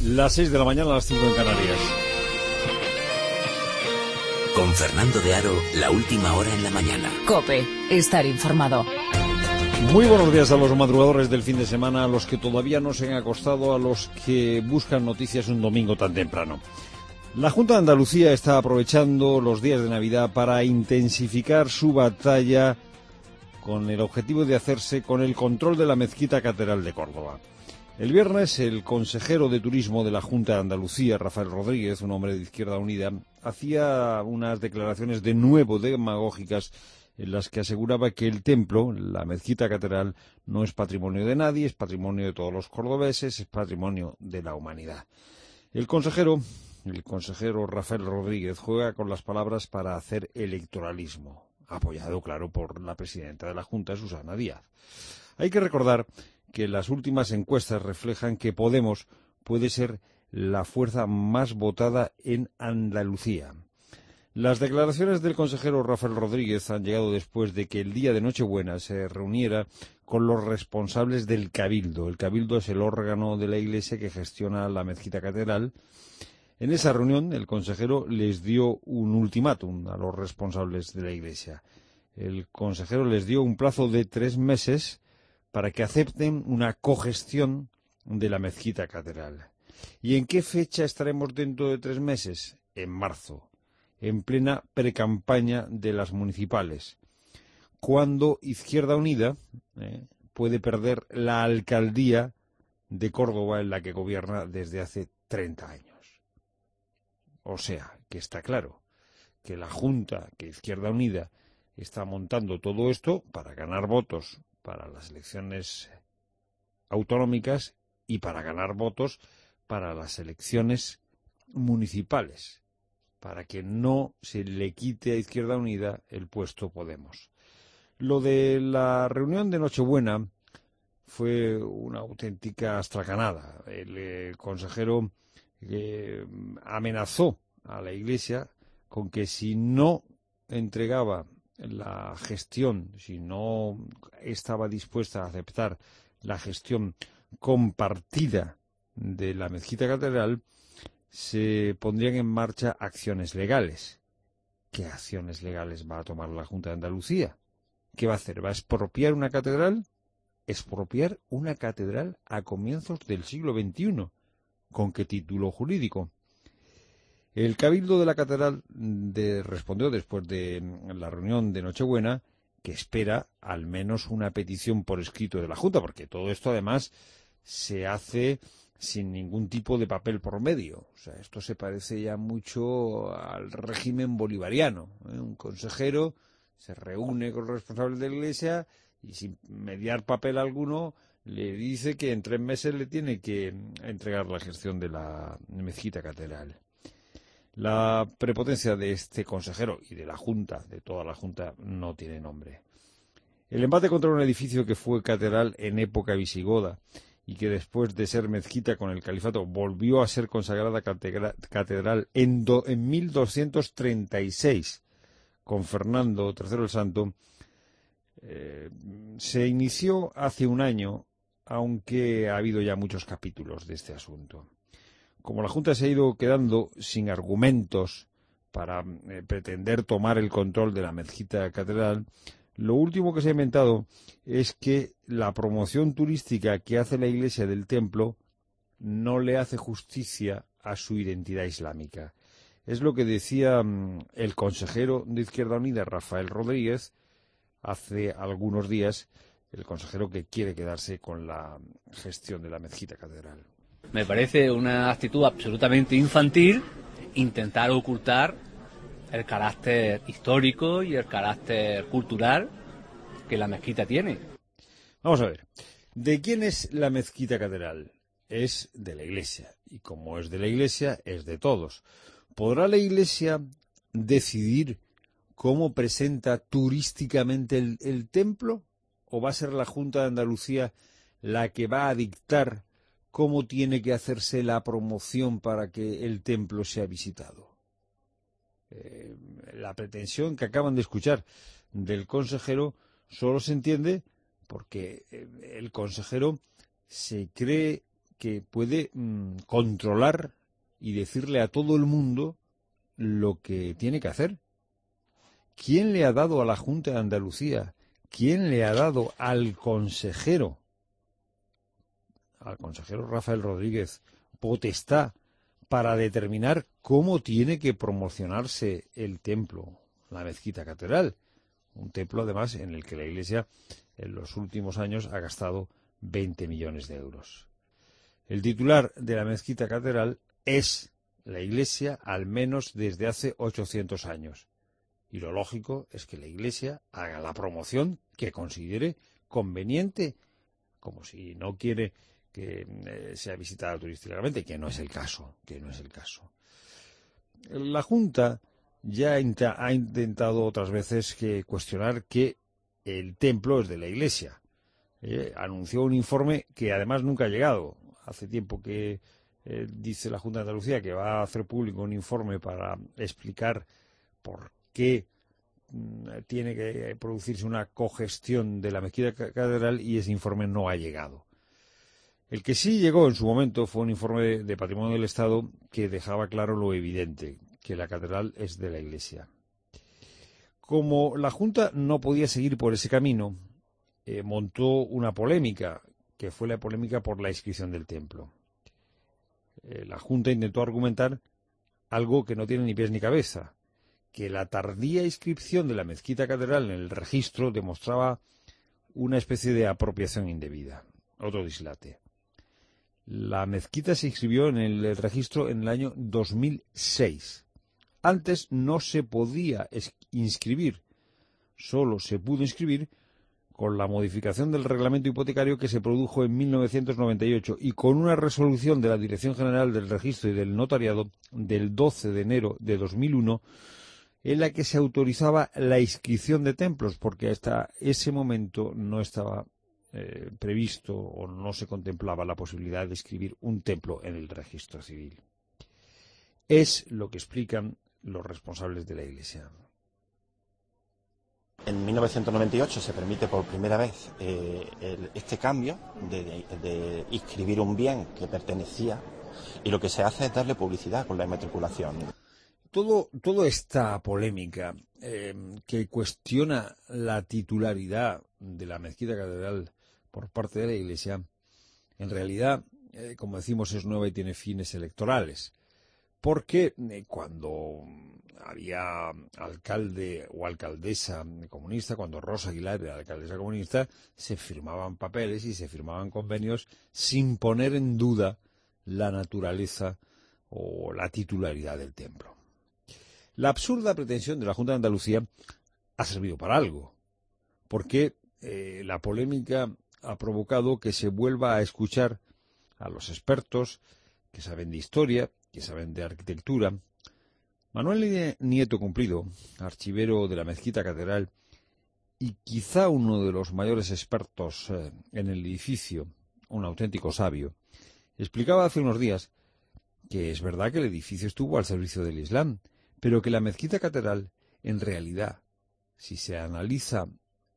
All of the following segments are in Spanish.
Las 6 de la mañana, las 5 en Canarias. Con Fernando de Aro, la última hora en la mañana. COPE, estar informado. Muy buenos días a los madrugadores del fin de semana, a los que todavía no se han acostado, a los que buscan noticias un domingo tan temprano. La Junta de Andalucía está aprovechando los días de Navidad para intensificar su batalla con el objetivo de hacerse con el control de la Mezquita Catedral de Córdoba. El viernes, el consejero de Turismo de la Junta de Andalucía, Rafael Rodríguez, un hombre de Izquierda Unida, hacía unas declaraciones de nuevo demagógicas en las que aseguraba que el templo, la Mezquita Catedral, no es patrimonio de nadie, es patrimonio de todos los cordobeses, es patrimonio de la humanidad. El consejero Rafael Rodríguez juega con las palabras para hacer electoralismo, apoyado, claro, por la presidenta de la Junta, Susana Díaz. Hay que recordar que las últimas encuestas reflejan que Podemos puede ser la fuerza más votada en Andalucía. Las declaraciones del consejero Rafael Rodríguez han llegado después de que el día de Nochebuena se reuniera con los responsables del Cabildo. El Cabildo es el órgano de la Iglesia que gestiona la Mezquita Catedral. En esa reunión, el consejero les dio un ultimátum a los responsables de la Iglesia. El consejero les dio un plazo de 3 meses para que acepten una cogestión de la Mezquita Catedral. ¿Y en qué fecha estaremos dentro de 3 meses? En marzo, en plena precampaña de las municipales, cuando Izquierda Unida puede perder la alcaldía de Córdoba, en la que gobierna desde hace 30 años. O sea, que está claro que la Junta, que Izquierda Unida está montando todo esto para ganar votos para las elecciones autonómicas y para ganar votos para las elecciones municipales, para que no se le quite a Izquierda Unida el puesto Podemos. Lo de la reunión de Nochebuena fue una auténtica astracanada. El consejero amenazó a la Iglesia con que si no entregaba la gestión, si no estaba dispuesta a aceptar la gestión compartida de la Mezquita Catedral, se pondrían en marcha acciones legales. ¿Qué acciones legales va a tomar la Junta de Andalucía? ¿Qué va a hacer? ¿Va a expropiar una catedral? ¿Expropiar una catedral a comienzos del siglo XXI? ¿Con qué título jurídico? El Cabildo de la Catedral respondió después de la reunión de Nochebuena que espera al menos una petición por escrito de la Junta, porque todo esto además se hace sin ningún tipo de papel por medio. O sea, esto se parece ya mucho al régimen bolivariano, ¿eh? Un consejero se reúne con los responsables de la Iglesia y sin mediar papel alguno le dice que en 3 meses le tiene que entregar la gestión de la Mezquita Catedral. La prepotencia de este consejero y de la Junta, de toda la Junta, no tiene nombre. El embate contra un edificio que fue catedral en época visigoda y que después de ser mezquita con el califato volvió a ser consagrada catedral en 1236 con Fernando III el Santo, se inició hace un año, aunque ha habido ya muchos capítulos de este asunto. Como la Junta se ha ido quedando sin argumentos para pretender tomar el control de la Mezquita Catedral, lo último que se ha inventado es que la promoción turística que hace la Iglesia del templo no le hace justicia a su identidad islámica. Es lo que decía el consejero de Izquierda Unida, Rafael Rodríguez, hace algunos días, el consejero que quiere quedarse con la gestión de la Mezquita Catedral. Me parece una actitud absolutamente infantil intentar ocultar el carácter histórico y el carácter cultural que la mezquita tiene. Vamos a ver, ¿de quién es la Mezquita Catedral? Es de la Iglesia, y como es de la Iglesia, es de todos. ¿Podrá la Iglesia decidir cómo presenta turísticamente el templo? ¿O va a ser la Junta de Andalucía la que va a dictar cómo tiene que hacerse la promoción para que el templo sea visitado? La pretensión que acaban de escuchar del consejero solo se entiende porque el consejero se cree que puede controlar y decirle a todo el mundo lo que tiene que hacer. ¿Quién le ha dado a la Junta de Andalucía? ¿Quién le ha dado al consejero Rafael Rodríguez, potestad para determinar cómo tiene que promocionarse el templo, la mezquita catedral? Un templo, además, en el que la Iglesia en los últimos años ha gastado 20 millones de euros. El titular de la mezquita catedral es la Iglesia, al menos desde hace 800 años. Y lo lógico es que la Iglesia haga la promoción que considere conveniente, como si no quiere que sea visitada turísticamente, que no es el caso, La Junta ya ha intentado otras veces cuestionar que el templo es de la Iglesia. Anunció un informe que además nunca ha llegado. Hace tiempo que dice la Junta de Andalucía que va a hacer público un informe para explicar por qué tiene que producirse una cogestión de la mezquita catedral, y ese informe no ha llegado. El que sí llegó en su momento fue un informe de Patrimonio del Estado que dejaba claro lo evidente, que la catedral es de la Iglesia. Como la Junta no podía seguir por ese camino, montó una polémica, que fue la polémica por la inscripción del templo. La Junta intentó argumentar algo que no tiene ni pies ni cabeza, que la tardía inscripción de la mezquita catedral en el registro demostraba una especie de apropiación indebida. Otro dislate. La mezquita se inscribió en el registro en el año 2006. Antes no se podía inscribir, solo se pudo inscribir con la modificación del reglamento hipotecario que se produjo en 1998 y con una resolución de la Dirección General del Registro y del Notariado del 12 de enero de 2001 en la que se autorizaba la inscripción de templos, porque hasta ese momento no estaba previsto o no se contemplaba la posibilidad de inscribir un templo en el registro civil. Es lo que explican los responsables de la Iglesia. En 1998 se permite por primera vez este cambio de inscribir un bien que pertenecía, y lo que se hace es darle publicidad con la inmatriculación. Toda esta polémica que cuestiona la titularidad de la mezquita catedral por parte de la Iglesia, en realidad, como decimos, es nueva y tiene fines electorales. Porque cuando había alcalde o alcaldesa comunista, cuando Rosa Aguilar era alcaldesa comunista, se firmaban papeles y se firmaban convenios sin poner en duda la naturaleza o la titularidad del templo. La absurda pretensión de la Junta de Andalucía ha servido para algo, porque la polémica ha provocado que se vuelva a escuchar a los expertos que saben de historia, que saben de arquitectura. Manuel Nieto Cumplido, archivero de la mezquita catedral y quizá uno de los mayores expertos en el edificio, un auténtico sabio, explicaba hace unos días que es verdad que el edificio estuvo al servicio del Islam, pero que la mezquita catedral, en realidad, si se analiza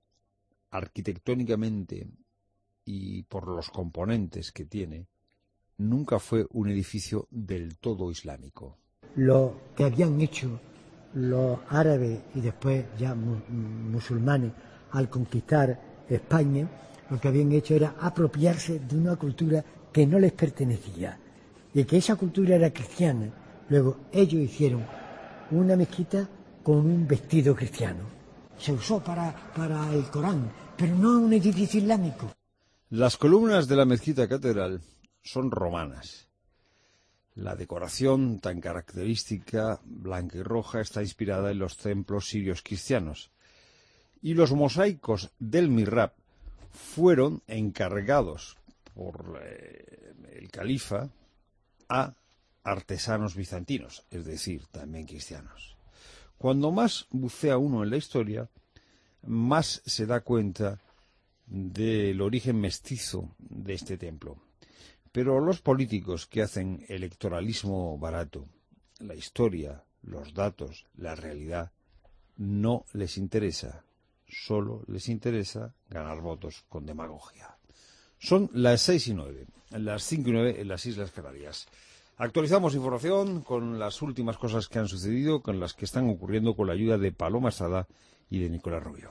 arquitectónicamente y por los componentes que tiene, nunca fue un edificio del todo islámico. Lo que habían hecho los árabes y después ya musulmanes al conquistar España, lo que habían hecho era apropiarse de una cultura que no les pertenecía y que esa cultura era cristiana. Luego ellos hicieron una mezquita con un vestido cristiano. Se usó para el Corán, pero no un edificio islámico. Las columnas de la mezquita catedral son romanas. La decoración tan característica, blanca y roja, está inspirada en los templos sirios cristianos. Y los mosaicos del mihrab fueron encargados por el califa a artesanos bizantinos, es decir, también cristianos. Cuando más bucea uno en la historia, más se da cuenta del origen mestizo de este templo. Pero los políticos que hacen electoralismo barato, la historia, los datos, la realidad, no les interesa. Solo les interesa ganar votos con demagogia. Son las 6:09, las 5:09 en las Islas Canarias. Actualizamos información con las últimas cosas que han sucedido, con las que están ocurriendo, con la ayuda de Paloma Estrada y de Nicolás Rubio.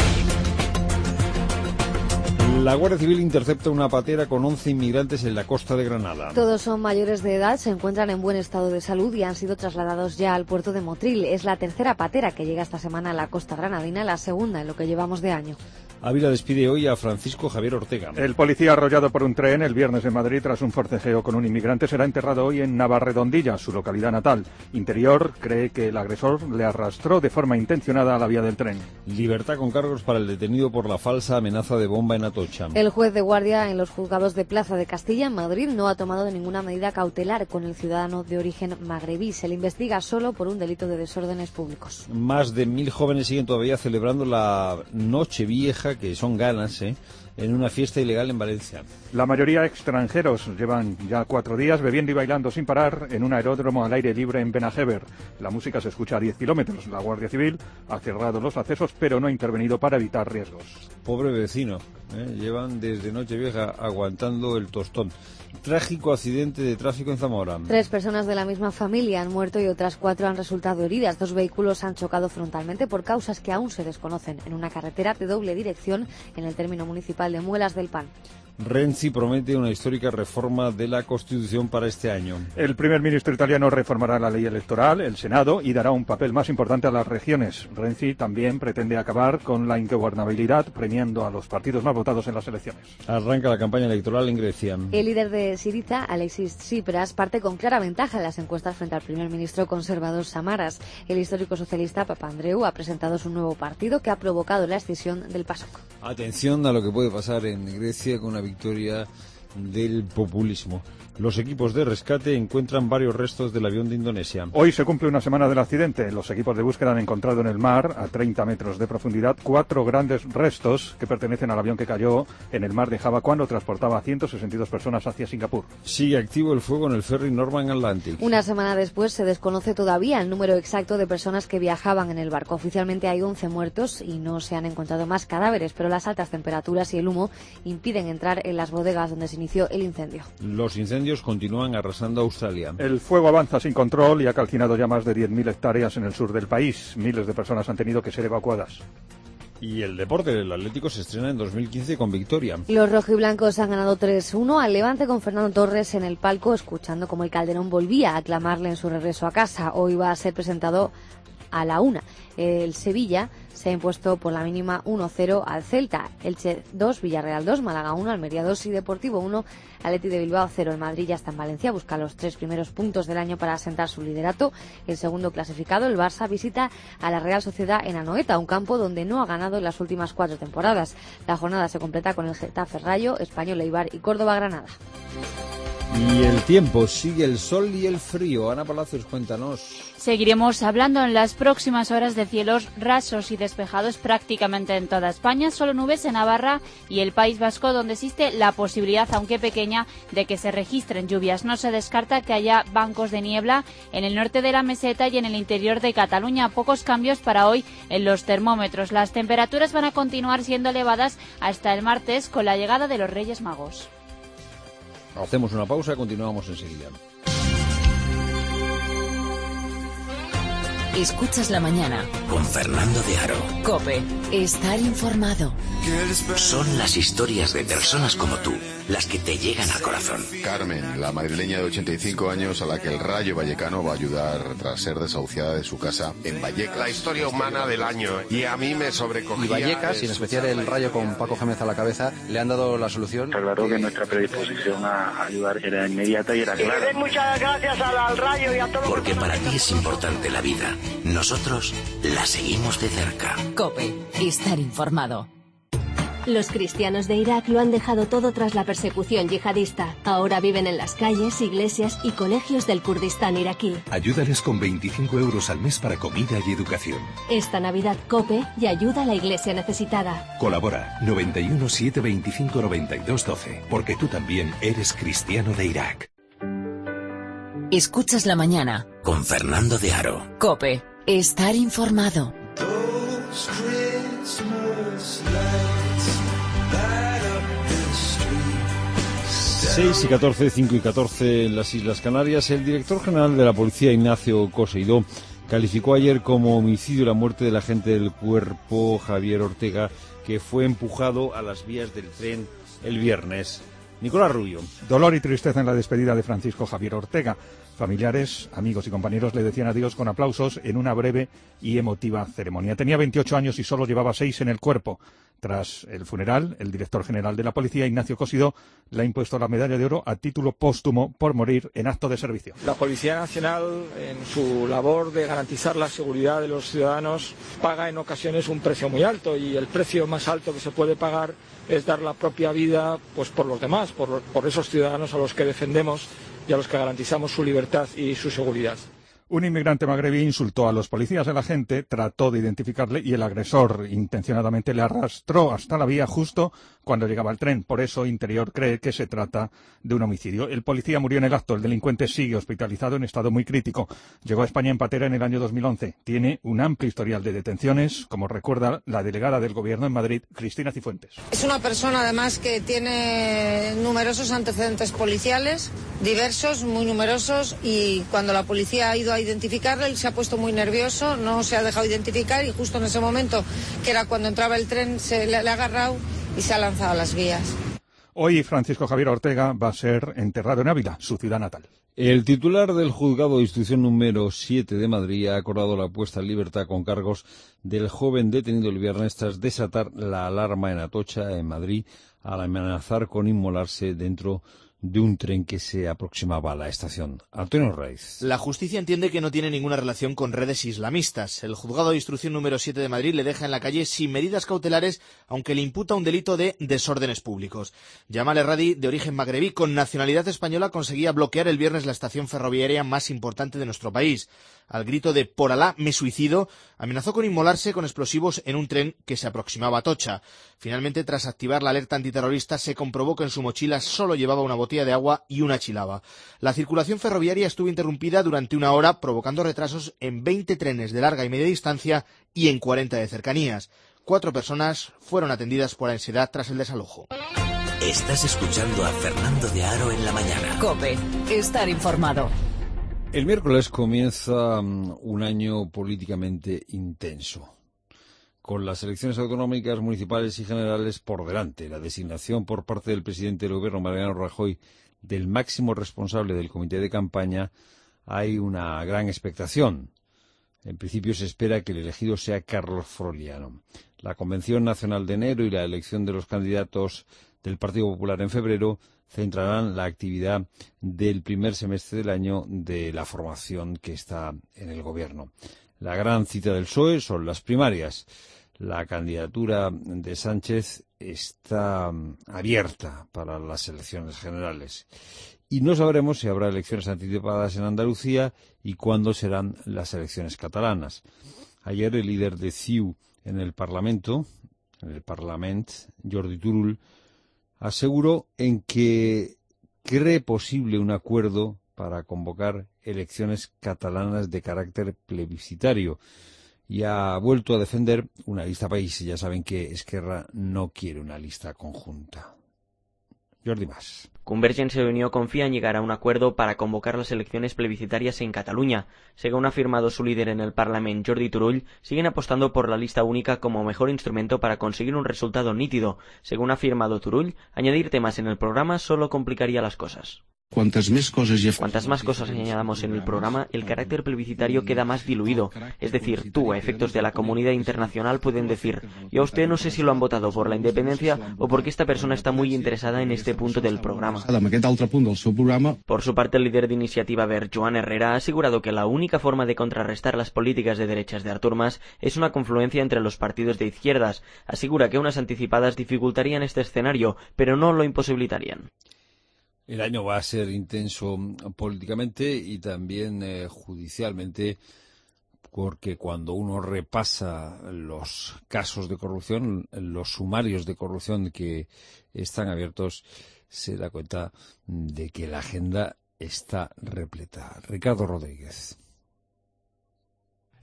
La Guardia Civil intercepta una patera con 11 inmigrantes en la costa de Granada. Todos son mayores de edad, se encuentran en buen estado de salud y han sido trasladados ya al puerto de Motril. Es la tercera patera que llega esta semana a la costa granadina, la segunda en lo que llevamos de año. Ávila despide hoy a Francisco Javier Ortega. El policía arrollado por un tren el viernes en Madrid tras un forcejeo con un inmigrante será enterrado hoy en Navarredondilla, su localidad natal. Interior cree que el agresor le arrastró de forma intencionada a la vía del tren. Libertad con cargos para el detenido por la falsa amenaza de bomba en Atocha. El juez de guardia en los juzgados de Plaza de Castilla, en Madrid, no ha tomado ninguna medida cautelar con el ciudadano de origen magrebí. Se le investiga solo por un delito de desórdenes públicos. Más de 1000 jóvenes siguen todavía celebrando la Nochevieja, que son ganas, en una fiesta ilegal en Valencia. La mayoría extranjeros llevan ya 4 días bebiendo y bailando sin parar en un aeródromo al aire libre en Benajever. La música se escucha a 10 kilómetros. La Guardia Civil ha cerrado los accesos, pero no ha intervenido para evitar riesgos. Pobre vecino, llevan desde Nochevieja aguantando el tostón. Trágico accidente de tráfico en Zamora. 3 personas de la misma familia han muerto y otras 4 han resultado heridas. 2 vehículos han chocado frontalmente por causas que aún se desconocen en una carretera de doble dirección en el término municipal de Muelas del Pan. Renzi promete una histórica reforma de la Constitución para este año. El primer ministro italiano reformará la ley electoral, el Senado, y dará un papel más importante a las regiones. Renzi también pretende acabar con la ingobernabilidad, premiando a los partidos más votados en las elecciones. Arranca la campaña electoral en Grecia. El líder de Syriza, Alexis Tsipras, parte con clara ventaja en las encuestas frente al primer ministro conservador Samaras. El histórico socialista Papandreou ha presentado su nuevo partido, que ha provocado la escisión del PASOK. Atención a lo que puede pasar en Grecia con una victoria del populismo. Los equipos de rescate encuentran varios restos del avión de Indonesia. Hoy se cumple una semana del accidente. Los equipos de búsqueda han encontrado en el mar, a 30 metros de profundidad, 4 grandes restos que pertenecen al avión que cayó en el mar de Java cuando transportaba a 162 personas hacia Singapur. Sigue activo el fuego en el ferry Norman Atlantic. Una semana después se desconoce todavía el número exacto de personas que viajaban en el barco. Oficialmente hay 11 muertos y no se han encontrado más cadáveres, pero las altas temperaturas y el humo impiden entrar en las bodegas donde se inició el incendio. Los incendios continúan arrasando Australia. El fuego avanza sin control y ha calcinado ya más de 10.000 hectáreas en el sur del país. Miles de personas han tenido que ser evacuadas. Y el deporte del Atlético se estrena en 2015 con victoria. Los rojiblancos han ganado 3-1 al Levante con Fernando Torres en el palco, escuchando como el Calderón volvía a aclamarle en su regreso a casa. Hoy va a ser presentado a la 1. El Sevilla se ha impuesto por la mínima 1-0 al Celta. Elche 2, Villarreal 2, Málaga 1, Almería 2 y Deportivo 1, Athletic de Bilbao 0. El Madrid ya está en Valencia, busca los 3 primeros puntos del año para asentar su liderato. El segundo clasificado, el Barça, visita a la Real Sociedad en Anoeta, un campo donde no ha ganado en las últimas 4 temporadas. La jornada se completa con el Getafe Rayo, Español Eibar y Córdoba Granada. Y el tiempo, sigue el sol y el frío. Ana Palacios, cuéntanos. Seguiremos hablando en las próximas horas de cielos rasos y despejados prácticamente en toda España, solo nubes en Navarra y el País Vasco, donde existe la posibilidad, aunque pequeña, de que se registren lluvias. No se descarta que haya bancos de niebla en el norte de la meseta y en el interior de Cataluña. Pocos cambios para hoy en los termómetros. Las temperaturas van a continuar siendo elevadas hasta el martes con la llegada de los Reyes Magos. Hacemos una pausa, continuamos enseguida. Escuchas la mañana con Fernando de Aro. COPE. Estar informado. Son las historias de personas como tú las que te llegan al corazón. Carmen, la madrileña de 85 años a la que el Rayo Vallecano va a ayudar tras ser desahuciada de su casa en Vallecas. La historia humana del año, y a mí me sobrecogía. Y Vallecas, y en especial el Rayo con Paco Gémez a la cabeza, le han dado la solución. Está claro que nuestra predisposición a ayudar era inmediata y era clara. Muchas gracias al Rayo y a todos. Porque para ti es importante la vida. Nosotros la seguimos de cerca. COPE. Estar informado. Los cristianos de Irak lo han dejado todo tras la persecución yihadista. Ahora viven en las calles, iglesias y colegios del Kurdistán iraquí. Ayúdales con 25 euros al mes para comida y educación. Esta Navidad COPE y ayuda a la iglesia necesitada. Colabora 91 725 92 12, porque tú también eres cristiano de Irak. Escuchas la mañana con Fernando de Aro. COPE. Estar informado. Those Christmas lights light up the street. 6:14, 5:14 en las Islas Canarias. El director general de la Policía, Ignacio Coseidó, calificó ayer como homicidio la muerte del agente del Cuerpo, Javier Ortega, que fue empujado a las vías del tren el viernes. Nicolás Rubio. Dolor y tristeza en la despedida de Francisco Javier Ortega. Familiares, amigos y compañeros le decían adiós con aplausos en una breve y emotiva ceremonia. Tenía 28 años y solo llevaba 6 en el cuerpo. Tras el funeral, el director general de la Policía, Ignacio Coseidó, le ha impuesto la medalla de oro a título póstumo por morir en acto de servicio. La Policía Nacional, en su labor de garantizar la seguridad de los ciudadanos, paga en ocasiones un precio muy alto, y el precio más alto que se puede pagar es dar la propia vida pues por los demás, por esos ciudadanos a los que defendemos y a los que garantizamos su libertad y su seguridad. Un inmigrante magrebí insultó a los policías. El agente trató de identificarle y el agresor intencionadamente le arrastró hasta la vía justo cuando llegaba el tren. Por eso Interior cree que se trata de un homicidio. El policía murió en el acto. El delincuente sigue hospitalizado en estado muy crítico. Llegó a España en patera en el año 2011. Tiene un amplio historial de detenciones, como recuerda la delegada del Gobierno en Madrid, Cristina Cifuentes. Es una persona además que tiene numerosos antecedentes policiales, diversos, muy numerosos, y cuando la policía ha ido a identificarle, él se ha puesto muy nervioso, no se ha dejado identificar, y justo en ese momento, que era cuando entraba el tren, se le ha agarrado y se ha lanzado a las vías. Hoy Francisco Javier Ortega va a ser enterrado en Ávila, su ciudad natal. El titular del Juzgado de Instrucción número 7 de Madrid ha acordado la puesta en libertad con cargos del joven detenido el viernes tras desatar la alarma en Atocha, en Madrid, al amenazar con inmolarse dentro de un tren que se aproximaba a la estación. Antonio Raiz. La justicia entiende que no tiene ninguna relación con redes islamistas. El Juzgado de Instrucción número 7 de Madrid le deja en la calle sin medidas cautelares, aunque le imputa un delito de desórdenes públicos. Yamal Erradi, de origen magrebí, con nacionalidad española, conseguía bloquear el viernes la estación ferroviaria más importante de nuestro país. Al grito de "por Alá, me suicido", amenazó con inmolarse con explosivos en un tren que se aproximaba a Atocha. Finalmente, tras activar la alerta antiterrorista, se comprobó que en su mochila solo llevaba una botella de agua y una chilaba. La circulación ferroviaria estuvo interrumpida durante una hora, provocando retrasos en 20 trenes de larga y media distancia y en 40 de cercanías. 4 personas fueron atendidas por ansiedad tras el desalojo. Estás escuchando a Fernando de Aro en la mañana. COPE, estar informado. El miércoles comienza un año políticamente intenso, con las elecciones autonómicas, municipales y generales por delante. La designación por parte del presidente del Gobierno, Mariano Rajoy, del máximo responsable del comité de campaña, hay una gran expectación. En principio se espera que el elegido sea Carlos Froliano. La Convención Nacional de enero y la elección de los candidatos del Partido Popular en febrero centrarán la actividad del primer semestre del año de la formación que está en el Gobierno. La gran cita del PSOE son las primarias. La candidatura de Sánchez está abierta para las elecciones generales. Y no sabremos si habrá elecciones anticipadas en Andalucía y cuándo serán las elecciones catalanas. Ayer el líder de CiU en el Parlamento, Jordi Turull, aseguró en que cree posible un acuerdo para convocar elecciones catalanas de carácter plebiscitario y ha vuelto a defender una lista país. Ya saben que Esquerra no quiere una lista conjunta. Jordi Mas. Convergencia y Unió confía en llegar a un acuerdo para convocar las elecciones plebiscitarias en Cataluña. Según ha afirmado su líder en el Parlamento, Jordi Turull, siguen apostando por la lista única como mejor instrumento para conseguir un resultado nítido. Según ha afirmado Turull, añadir temas en el programa solo complicaría las cosas. Cuantas más cosas añadamos en el programa, el carácter plebiscitario queda más diluido. Es decir, tú, a efectos de la comunidad internacional, pueden decir: yo a usted no sé si lo han votado por la independencia o porque esta persona está muy interesada en este punto del programa. Por su parte, el líder de Iniciativa Verds, Joan Herrera, ha asegurado que la única forma de contrarrestar las políticas de derechas de Artur Mas es una confluencia entre los partidos de izquierdas. Asegura que unas anticipadas dificultarían este escenario, pero no lo imposibilitarían. El año va a ser intenso políticamente y también judicialmente, porque cuando uno repasa los casos de corrupción, los sumarios de corrupción que están abiertos, se da cuenta de que la agenda está repleta. Ricardo Rodríguez.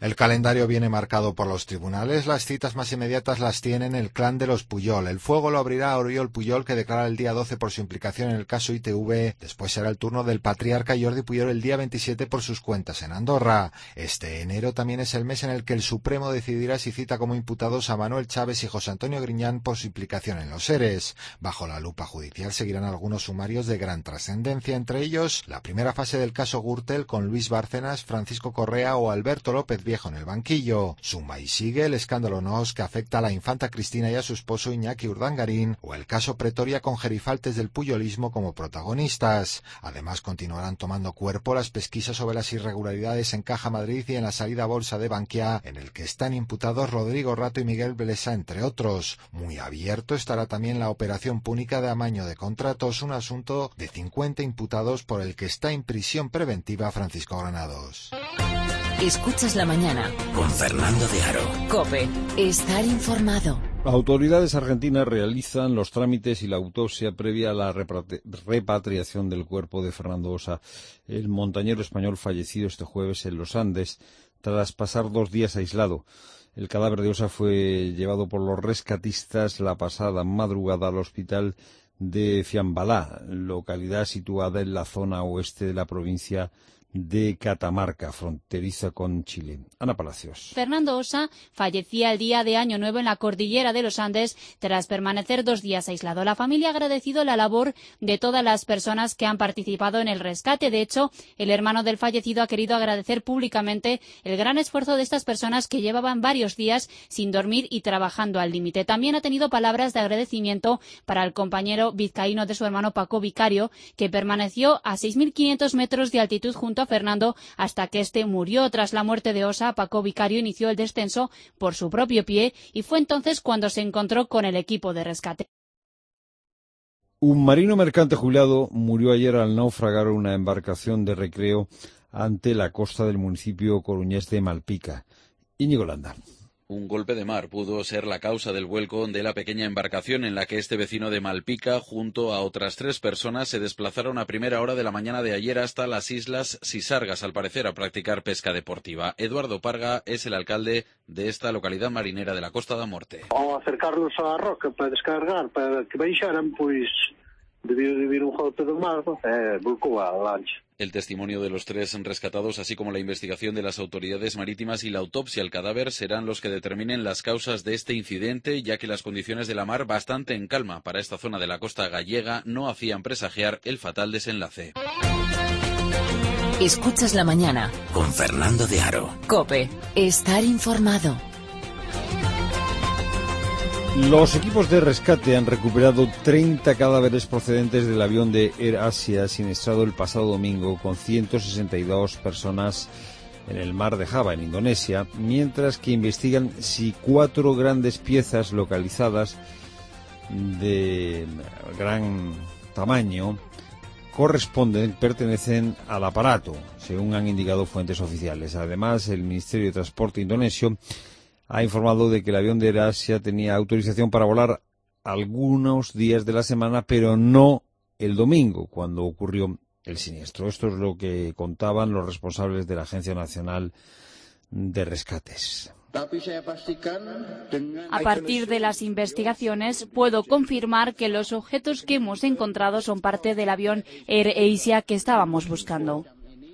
El calendario viene marcado por los tribunales. Las citas más inmediatas las tienen el clan de los Puyol. El fuego lo abrirá Oriol Puyol, que declara el día 12 por su implicación en el caso ITV. Después será el turno del patriarca Jordi Puyol el día 27 por sus cuentas en Andorra. Este enero también es el mes en el que el Supremo decidirá si cita como imputados a Manuel Chávez y José Antonio Griñán por su implicación en los ERES. Bajo la lupa judicial seguirán algunos sumarios de gran trascendencia, entre ellos la primera fase del caso Gürtel con Luis Bárcenas, Francisco Correa o Alberto López Viejo en el banquillo. Suma y sigue el escándalo NOS que afecta a la infanta Cristina y a su esposo Iñaki Urdangarín, o el caso Pretoria con gerifaltes del puyolismo como protagonistas. Además, continuarán tomando cuerpo las pesquisas sobre las irregularidades en Caja Madrid y en la salida a bolsa de Bankia, en el que están imputados Rodrigo Rato y Miguel Blesa, entre otros. Muy abierto estará también la operación púnica de amaño de contratos, un asunto de 50 imputados por el que está en prisión preventiva Francisco Granados. Escuchas la mañana con Fernando de Aro. COPE. Estar informado. Autoridades argentinas realizan los trámites y la autopsia previa a la repatriación del cuerpo de Fernando Ossa, el montañero español fallecido este jueves en los Andes tras pasar 2 días aislado. El cadáver de Ossa fue llevado por los rescatistas la pasada madrugada al hospital de Fiambalá, localidad situada en la zona oeste de la provincia de Catamarca, fronteriza con Chile. Ana Palacios. Fernando Ossa fallecía el día de Año Nuevo en la cordillera de los Andes tras permanecer 2 días aislado. La familia ha agradecido la labor de todas las personas que han participado en el rescate. De hecho, el hermano del fallecido ha querido agradecer públicamente el gran esfuerzo de estas personas que llevaban varios días sin dormir y trabajando al límite. También ha tenido palabras de agradecimiento para el compañero vizcaíno de su hermano Paco Vicario, que permaneció a 6.500 metros de altitud junto a Fernando hasta que este murió. Tras la muerte de Ossa, Paco Vicario inició el descenso por su propio pie y fue entonces cuando se encontró con el equipo de rescate. Un marino mercante jubilado murió ayer al naufragar una embarcación de recreo ante la costa del municipio coruñés de Malpica. Íñigo Landa. Un golpe de mar pudo ser la causa del vuelco de la pequeña embarcación en la que este vecino de Malpica, junto a otras 3 personas, se desplazaron a primera hora de la mañana de ayer hasta las islas Sisargas, al parecer a practicar pesca deportiva. Eduardo Parga es el alcalde de esta localidad marinera de la Costa da Morte. Ao acercarnos á roca para descargar, para que baixaran, pois debido de vir un golpe de mar, volcou a lancha. El testimonio de los 3 rescatados, así como la investigación de las autoridades marítimas y la autopsia al cadáver, serán los que determinen las causas de este incidente, ya que las condiciones de la mar, bastante en calma para esta zona de la costa gallega, no hacían presagiar el fatal desenlace. Escuchas la mañana con Fernando de Aro. COPE. Estar informado. Los equipos de rescate han recuperado 30 cadáveres procedentes del avión de Air Asia siniestrado el pasado domingo con 162 personas en el mar de Java, en Indonesia, mientras que investigan si 4 grandes piezas localizadas de gran tamaño pertenecen al aparato, según han indicado fuentes oficiales. Además, el Ministerio de Transporte indonesio ha informado de que el avión de Air Asia tenía autorización para volar algunos días de la semana, pero no el domingo, cuando ocurrió el siniestro. Esto es lo que contaban los responsables de la Agencia Nacional de Rescates. A partir de las investigaciones, puedo confirmar que los objetos que hemos encontrado son parte del avión Air Asia que estábamos buscando.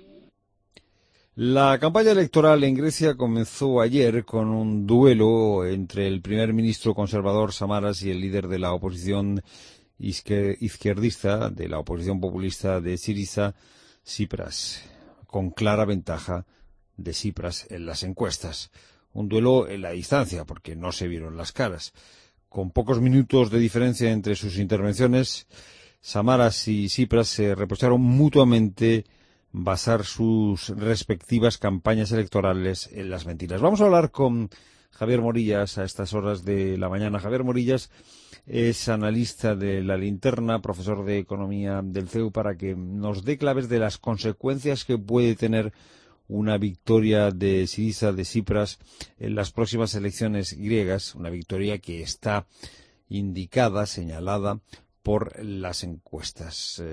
La campaña electoral en Grecia comenzó ayer con un duelo entre el primer ministro conservador Samaras y el líder de la oposición izquierdista, de la oposición populista de Syriza, Tsipras, con clara ventaja de Tsipras en las encuestas. Un duelo en la distancia, porque no se vieron las caras. Con pocos minutos de diferencia entre sus intervenciones, Samaras y Tsipras se reprocharon mutuamente basar sus respectivas campañas electorales en las mentiras. Vamos a hablar con Javier Morillas a estas horas de la mañana. Javier Morillas es analista de La Linterna, profesor de Economía del CEU, para que nos dé claves de las consecuencias que puede tener una victoria de Syriza, de Tsipras, en las próximas elecciones griegas, una victoria que está indicada, señalada por las encuestas.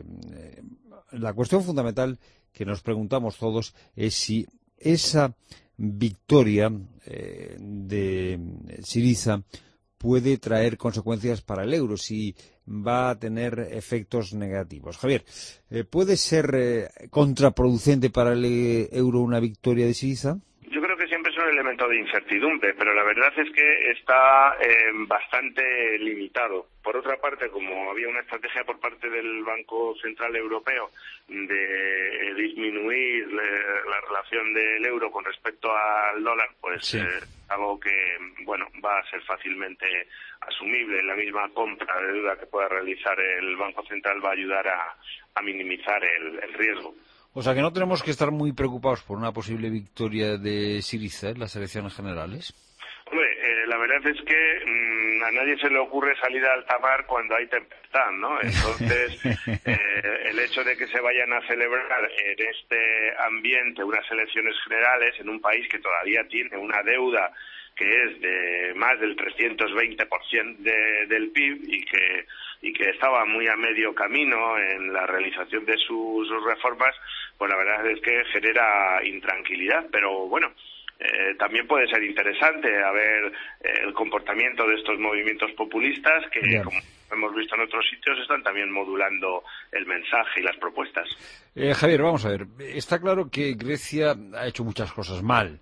La cuestión fundamental que nos preguntamos todos es si esa victoria de Syriza puede traer consecuencias para el euro, si va a tener efectos negativos. Javier, ¿puede ser contraproducente para el euro una victoria de Syriza? Yo creo que siempre es un elemento de incertidumbre, pero la verdad es que está bastante limitado. Por otra parte, como había una estrategia por parte del Banco Central Europeo de disminuir la relación del euro con respecto al dólar, pues sí. Algo que, bueno, va a ser fácilmente asumible. La misma compra de deuda que pueda realizar el Banco Central va a ayudar a minimizar el riesgo. O sea que no tenemos que estar muy preocupados por una posible victoria de Syriza en las elecciones generales. Hombre, la verdad es que a nadie se le ocurre salir a alta mar cuando hay tempestad, ¿no? Entonces, el hecho de que se vayan a celebrar en este ambiente unas elecciones generales en un país que todavía tiene una deuda que es de más del 320% del PIB y que estaba muy a medio camino en la realización de sus reformas, pues la verdad es que genera intranquilidad, pero bueno, también puede ser interesante a ver el comportamiento de estos movimientos populistas que, como hemos visto en otros sitios, están también modulando el mensaje y las propuestas. Javier, vamos a ver, está claro que Grecia ha hecho muchas cosas mal.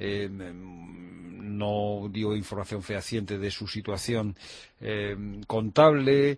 No dio información fehaciente de su situación contable,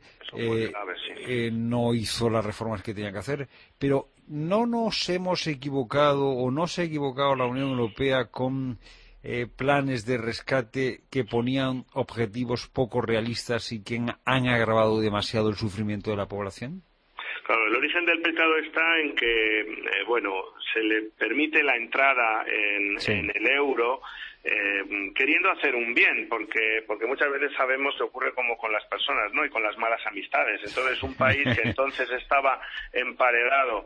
no hizo las reformas que tenía que hacer, pero ¿no nos hemos equivocado o no se ha equivocado la Unión Europea con planes de rescate que ponían objetivos poco realistas y que han agravado demasiado el sufrimiento de la población? Claro, el origen del pecado está en que, se le permite la entrada en el euro queriendo hacer un bien, porque muchas veces sabemos que ocurre como con las personas, ¿no? Y con las malas amistades. Entonces, un país que entonces estaba emparedado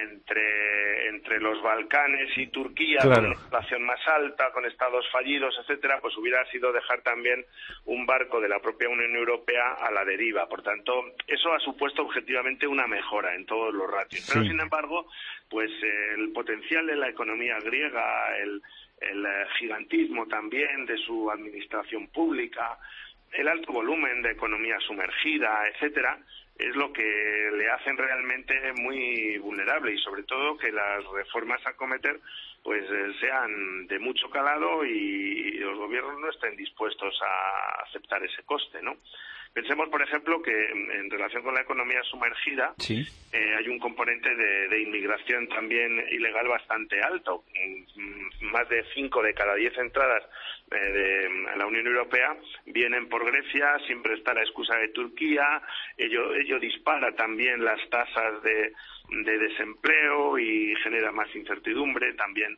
entre los Balcanes y Turquía, con una inflación más alta, con estados fallidos, etcétera, pues hubiera sido dejar también un barco de la propia Unión Europea a la deriva. Por tanto, eso ha supuesto objetivamente una mejora en todos los ratios. Pero, sin embargo, pues el potencial de la economía griega, el gigantismo también de su administración pública, el alto volumen de economía sumergida, etcétera, es lo que le hacen realmente muy vulnerable, y sobre todo que las reformas a cometer pues sean de mucho calado y los gobiernos no estén dispuestos a aceptar ese coste, ¿no? Pensemos, por ejemplo, que en relación con la economía sumergida hay un componente de inmigración también ilegal bastante alto. Más de 5 de cada 10 entradas de la Unión Europea vienen por Grecia, siempre está la excusa de Turquía, ello dispara también las tasas de desempleo y genera más incertidumbre también.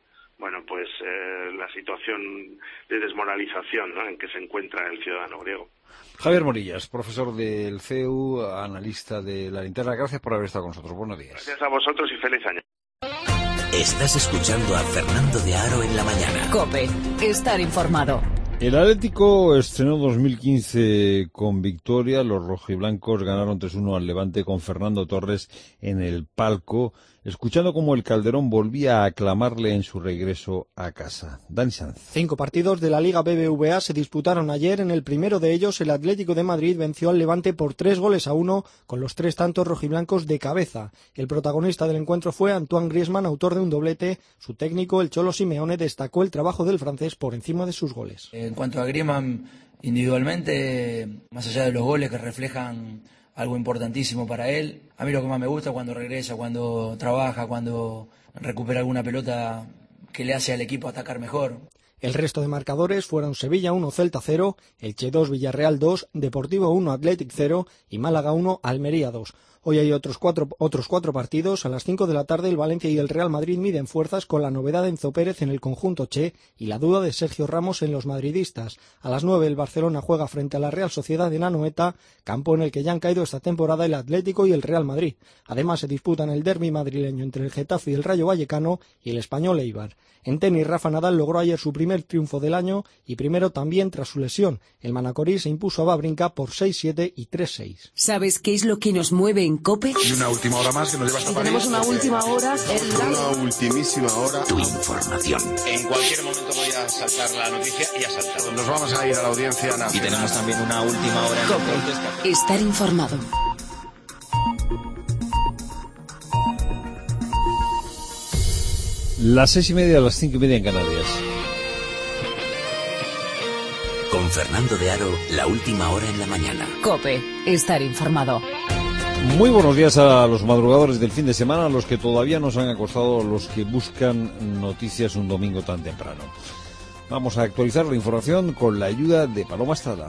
La situación de desmoralización, ¿no?, en que se encuentra el ciudadano griego. Javier Morillas, profesor del CEU, analista de La Linterna, gracias por haber estado con nosotros. Buenos días. Gracias a vosotros y feliz año. Estás escuchando a Fernando de Aro en la mañana. COPE, estar informado. El Atlético estrenó 2015 con victoria. Los rojiblancos ganaron 3-1 al Levante con Fernando Torres en el palco, escuchando cómo el Calderón volvía a aclamarle en su regreso a casa. Dani Sanz. 5 partidos de la Liga BBVA se disputaron ayer. En el primero de ellos, el Atlético de Madrid venció al Levante por 3-1 con los 3 tantos rojiblancos de cabeza. El protagonista del encuentro fue Antoine Griezmann, autor de un doblete. Su técnico, el Cholo Simeone, destacó el trabajo del francés por encima de sus goles. En cuanto a Griezmann, individualmente, más allá de los goles que reflejan algo importantísimo para él, a mí lo que más me gusta cuando regresa, cuando trabaja, cuando recupera alguna pelota que le hace al equipo atacar mejor. El resto de marcadores fueron Sevilla 1, Celta 0, Elche 2, Villarreal 2, Deportivo 1, Athletic 0 y Málaga 1, Almería 2. Hoy hay otros cuatro partidos. A las 5 de la tarde el Valencia y el Real Madrid miden fuerzas con la novedad de Enzo Pérez en el conjunto Che y la duda de Sergio Ramos en los madridistas. A las 9 el Barcelona juega frente a la Real Sociedad en Anoeta, campo en el que ya han caído esta temporada el Atlético y el Real Madrid. Además se disputan el derbi madrileño entre el Getafe y el Rayo Vallecano y el Español Eibar. En tenis, Rafa Nadal logró ayer su primer triunfo del año y primero también tras su lesión. El manacorí se impuso a Wawrinka por 6-7 y 3-6. ¿Sabes qué es lo que nos mueve En COPE. Y una última hora más que nos lleva hasta París. Tenemos una última hora. Una ultimísima hora. Tu información. En cualquier momento voy a saltar la noticia y ha saltado. Nos vamos a ir a la Audiencia Nacional. Y tenemos también una última hora. COPE. Estar informado. Las 6:30, las 5:30 en Canarias. Con Fernando de Aro, la última hora en la mañana. COPE. Estar informado. Muy buenos días a los madrugadores del fin de semana, a los que todavía no se han acostado, a los que buscan noticias un domingo tan temprano. Vamos a actualizar la información con la ayuda de Paloma Estrada.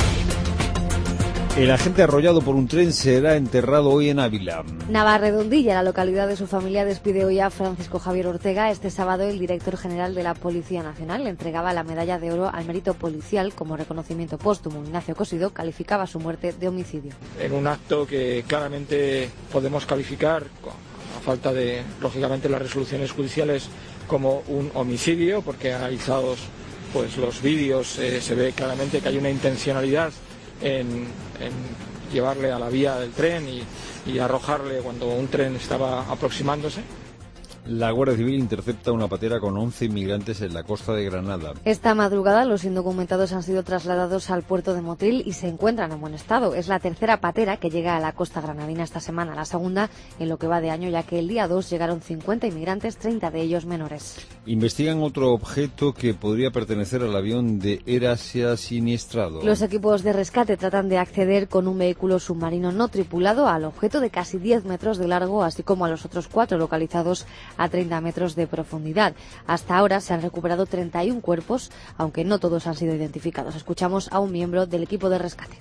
El agente arrollado por un tren será enterrado hoy en Ávila. Navarredondilla, la localidad de su familia, despide hoy a Francisco Javier Ortega. Este sábado el director general de la Policía Nacional le entregaba la medalla de oro al mérito policial como reconocimiento póstumo. Ignacio Cosido calificaba su muerte de homicidio. En un acto que claramente podemos calificar, a falta de, lógicamente, las resoluciones judiciales, como un homicidio, porque analizados pues los vídeos se ve claramente que hay una intencionalidad en llevarle a la vía del tren y arrojarle cuando un tren estaba aproximándose. La Guardia Civil intercepta una patera con 11 inmigrantes en la costa de Granada. Esta madrugada los indocumentados han sido trasladados al puerto de Motril y se encuentran en buen estado. Es la tercera patera que llega a la costa granadina esta semana, la segunda en lo que va de año, ya que el día 2 llegaron 50 inmigrantes, 30 de ellos menores. Investigan otro objeto que podría pertenecer al avión de Erasia siniestrado. Los equipos de rescate tratan de acceder con un vehículo submarino no tripulado al objeto de casi 10 metros de largo, así como a los otros 4 localizados a 30 metros de profundidad. Hasta ahora se han recuperado 31 cuerpos, aunque no todos han sido identificados. Escuchamos a un miembro del equipo de rescate.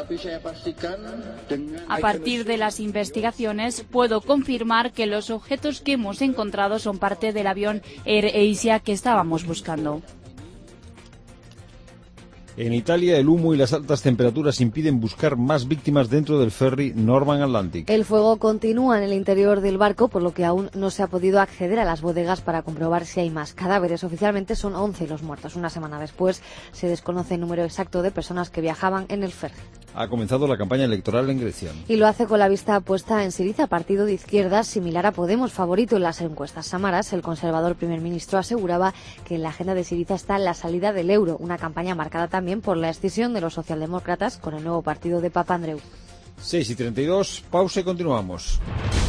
A partir de las investigaciones, puedo confirmar que los objetos que hemos encontrado son parte del avión AirAsia que estábamos buscando. En Italia, el humo y las altas temperaturas impiden buscar más víctimas dentro del ferry Norman Atlantic. El fuego continúa en el interior del barco, por lo que aún no se ha podido acceder a las bodegas para comprobar si hay más cadáveres. Oficialmente son 11 los muertos. Una semana después se desconoce el número exacto de personas que viajaban en el ferry. Ha comenzado la campaña electoral en Grecia. Y lo hace con la vista puesta en Syriza, partido de izquierdas similar a Podemos, favorito en las encuestas. Samaras, el conservador primer ministro, aseguraba que en la agenda de Syriza está la salida del euro, una campaña marcada también por la escisión de los socialdemócratas con el nuevo partido de Papandreou. 6:32, pausa y continuamos.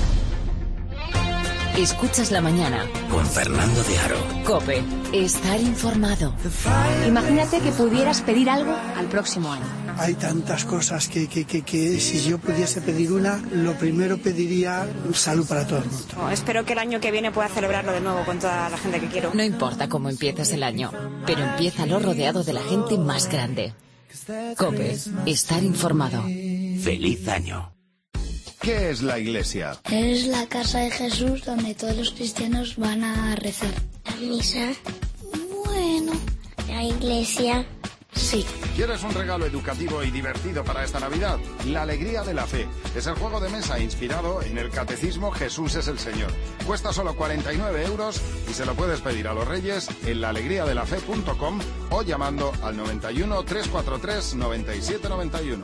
Escuchas la mañana. Con Fernando de Aro. COPE. Estar informado. Imagínate que pudieras pedir algo al próximo año. Hay tantas cosas que si yo pudiese pedir una, lo primero pediría salud para todo el mundo. Espero que el año que viene pueda celebrarlo de nuevo con toda la gente que quiero. No importa cómo empieces el año, pero empiézalo rodeado de la gente más grande. COPE. Estar informado. Feliz año. ¿Qué es la Iglesia? Es la casa de Jesús donde todos los cristianos van a rezar. La misa. Bueno, la iglesia. Sí. ¿Quieres un regalo educativo y divertido para esta Navidad? La Alegría de la Fe. Es el juego de mesa inspirado en el Catecismo Jesús es el Señor. Cuesta solo 49 € y se lo puedes pedir a los Reyes en laalegriadelafe.com o llamando al 91 343 9791.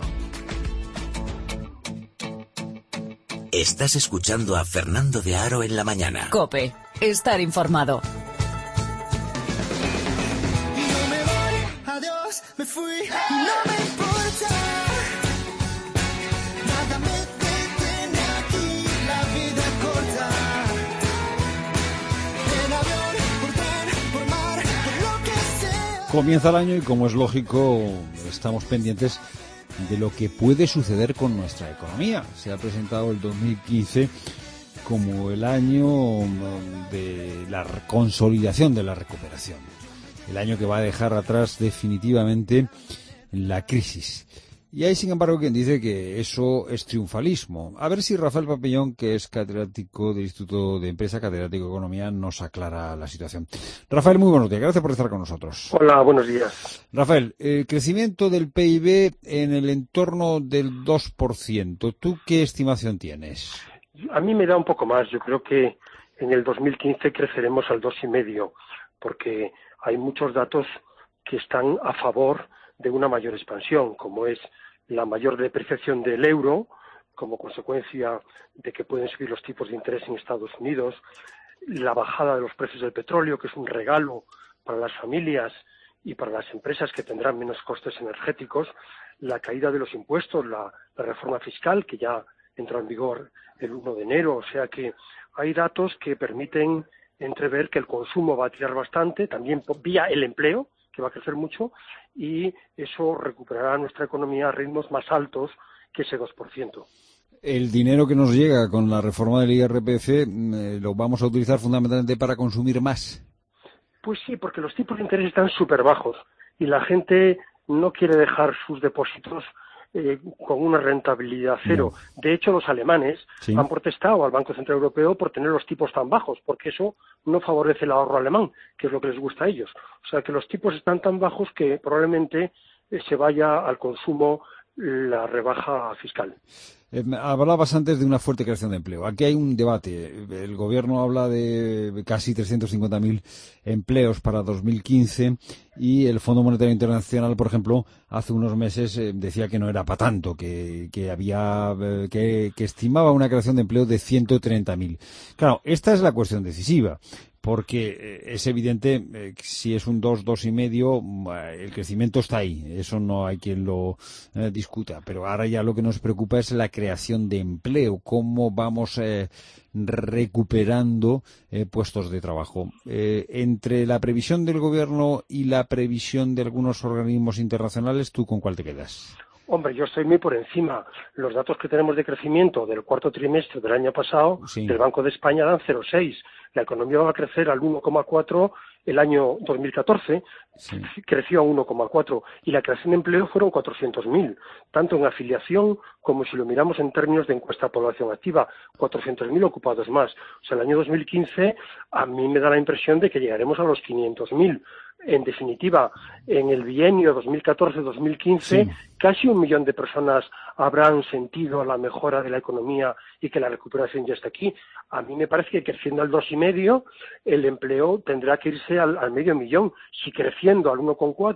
Estás escuchando a Fernando de Aro en la mañana. COPE. Estar informado. Me fui, no me importa. Nada me detiene aquí, la vida corta. En avión, por tren, por mar, por lo que sea. Comienza el año y, como es lógico, estamos pendientes de lo que puede suceder con nuestra economía. Se ha presentado el 2015 como el año de la consolidación de la recuperación. El año que va a dejar atrás definitivamente la crisis. Y hay, sin embargo, quien dice que eso es triunfalismo. A ver si Rafael Papellón, que es catedrático del Instituto de Empresa, catedrático de Economía, nos aclara la situación. Rafael, muy buenos días. Gracias por estar con nosotros. Hola, buenos días. Rafael, el crecimiento del PIB en el entorno del 2%. ¿Tú qué estimación tienes? A mí me da un poco más. Yo creo que en el 2015 creceremos al 2,5%, porque hay muchos datos que están a favor de una mayor expansión, como es la mayor depreciación del euro, como consecuencia de que pueden subir los tipos de interés en Estados Unidos, la bajada de los precios del petróleo, que es un regalo para las familias y para las empresas que tendrán menos costes energéticos, la caída de los impuestos, la reforma fiscal, que ya entró en vigor el 1 de enero, o sea que hay datos que permiten entrever que el consumo va a tirar bastante, también vía el empleo, que va a crecer mucho, y eso recuperará nuestra economía a ritmos más altos que ese 2%. El dinero que nos llega con la reforma del IRPF lo vamos a utilizar fundamentalmente para consumir más. Pues sí, porque los tipos de interés están súper bajos y la gente no quiere dejar sus depósitos con una rentabilidad cero. No. De hecho, los alemanes han protestado al Banco Central Europeo por tener los tipos tan bajos, porque eso no favorece el ahorro alemán, que es lo que les gusta a ellos. O sea, que los tipos están tan bajos que probablemente se vaya al consumo la rebaja fiscal. Hablabas antes de una fuerte creación de empleo. Aquí hay un debate. El gobierno habla de casi 350.000 empleos para 2015 y el Fondo Monetario Internacional, por ejemplo, hace unos meses decía que no era para tanto, que estimaba una creación de empleo de 130.000. Claro, esta es la cuestión decisiva. Porque es evidente, si es un 2,5, el crecimiento está ahí. Eso no hay quien lo discuta. Pero ahora ya lo que nos preocupa es la creación de empleo. Cómo vamos recuperando puestos de trabajo. Entre la previsión del gobierno y la previsión de algunos organismos internacionales, ¿tú con cuál te quedas? Hombre, yo estoy muy por encima. Los datos que tenemos de crecimiento del cuarto trimestre del año pasado del Banco de España dan 0,6. La economía va a crecer al 1,4 el año 2014, creció a 1,4 y la creación de empleo fueron 400.000, tanto en afiliación como si lo miramos en términos de encuesta de población activa, 400.000 ocupados más. O sea, el año 2015 a mí me da la impresión de que llegaremos a los 500.000. En definitiva, en el bienio 2014-2015, casi 1 millón de personas habrán sentido la mejora de la economía y que la recuperación ya está aquí. A mí me parece que creciendo al 2,5, el empleo tendrá que irse al 500.000. Si creciendo al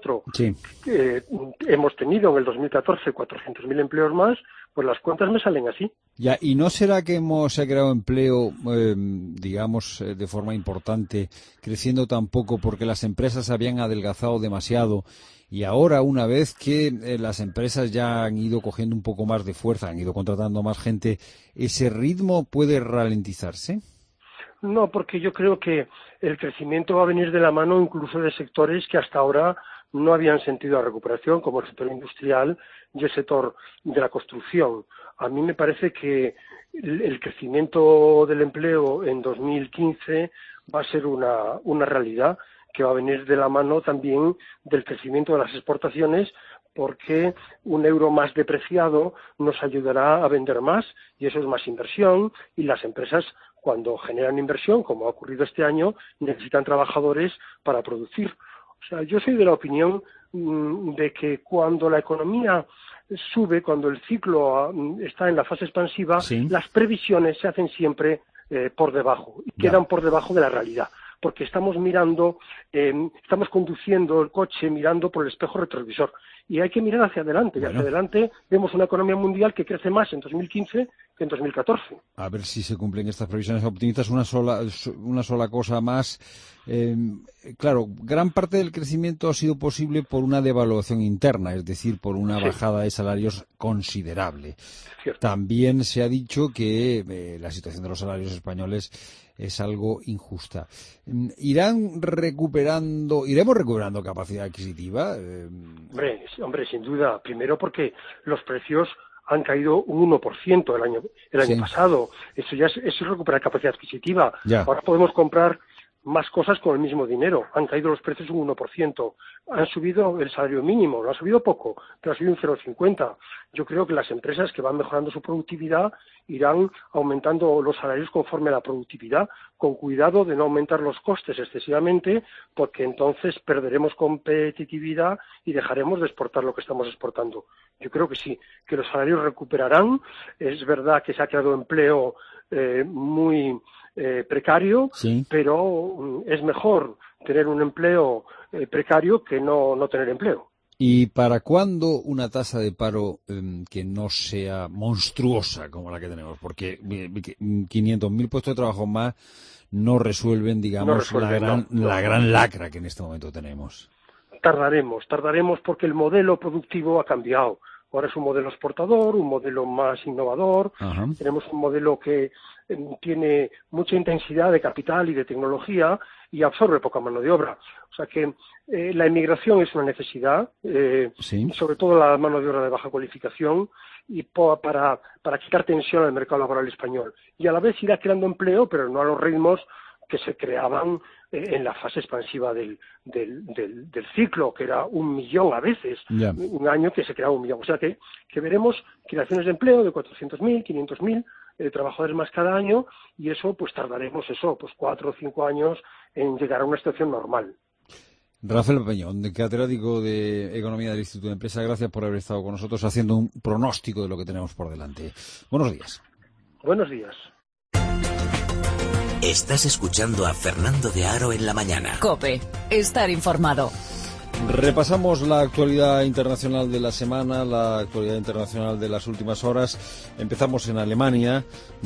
1,4 hemos tenido en el 2014 400.000 empleos más, pues las cuentas me salen así. Ya, ¿y no será que se ha creado empleo, digamos, de forma importante, creciendo tan poco porque las empresas habían adelgazado demasiado y ahora, una vez que las empresas ya han ido cogiendo un poco más de fuerza, han ido contratando más gente, ese ritmo puede ralentizarse? No, porque yo creo que el crecimiento va a venir de la mano incluso de sectores que hasta ahora no habían sentido la recuperación, como el sector industrial y el sector de la construcción. A mí me parece que el crecimiento del empleo en 2015 va a ser una realidad que va a venir de la mano también del crecimiento de las exportaciones, porque un euro más depreciado nos ayudará a vender más y eso es más inversión y las empresas cuando generan inversión, como ha ocurrido este año, necesitan trabajadores para producir. O sea, yo soy de la opinión de que cuando la economía sube, cuando el ciclo está en la fase expansiva, las previsiones se hacen siempre por debajo y quedan por debajo de la realidad. Porque estamos conduciendo el coche mirando por el espejo retrovisor. Y hay que mirar hacia adelante. Y hacia adelante vemos una economía mundial que crece más en 2015 que en 2014. A ver si se cumplen estas previsiones optimistas. Una sola cosa más. Claro, gran parte del crecimiento ha sido posible por una devaluación interna, es decir, por una bajada de salarios considerable. También se ha dicho que la situación de los salarios españoles es algo injusta. ¿Iremos recuperando capacidad adquisitiva? Hombre, sin duda. Primero porque los precios han caído un 1% el año pasado. Eso es recuperar capacidad adquisitiva. Ahora podemos comprar más cosas con el mismo dinero. Han caído los precios un 1%. Han subido el salario mínimo. Lo ha subido poco, pero ha subido un 0,50. Yo creo que las empresas que van mejorando su productividad irán aumentando los salarios conforme a la productividad, con cuidado de no aumentar los costes excesivamente, porque entonces perderemos competitividad y dejaremos de exportar lo que estamos exportando. Yo creo que sí, que los salarios recuperarán. Es verdad que se ha creado empleo muy precario, pero es mejor tener un empleo precario que no tener empleo. ¿Y para cuándo una tasa de paro que no sea monstruosa como la que tenemos? Porque 500.000 puestos de trabajo más no resuelven, digamos, la gran lacra que en este momento tenemos. Tardaremos porque el modelo productivo ha cambiado. Ahora es un modelo exportador, un modelo más innovador. Ajá. Tenemos un modelo que tiene mucha intensidad de capital y de tecnología y absorbe poca mano de obra. O sea que la inmigración es una necesidad, sí, sobre todo la mano de obra de baja cualificación, y para quitar tensión al mercado laboral español. Y a la vez irá creando empleo, pero no a los ritmos que se creaban en la fase expansiva del ciclo, que era 1 millón a veces, un año que se creaba 1 millón. O sea que veremos creaciones de empleo de 400.000, 500.000 trabajadores más cada año, y eso pues tardaremos 4 o 5 años en llegar a una situación normal. Rafael Peñón, catedrático de Economía del Instituto de Empresa, gracias por haber estado con nosotros haciendo un pronóstico de lo que tenemos por delante. Buenos días. Buenos días. Estás escuchando a Fernando de Aro en la mañana. COPE, estar informado. Repasamos la actualidad internacional de la semana, la actualidad internacional de las últimas horas. Empezamos en Alemania,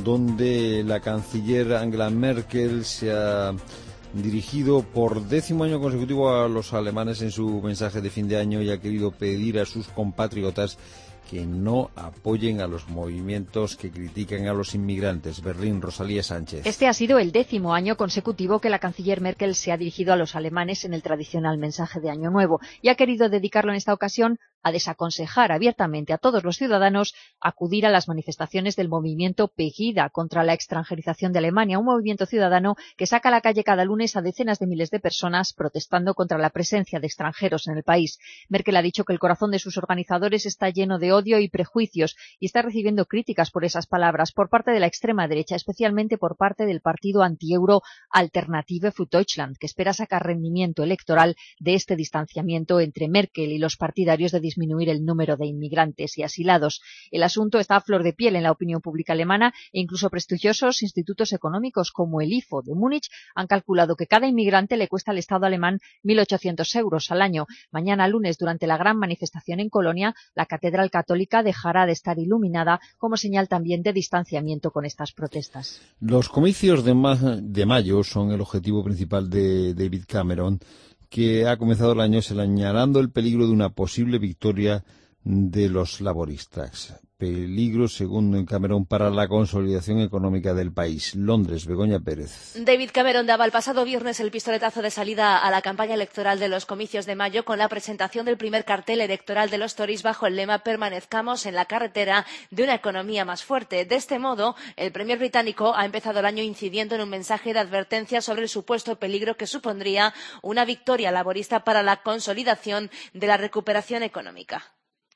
donde la canciller Angela Merkel se ha dirigido por 10º año consecutivo a los alemanes en su mensaje de fin de año y ha querido pedir a sus compatriotas que no apoyen a los movimientos que critican a los inmigrantes. Berlín, Rosalía Sánchez. Este ha sido el 10º año consecutivo que la canciller Merkel se ha dirigido a los alemanes en el tradicional mensaje de Año Nuevo y ha querido dedicarlo en esta ocasión a desaconsejar abiertamente a todos los ciudadanos acudir a las manifestaciones del movimiento Pegida contra la extranjerización de Alemania, un movimiento ciudadano que saca a la calle cada lunes a decenas de miles de personas protestando contra la presencia de extranjeros en el país. Merkel ha dicho que el corazón de sus organizadores está lleno de odio y prejuicios y está recibiendo críticas por esas palabras por parte de la extrema derecha, especialmente por parte del partido antieuro Alternative für Deutschland, que espera sacar rendimiento electoral de este distanciamiento entre Merkel y los partidarios de disminuir el número de inmigrantes y asilados. El asunto está a flor de piel en la opinión pública alemana e incluso prestigiosos institutos económicos como el IFO de Múnich han calculado que cada inmigrante le cuesta al Estado alemán 1.800 euros al año. Mañana lunes, durante la gran manifestación en Colonia, la Catedral Católica dejará de estar iluminada como señal también de distanciamiento con estas protestas. Los comicios de mayo son el objetivo principal de David Cameron, que ha comenzado el año señalando el peligro de una posible victoria de los laboristas. Peligro, según Cameron, para la consolidación económica del país. Londres, Begoña Pérez. David Cameron daba el pasado viernes el pistoletazo de salida a la campaña electoral de los comicios de mayo con la presentación del primer cartel electoral de los Tories bajo el lema «Permanezcamos en la carretera de una economía más fuerte». De este modo, el premier británico ha empezado el año incidiendo en un mensaje de advertencia sobre el supuesto peligro que supondría una victoria laborista para la consolidación de la recuperación económica.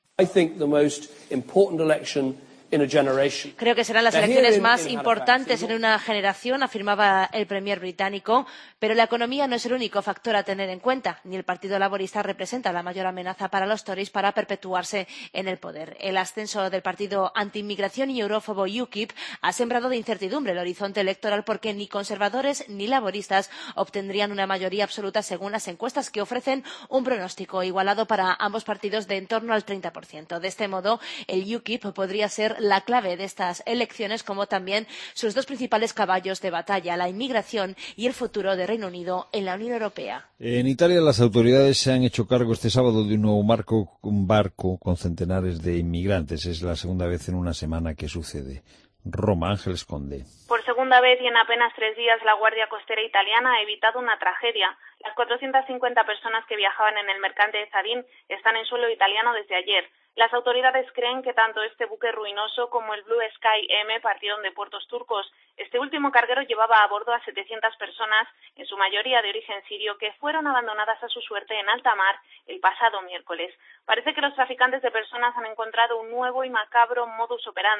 Creo que serán las elecciones más importantes en una generación, afirmaba el premier británico, pero la economía no es el único factor a tener en cuenta, ni el Partido Laborista representa la mayor amenaza para los Tories para perpetuarse en el poder. El ascenso del partido antiinmigración y eurófobo UKIP ha sembrado de incertidumbre el horizonte electoral porque ni conservadores ni laboristas obtendrían una mayoría absoluta según las encuestas que ofrecen un pronóstico igualado para ambos partidos de en torno al 30%. De este modo, el UKIP podría ser la clave de estas elecciones, como también sus dos principales caballos de batalla, la inmigración y el futuro del Reino Unido en la Unión Europea. En Italia, las autoridades se han hecho cargo este sábado de un nuevo barco con centenares de inmigrantes. Es la segunda vez en una semana que sucede. Roma, Ángeles Conde. Por segunda vez y en apenas 3 días, la Guardia Costera italiana ha evitado una tragedia. Las 450 personas que viajaban en el mercante de Zadín están en suelo italiano desde ayer. Las autoridades creen que tanto este buque ruinoso como el Blue Sky M partieron de puertos turcos. Este último carguero llevaba a bordo a 700 personas, en su mayoría de origen sirio, que fueron abandonadas a su suerte en alta mar el pasado miércoles. Parece que los traficantes de personas han encontrado un nuevo y macabro modus operandi.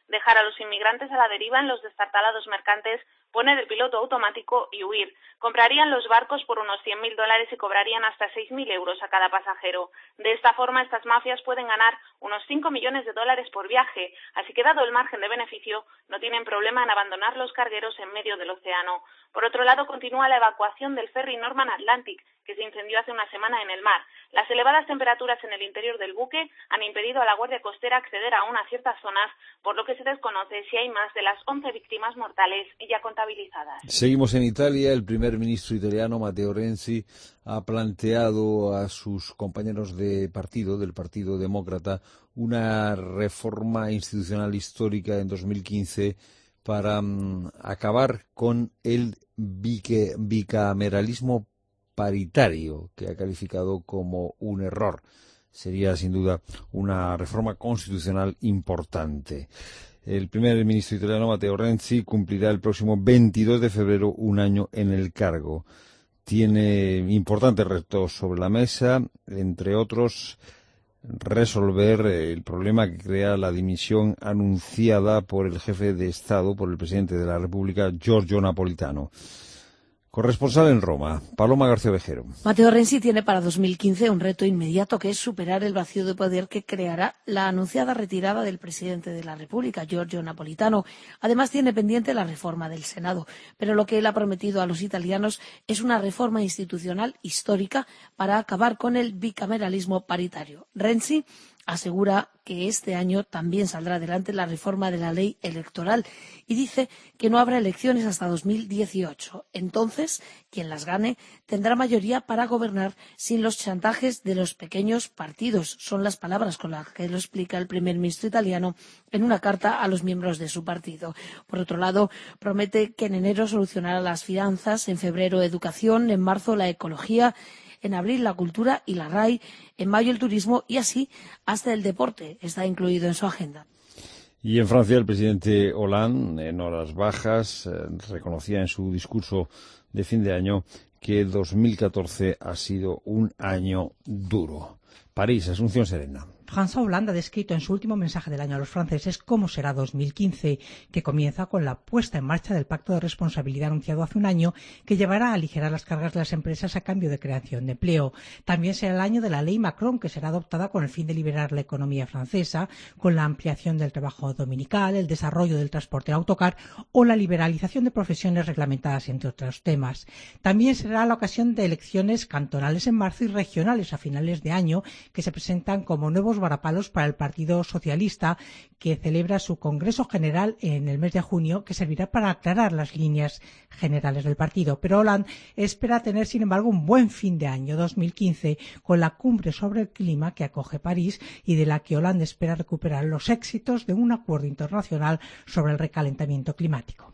Dejar a los inmigrantes a la deriva en los destartalados mercantes, poner el piloto automático y huir. Comprarían los barcos por unos $100.000 y cobrarían hasta 6.000 euros a cada pasajero. De esta forma, estas mafias pueden ganar unos 5 millones de dólares por viaje, así que dado el margen de beneficio, no tienen problema en abandonar los cargueros en medio del océano. Por otro lado, continúa la evacuación del ferry Norman Atlantic, que se incendió hace una semana en el mar. Las elevadas temperaturas en el interior del buque han impedido a la Guardia Costera acceder a unas ciertas zonas, por lo que se desconoce si hay más de las 11 víctimas mortales ya contabilizadas. Seguimos en Italia. El primer ministro italiano, Matteo Renzi, ha planteado a sus compañeros de partido, del Partido Demócrata, una reforma institucional histórica en 2015 para acabar con el bicameralismo paritario, que ha calificado como un error. Sería, sin duda, una reforma constitucional importante. El primer ministro italiano, Matteo Renzi, cumplirá el próximo 22 de febrero un año en el cargo. Tiene importantes retos sobre la mesa, entre otros, resolver el problema que crea la dimisión anunciada por el jefe de Estado, por el presidente de la República, Giorgio Napolitano. Corresponsal en Roma, Paloma García Vejero. Matteo Renzi tiene para 2015 un reto inmediato, que es superar el vacío de poder que creará la anunciada retirada del presidente de la República, Giorgio Napolitano. Además, tiene pendiente la reforma del Senado. Pero lo que él ha prometido a los italianos es una reforma institucional histórica para acabar con el bicameralismo paritario. Renzi asegura que este año también saldrá adelante la reforma de la ley electoral y dice que no habrá elecciones hasta 2018. Entonces, quien las gane tendrá mayoría para gobernar sin los chantajes de los pequeños partidos. Son las palabras con las que lo explica el primer ministro italiano en una carta a los miembros de su partido. Por otro lado, promete que en enero solucionará las finanzas, en febrero educación, en marzo la ecología, en abril la cultura y la RAI, en mayo el turismo y así hasta el deporte está incluido en su agenda. Y en Francia el presidente Hollande, en horas bajas, reconocía en su discurso de fin de año que 2014 ha sido un año duro. París, Asunción Serena. François Hollande ha descrito en su último mensaje del año a los franceses cómo será 2015, que comienza con la puesta en marcha del Pacto de Responsabilidad anunciado hace un año, que llevará a aligerar las cargas de las empresas a cambio de creación de empleo. También será el año de la Ley Macron, que será adoptada con el fin de liberar la economía francesa, con la ampliación del trabajo dominical, el desarrollo del transporte en autocar o la liberalización de profesiones reglamentadas, entre otros temas. También será la ocasión de elecciones cantonales en marzo y regionales a finales de año, que se presentan como nuevos varapalos para el Partido Socialista, que celebra su Congreso General en el mes de junio, que servirá para aclarar las líneas generales del partido. Pero Hollande espera tener, sin embargo, un buen fin de año 2015 con la cumbre sobre el clima que acoge París y de la que Hollande espera recuperar los éxitos de un acuerdo internacional sobre el recalentamiento climático.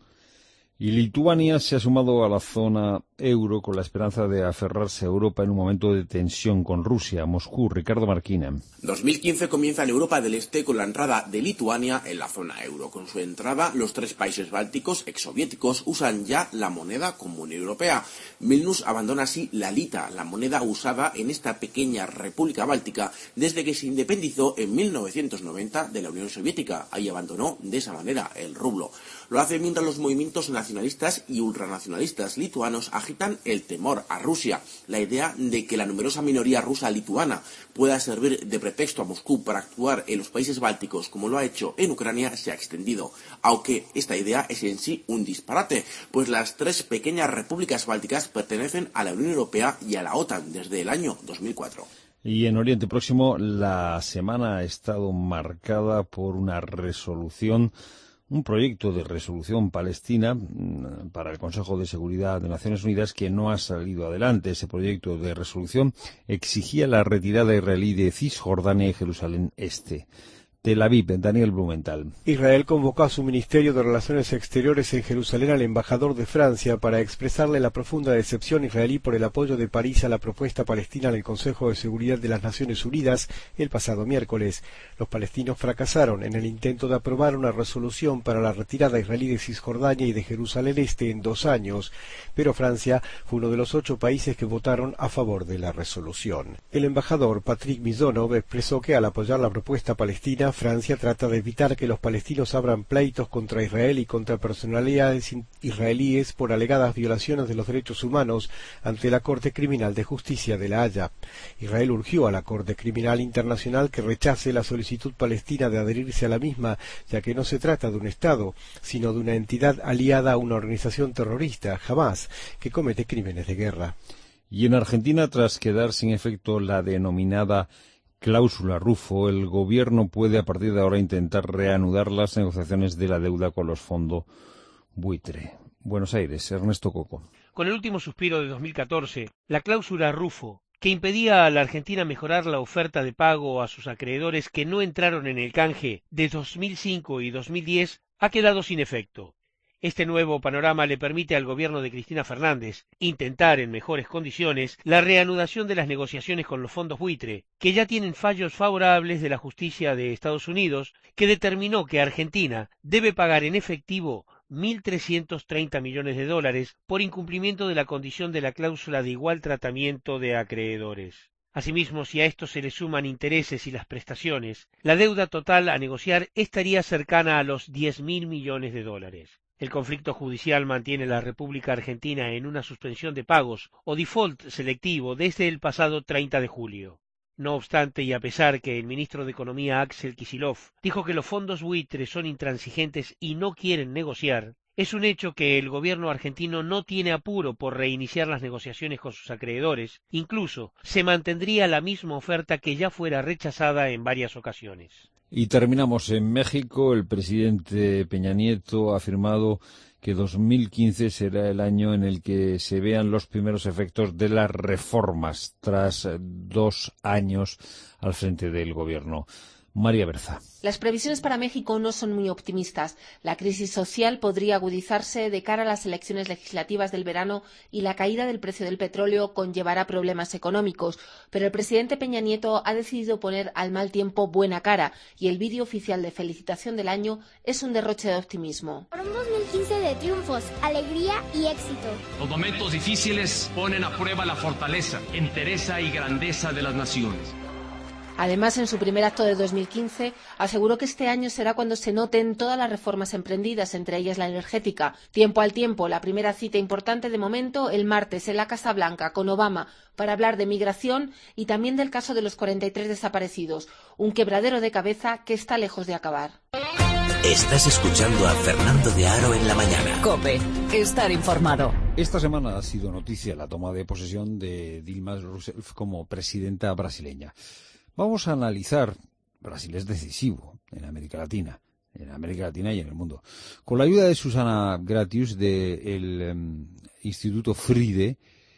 Y Lituania se ha sumado a la zona euro con la esperanza de aferrarse a Europa en un momento de tensión con Rusia. Moscú, Ricardo Marquina. 2015 comienza en Europa del Este con la entrada de Lituania en la zona euro. Con su entrada, los tres países bálticos exsoviéticos usan ya la moneda común europea. Vilnius abandona así la lita, la moneda usada en esta pequeña república báltica desde que se independizó en 1990 de la Unión Soviética. Ahí abandonó de esa manera el rublo. Lo hace mientras los movimientos nacionalistas y ultranacionalistas lituanos agitan el temor a Rusia. La idea de que la numerosa minoría rusa lituana pueda servir de pretexto a Moscú para actuar en los países bálticos como lo ha hecho en Ucrania se ha extendido. Aunque esta idea es en sí un disparate, pues las tres pequeñas repúblicas bálticas pertenecen a la Unión Europea y a la OTAN desde el año 2004. Y en Oriente Próximo la semana ha estado marcada por una proyecto de resolución palestina para el Consejo de Seguridad de Naciones Unidas que no ha salido adelante. Ese proyecto de resolución exigía la retirada israelí de Cisjordania y Jerusalén Este. Tel Aviv, Daniel Blumenthal. Israel convocó a su Ministerio de Relaciones Exteriores en Jerusalén al embajador de Francia para expresarle la profunda decepción israelí por el apoyo de París a la propuesta palestina en el Consejo de Seguridad de las Naciones Unidas el pasado miércoles. Los palestinos fracasaron en el intento de aprobar una resolución para la retirada israelí de Cisjordania y de Jerusalén Este en 2 años, pero Francia fue uno de los 8 países que votaron a favor de la resolución. El embajador Patrick Mizonov expresó que al apoyar la propuesta palestina Francia trata de evitar que los palestinos abran pleitos contra Israel y contra personalidades israelíes por alegadas violaciones de los derechos humanos ante la Corte Criminal de Justicia de La Haya. Israel urgió a la Corte Criminal Internacional que rechace la solicitud palestina de adherirse a la misma, ya que no se trata de un Estado, sino de una entidad aliada a una organización terrorista, Hamás, que comete crímenes de guerra. Y en Argentina, tras quedar sin efecto la denominada cláusula Rufo, el gobierno puede a partir de ahora intentar reanudar las negociaciones de la deuda con los fondos buitre. Buenos Aires, Ernesto Coco. Con el último suspiro de 2014, la cláusula Rufo, que impedía a la Argentina mejorar la oferta de pago a sus acreedores que no entraron en el canje de 2005 y 2010, ha quedado sin efecto. Este nuevo panorama le permite al gobierno de Cristina Fernández intentar en mejores condiciones la reanudación de las negociaciones con los fondos buitre, que ya tienen fallos favorables de la justicia de Estados Unidos, que determinó que Argentina debe pagar en efectivo 1.330 millones de dólares por incumplimiento de la condición de la cláusula de igual tratamiento de acreedores. Asimismo, si a esto se le suman intereses y las prestaciones, la deuda total a negociar estaría cercana a los 10.000 millones de dólares. El conflicto judicial mantiene a la República Argentina en una suspensión de pagos o default selectivo desde el pasado 30 de julio. No obstante, y a pesar que el ministro de Economía Axel Kicillof dijo que los fondos buitre son intransigentes y no quieren negociar, es un hecho que el gobierno argentino no tiene apuro por reiniciar las negociaciones con sus acreedores, incluso se mantendría la misma oferta que ya fuera rechazada en varias ocasiones. Y terminamos en México. El presidente Peña Nieto ha afirmado que 2015 será el año en el que se vean los primeros efectos de las reformas tras 2 años al frente del gobierno. María Berza. Las previsiones para México no son muy optimistas. La crisis social podría agudizarse de cara a las elecciones legislativas del verano y la caída del precio del petróleo conllevará problemas económicos. Pero el presidente Peña Nieto ha decidido poner al mal tiempo buena cara y el vídeo oficial de felicitación del año es un derroche de optimismo. Por un 2015 de triunfos, alegría y éxito. Los momentos difíciles ponen a prueba la fortaleza, entereza y grandeza de las naciones. Además, en su primer acto de 2015, aseguró que este año será cuando se noten todas las reformas emprendidas, entre ellas la energética. Tiempo al tiempo, la primera cita importante de momento el martes en la Casa Blanca con Obama para hablar de migración y también del caso de los 43 desaparecidos, un quebradero de cabeza que está lejos de acabar. Estás escuchando a Fernando de Aro en la mañana. COPE, estar informado. Esta semana ha sido noticia la toma de posesión de Dilma Rousseff como presidenta brasileña. Vamos a analizar, Brasil es decisivo en América Latina y en el mundo. Con la ayuda de Susana Gratius del Instituto Fride,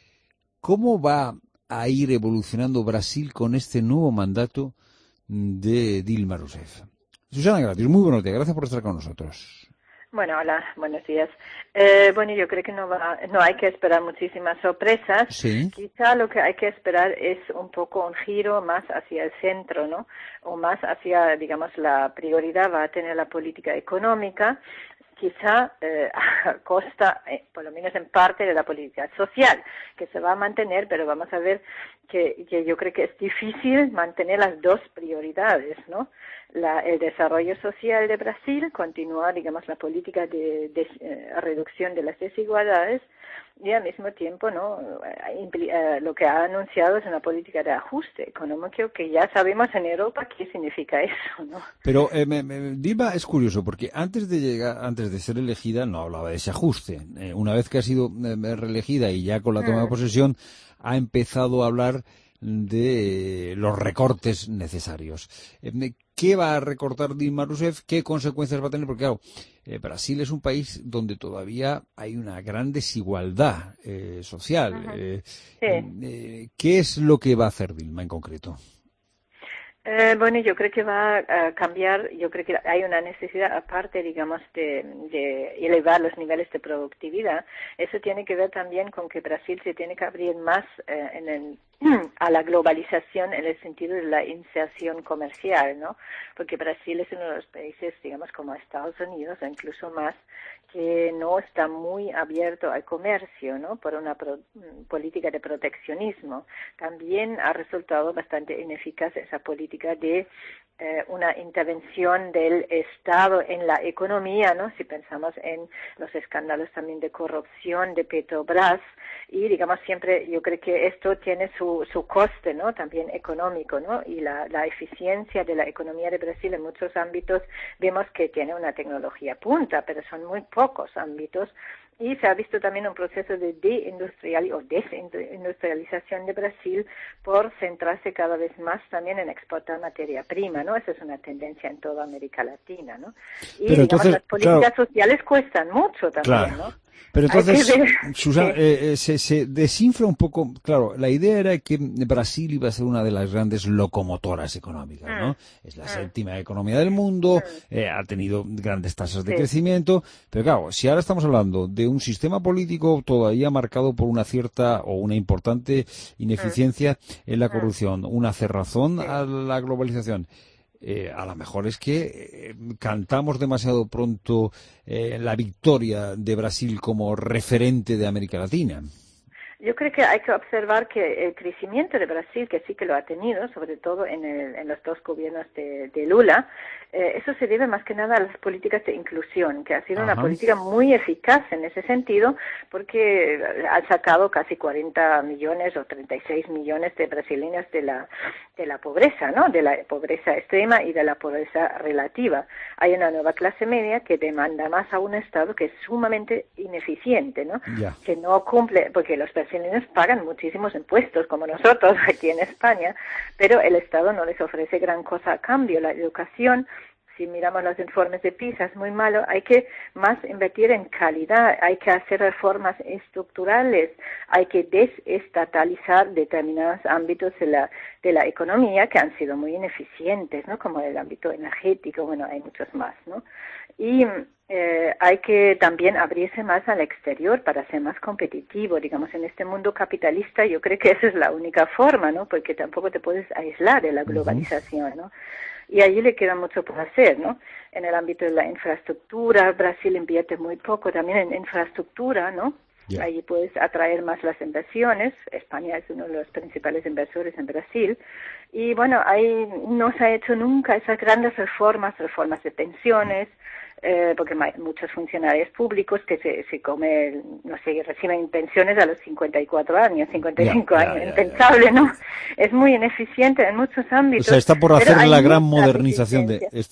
¿cómo va a ir evolucionando Brasil con este nuevo mandato de Dilma Rousseff? Susana Gratius, muy buenos días, gracias por estar con nosotros. Bueno, hola, buenos días. Bueno, yo creo que no hay que esperar muchísimas sorpresas. Sí. Quizá lo que hay que esperar es un poco un giro más hacia el centro, ¿no? O más hacia, digamos, la prioridad va a tener la política económica, quizá a costa, por lo menos en parte, de la política social, que se va a mantener, pero vamos a ver que yo creo que es difícil mantener las dos prioridades, ¿no? El desarrollo social de Brasil, continuar, digamos, la política de reducción de las desigualdades y al mismo tiempo, ¿no? Lo que ha anunciado es una política de ajuste económico que ya sabemos en Europa qué significa eso, ¿no? Pero Dilma es curioso porque antes de ser elegida no hablaba de ese ajuste. Una vez que ha sido reelegida y ya con la toma de posesión ha empezado a hablar de los recortes necesarios. ¿Qué va a recortar Dilma Rousseff? ¿Qué consecuencias va a tener? Porque claro, Brasil es un país donde todavía hay una gran desigualdad social. Sí. ¿Qué es lo que va a hacer Dilma en concreto? Bueno, yo creo que va a cambiar, yo creo que hay una necesidad aparte, digamos, de elevar los niveles de productividad. Eso tiene que ver también con que Brasil se tiene que abrir más a la globalización en el sentido de la inserción comercial, ¿no? Porque Brasil es uno de los países, digamos, como Estados Unidos, o incluso más, que no está muy abierto al comercio, ¿no? Por una política de proteccionismo. También ha resultado bastante ineficaz esa política política de una intervención del Estado en la economía, ¿no? Si pensamos en los escándalos también de corrupción de Petrobras, y digamos siempre yo creo que esto tiene su coste, ¿no? También económico, ¿no? Y la eficiencia de la economía de Brasil en muchos ámbitos vemos que tiene una tecnología punta, pero son muy pocos ámbitos. Y se ha visto también un proceso de desindustrialización de Brasil por centrarse cada vez más también en exportar materia prima, ¿no? Esa es una tendencia en toda América Latina, ¿no? Y pero digamos, entonces, las políticas claro, sociales cuestan mucho también, claro. ¿no? Pero entonces, Hay que ver, Susana, se desinfla un poco. Claro, la idea era que Brasil iba a ser una de las grandes locomotoras económicas, ¿no? Es la séptima economía del mundo, ha tenido grandes tasas de crecimiento, pero claro, si ahora estamos hablando de un sistema político todavía marcado por una cierta o una importante ineficiencia en la corrupción, una cerrazón a la globalización, a lo mejor es que cantamos demasiado pronto la victoria de Brasil como referente de América Latina. Yo creo que hay que observar que el crecimiento de Brasil, que sí que lo ha tenido, sobre todo en los dos gobiernos de Lula, eso se debe más que nada a las políticas de inclusión, que ha sido una política muy eficaz en ese sentido, porque han sacado casi 40 millones o 36 millones de brasileños de la pobreza, ¿no? De la pobreza extrema y de la pobreza relativa. Hay una nueva clase media que demanda más a un Estado que es sumamente ineficiente, ¿no? Que no cumple, porque los brasileños pagan muchísimos impuestos, como nosotros aquí en España, pero el Estado no les ofrece gran cosa a cambio. La educación, si miramos los informes de PISA, es muy malo. Hay que más invertir en calidad, hay que hacer reformas estructurales, hay que desestatalizar determinados ámbitos de la economía que han sido muy ineficientes, ¿no? Como el ámbito energético, bueno, hay muchos más, ¿no? Y hay que también abrirse más al exterior para ser más competitivo, digamos, en este mundo capitalista. Yo creo que esa es la única forma, ¿no? Porque tampoco te puedes aislar de la globalización, ¿no? Y allí le queda mucho por hacer, ¿no? En el ámbito de la infraestructura, Brasil invierte muy poco también en infraestructura, ¿no? Allí puedes atraer más las inversiones. España es uno de los principales inversores en Brasil. Y bueno, ahí no se ha hecho nunca esas grandes reformas de pensiones, porque hay muchos funcionarios públicos que se reciben pensiones a los 54 años, 55 años, impensable, ¿no? Es muy ineficiente en muchos ámbitos. O sea, está por hacer la gran modernización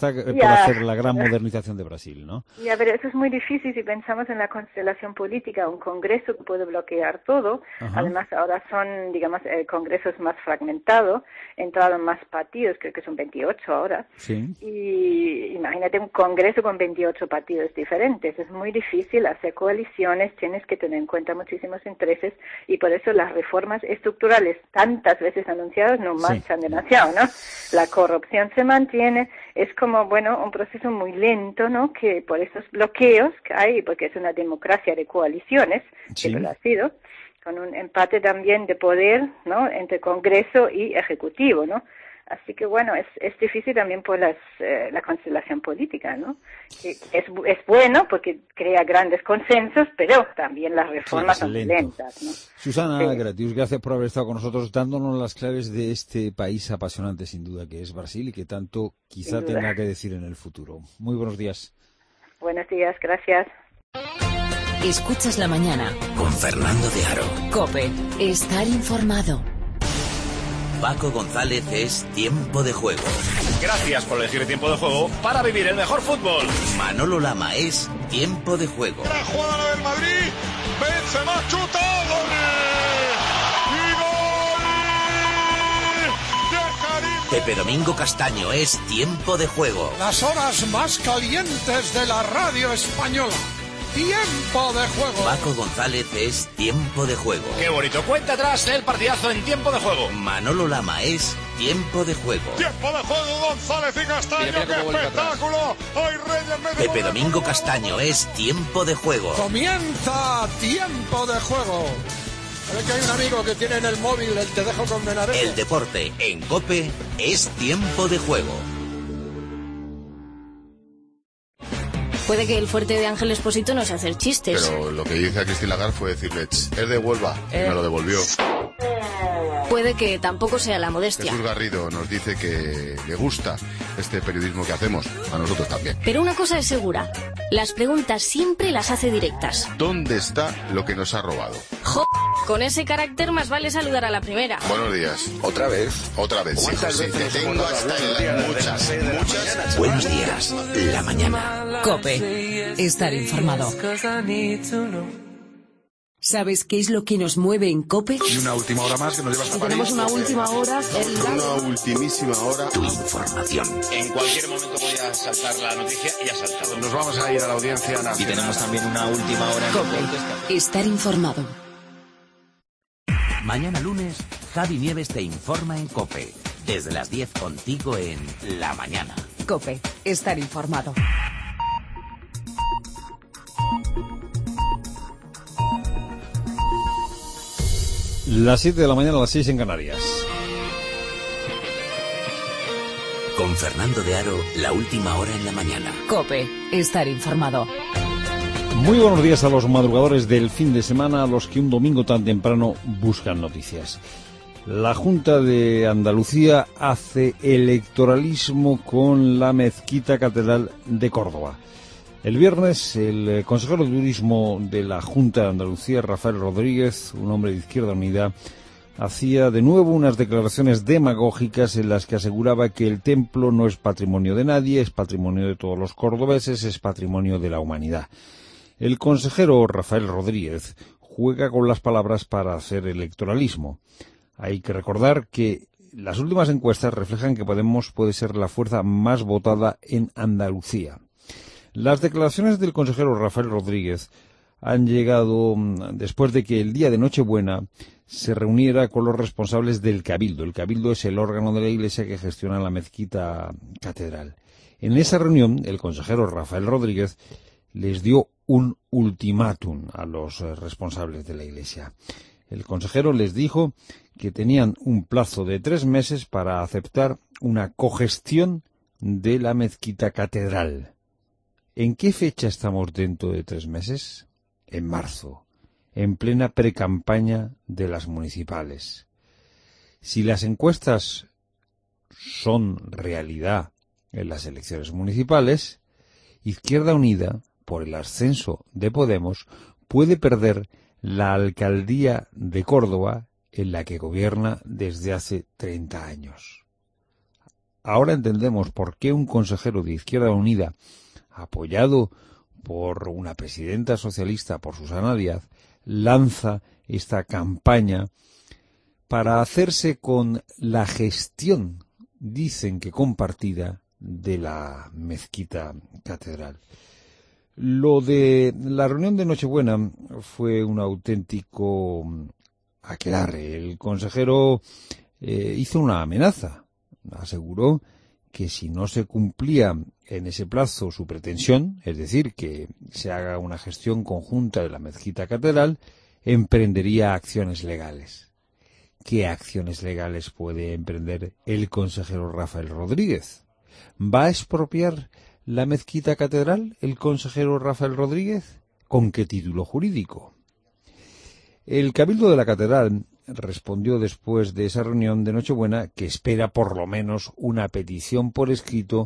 de Brasil, ¿no? Ya, pero eso es muy difícil si pensamos en la constelación política, un congreso que puede bloquear todo. Además, ahora son, digamos, congresos más fragmentados, entraron más partidos, creo que son 28 ahora. Sí. Y imagínate un congreso con 28 partidos diferentes. Es muy difícil hacer coaliciones, tienes que tener en cuenta muchísimos intereses y por eso las reformas estructurales tantas veces anunciadas no marchan demasiado, ¿no? La corrupción se mantiene, es como, bueno, un proceso muy lento, ¿no? Que por esos bloqueos que hay, porque es una democracia de coaliciones, que lo ha sido, con un empate también de poder, ¿no? Entre Congreso y Ejecutivo, ¿no? Así que bueno, es difícil también por la constelación política, ¿no? Que es bueno porque crea grandes consensos, pero también las reformas son lentas, ¿no? Susana Gratius, gracias por haber estado con nosotros dándonos las claves de este país apasionante sin duda que es Brasil y que tanto quizá tenga que decir en el futuro. Muy buenos días. Buenos días, gracias. Escuchas la mañana con Fernando de Aro. COPE, estar informado. Paco González es Tiempo de Juego. Gracias por elegir Tiempo de Juego para vivir el mejor fútbol. Manolo Lama es Tiempo de Juego. La jugada del Madrid, Benzema chuta, ¡gol! ¡Y gol! ¡De Karim! Pepe Domingo Castaño es Tiempo de Juego. Las horas más calientes de la radio española. Tiempo de Juego. Paco González es Tiempo de Juego. Qué bonito, cuenta atrás el partidazo en Tiempo de Juego. Manolo Lama es Tiempo de Juego. Tiempo de Juego, González y Castaño, qué espectáculo. Hoy Reyes medio. Pepe Domingo Castaño es Tiempo de Juego. Comienza Tiempo de Juego. ¿Sabes que hay un amigo que tiene en el móvil el Te dejo con Menarejo? El deporte en COPE es Tiempo de Juego. Puede que el fuerte de Ángel Expósito no sea hacer chistes. Pero lo que dice a Cristina Lagarde fue decirle, es de Huelva, y me lo devolvió. puede que tampoco sea la modestia. Jesús Garrido nos dice que le gusta este periodismo que hacemos, a nosotros también. Pero una cosa es segura, las preguntas siempre las hace directas. ¿Dónde está lo que nos ha robado? Con ese carácter más vale saludar a la primera. Buenos días. ¿Otra vez? Otra vez, sí, José. Te tengo hasta en las muchas. Buenos días, la mañana. COPE. Estar informado. ¿Sabes qué es lo que nos mueve en COPE? Y una última hora más que nos lleva hasta París. Tenemos una última hora. Una ultimísima hora. Tu información. En cualquier momento podía saltar la noticia y ha saltado. Nos vamos a ir a la Audiencia Nacional. Y tenemos también una última hora. COPE. Estar informado. Mañana lunes, Javi Nieves te informa en COPE. Desde las 10 contigo en La Mañana. COPE. Estar informado. Las 7 de la mañana, las 6 en Canarias. Con Fernando de Aro, la última hora en la mañana. COPE. Estar informado. Muy buenos días a los madrugadores del fin de semana, a los que un domingo tan temprano buscan noticias. La Junta de Andalucía hace electoralismo con la Mezquita Catedral de Córdoba. El viernes, el consejero de Turismo de la Junta de Andalucía, Rafael Rodríguez, un hombre de Izquierda Unida, hacía de nuevo unas declaraciones demagógicas en las que aseguraba que el templo no es patrimonio de nadie, es patrimonio de todos los cordobeses, es patrimonio de la humanidad. El consejero Rafael Rodríguez juega con las palabras para hacer electoralismo. Hay que recordar que las últimas encuestas reflejan que Podemos puede ser la fuerza más votada en Andalucía. Las declaraciones del consejero Rafael Rodríguez han llegado después de que el día de Nochebuena se reuniera con los responsables del Cabildo. El Cabildo es el órgano de la Iglesia que gestiona la Mezquita Catedral. En esa reunión, el consejero Rafael Rodríguez les dio un ultimátum a los responsables de la Iglesia. El consejero les dijo que tenían un plazo de 3 meses para aceptar una cogestión de la Mezquita Catedral. ¿En qué fecha estamos dentro de 3 meses? En marzo, en plena precampaña de las municipales. Si las encuestas son realidad en las elecciones municipales, Izquierda Unida, por el ascenso de Podemos, puede perder la alcaldía de Córdoba, en la que gobierna desde hace 30 años. Ahora entendemos por qué un consejero de Izquierda Unida, apoyado por una presidenta socialista, por Susana Díaz, lanza esta campaña para hacerse con la gestión, dicen que compartida, de la Mezquita Catedral. Lo de la reunión de Nochebuena fue un auténtico aquelarre. El consejero hizo una amenaza, aseguró que si no se cumplía en ese plazo su pretensión, es decir, que se haga una gestión conjunta de la Mezquita Catedral, emprendería acciones legales. ¿Qué acciones legales puede emprender el consejero Rafael Rodríguez? ¿Va a expropiar la Mezquita Catedral el consejero Rafael Rodríguez? ¿Con qué título jurídico? El Cabildo de la Catedral respondió después de esa reunión de Nochebuena que espera por lo menos una petición por escrito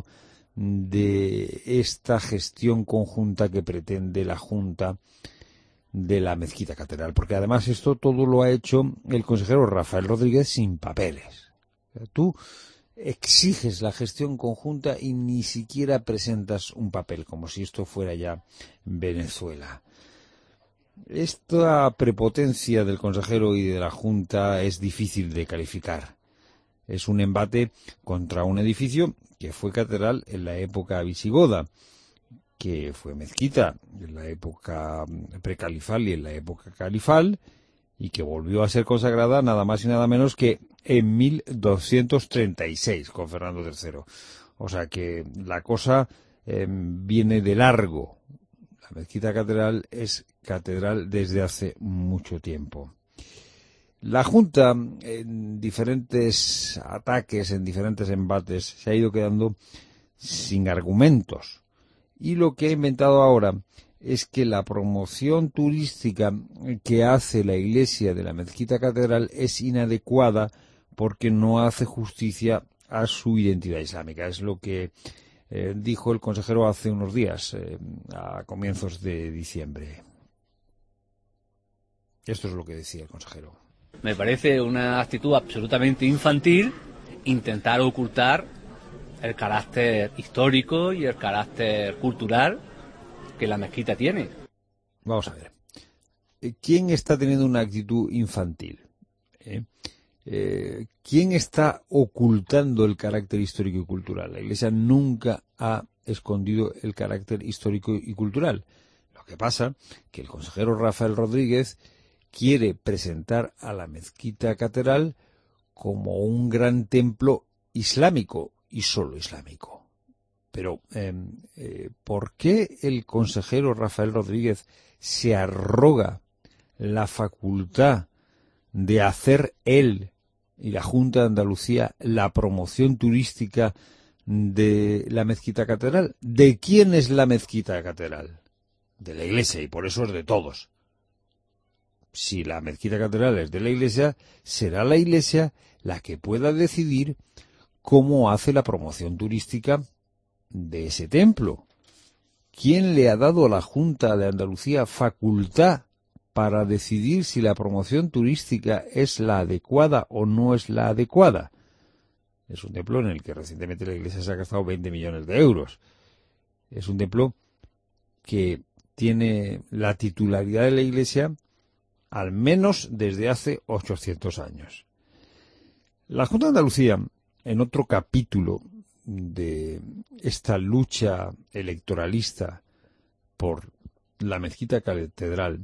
de esta gestión conjunta que pretende la Junta de la Mezquita Catedral, porque además esto todo lo ha hecho el consejero Rafael Rodríguez sin papeles. Tú exiges la gestión conjunta y ni siquiera presentas un papel, como si esto fuera ya Venezuela. Esta prepotencia del consejero y de la Junta es difícil de calificar. Es un embate contra un edificio que fue catedral en la época visigoda, que fue mezquita en la época precalifal y en la época califal, y que volvió a ser consagrada nada más y nada menos que en 1236 con Fernando III. O sea que la cosa viene de largo. La Mezquita Catedral es catedral desde hace mucho tiempo. La Junta, en diferentes ataques, en diferentes embates, se ha ido quedando sin argumentos. Y lo que ha inventado ahora es que la promoción turística que hace la iglesia de la Mezquita Catedral es inadecuada porque no hace justicia a su identidad islámica. Es lo que dijo el consejero hace unos días, a comienzos de diciembre. Esto es lo que decía el consejero. Me parece una actitud absolutamente infantil intentar ocultar el carácter histórico y el carácter cultural que la mezquita tiene. Vamos a ver. ¿Quién está teniendo una actitud infantil? ¿Quién está ocultando el carácter histórico y cultural? La Iglesia nunca ha escondido el carácter histórico y cultural. Lo que pasa que el consejero Rafael Rodríguez quiere presentar a la Mezquita Catedral como un gran templo islámico y solo islámico. Pero, ¿por qué el consejero Rafael Rodríguez se arroga la facultad de hacer él y la Junta de Andalucía la promoción turística de la Mezquita Catedral? ¿De quién es la Mezquita Catedral? De la Iglesia, y por eso es de todos. Si la Mezquita Catedral es de la Iglesia, será la Iglesia la que pueda decidir cómo hace la promoción turística de ese templo. ¿Quién le ha dado a la Junta de Andalucía facultad para decidir si la promoción turística es la adecuada o no es la adecuada? Es un templo en el que recientemente la Iglesia se ha gastado 20 millones de euros. Es un templo que tiene la titularidad de la Iglesia al menos desde hace 800 años. La Junta de Andalucía, en otro capítulo de esta lucha electoralista por la Mezquita Catedral,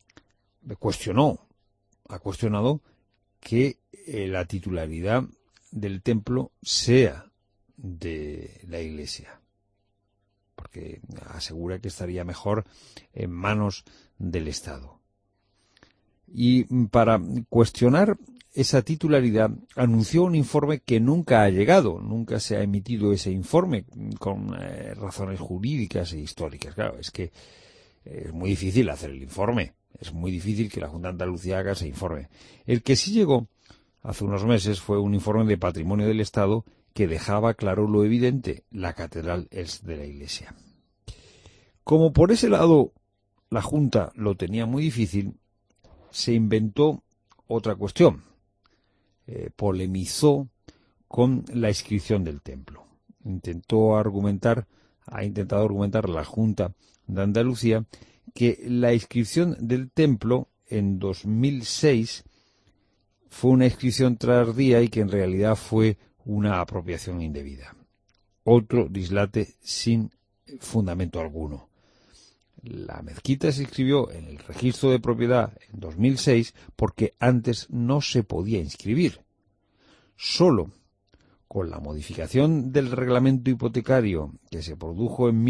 ha cuestionado que la titularidad del templo sea de la Iglesia, porque asegura que estaría mejor en manos del Estado. Y para cuestionar esa titularidad, anunció un informe que nunca ha llegado, nunca se ha emitido ese informe con razones jurídicas e históricas. Claro, es que es muy difícil hacer el informe, es muy difícil que la Junta de Andalucía haga ese informe. El que sí llegó hace unos meses fue un informe de Patrimonio del Estado que dejaba claro lo evidente: la catedral es de la Iglesia. Como por ese lado la Junta lo tenía muy difícil, se inventó otra cuestión. Polemizó con la inscripción del templo. Ha intentado argumentar la Junta de Andalucía que la inscripción del templo en 2006 fue una inscripción tardía y que en realidad fue una apropiación indebida. Otro dislate sin fundamento alguno. La mezquita se inscribió en el registro de propiedad en 2006 porque antes no se podía inscribir. Solo con la modificación del reglamento hipotecario que se produjo en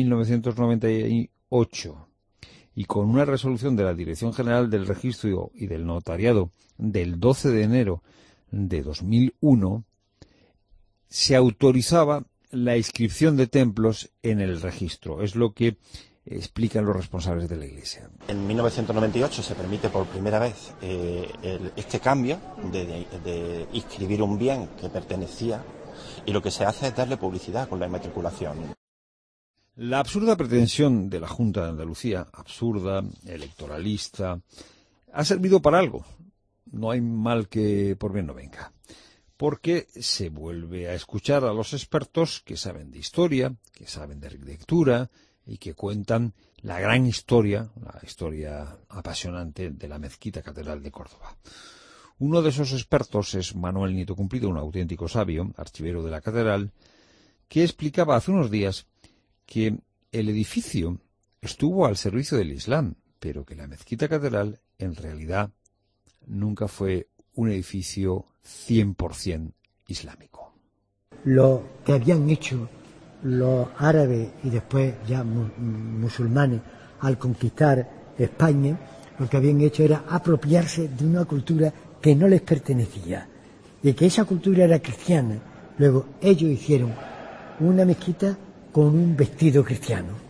1998 y con una resolución de la Dirección General del Registro y del Notariado del 12 de enero de 2001, se autorizaba la inscripción de templos en el registro. Es lo que explican los responsables de la Iglesia. En 1998 se permite por primera vez este cambio de inscribir un bien que pertenecía, y lo que se hace es darle publicidad con la inmatriculación. La absurda pretensión de la Junta de Andalucía, absurda, electoralista, ha servido para algo. No hay mal que por bien no venga. Porque se vuelve a escuchar a los expertos que saben de historia, que saben de arquitectura, y que cuentan la gran historia, la historia apasionante de la Mezquita Catedral de Córdoba. Uno de esos expertos es Manuel Nieto Cumplido, un auténtico sabio, archivero de la catedral, que explicaba hace unos días que el edificio estuvo al servicio del Islam, pero que la Mezquita Catedral en realidad nunca fue un edificio 100% islámico. Lo que habían hecho los árabes y después ya musulmanes al conquistar España, lo que habían hecho era apropiarse de una cultura que no les pertenecía, de que esa cultura era cristiana. Luego ellos hicieron una mezquita con un vestido cristiano.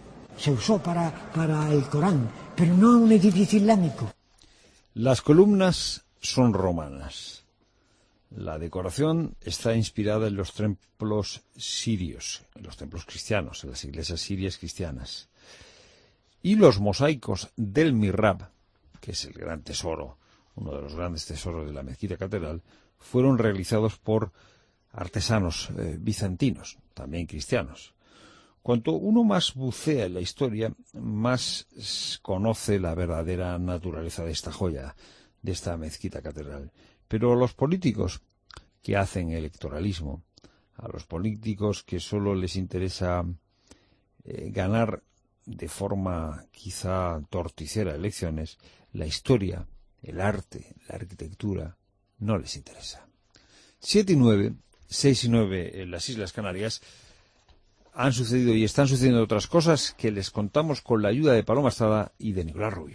se usó para el Corán, pero no un edificio islámico. Las columnas son romanas. La decoración está inspirada en los templos sirios, en los templos cristianos, en las iglesias sirias cristianas. Y los mosaicos del mihrab, que es el gran tesoro, uno de los grandes tesoros de la mezquita catedral, fueron realizados por artesanos bizantinos, también cristianos. Cuanto uno más bucea en la historia, más conoce la verdadera naturaleza de esta joya, de esta mezquita catedral. Pero a los políticos que hacen electoralismo, a los políticos que solo les interesa ganar de forma quizá torticera elecciones, la historia, el arte, la arquitectura, no les interesa. 7 y 9, 6 y 9 en las Islas Canarias han sucedido y están sucediendo otras cosas que les contamos con la ayuda de Paloma Estrada y de Nicolás Rubio.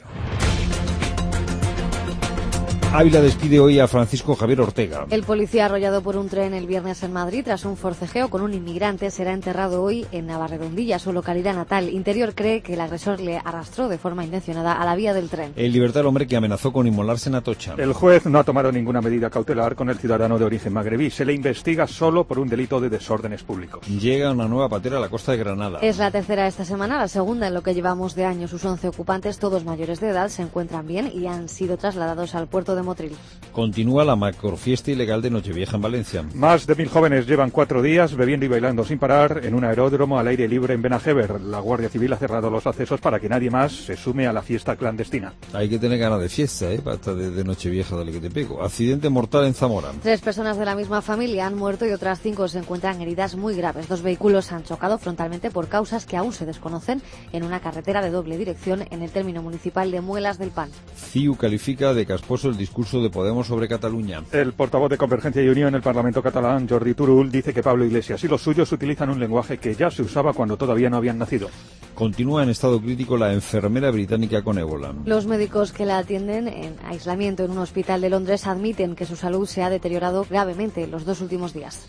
Ávila despide hoy a Francisco Javier Ortega. El policía arrollado por un tren el viernes en Madrid tras un forcejeo con un inmigrante será enterrado hoy en Navarredondilla, su localidad natal. Interior cree que el agresor le arrastró de forma intencionada a la vía del tren. En libertad el hombre que amenazó con inmolarse en Atocha. El juez no ha tomado ninguna medida cautelar con el ciudadano de origen magrebí. Se le investiga solo por un delito de desórdenes públicos. Llega una nueva patera a la costa de Granada. Es la tercera esta semana, la segunda en lo que llevamos de año. Sus 11 ocupantes, todos mayores de edad, se encuentran bien y han sido trasladados al puerto de Motril. Continúa la macrofiesta ilegal de Nochevieja en Valencia. Más de 1.000 jóvenes llevan 4 días bebiendo y bailando sin parar en un aeródromo al aire libre en Benajever. La Guardia Civil ha cerrado los accesos para que nadie más se sume a la fiesta clandestina. Hay que tener ganas de fiesta, para estar de Nochevieja, dale que te pego. Accidente mortal en Zamora. 3 personas de la misma familia han muerto y otras 5 se encuentran heridas muy graves. 2 vehículos han chocado frontalmente por causas que aún se desconocen en una carretera de doble dirección en el término municipal de Muelas del Pan. CiU califica de casposo el discurso de Podemos sobre Cataluña. El portavoz de Convergencia y Unió en el Parlamento catalán, Jordi Turull, dice que Pablo Iglesias y los suyos utilizan un lenguaje que ya se usaba cuando todavía no habían nacido. Continúa en estado crítico la enfermera británica con ébola. Los médicos que la atienden en aislamiento en un hospital de Londres admiten que su salud se ha deteriorado gravemente en los 2 últimos días.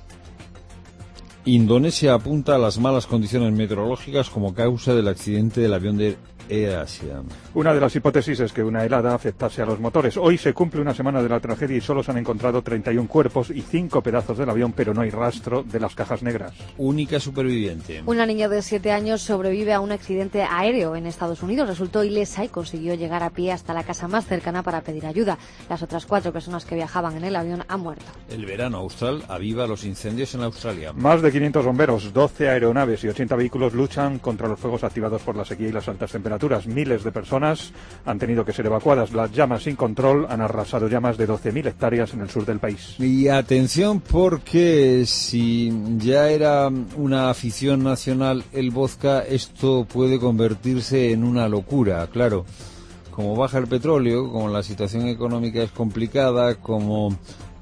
Indonesia apunta a las malas condiciones meteorológicas como causa del accidente del avión de Air Asia. Una de las hipótesis es que una helada afectase a los motores. Hoy se cumple una semana de la tragedia y solo se han encontrado 31 cuerpos y 5 pedazos del avión, pero no hay rastro de las cajas negras. Única superviviente. Una niña de 7 años sobrevive a un accidente aéreo en Estados Unidos. Resultó ilesa y consiguió llegar a pie hasta la casa más cercana para pedir ayuda. Las otras 4 personas que viajaban en el avión han muerto. El verano austral aviva los incendios en Australia. Más de 500 bomberos, 12 aeronaves y 80 vehículos luchan contra los fuegos activados por la sequía y las altas temperaturas. Miles de personas han tenido que ser evacuadas. Las llamas sin control han arrasado ya más de 12.000 hectáreas en el sur del país. Y atención, porque si ya era una afición nacional el vodka, esto puede convertirse en una locura. Claro, como baja el petróleo, como la situación económica es complicada, como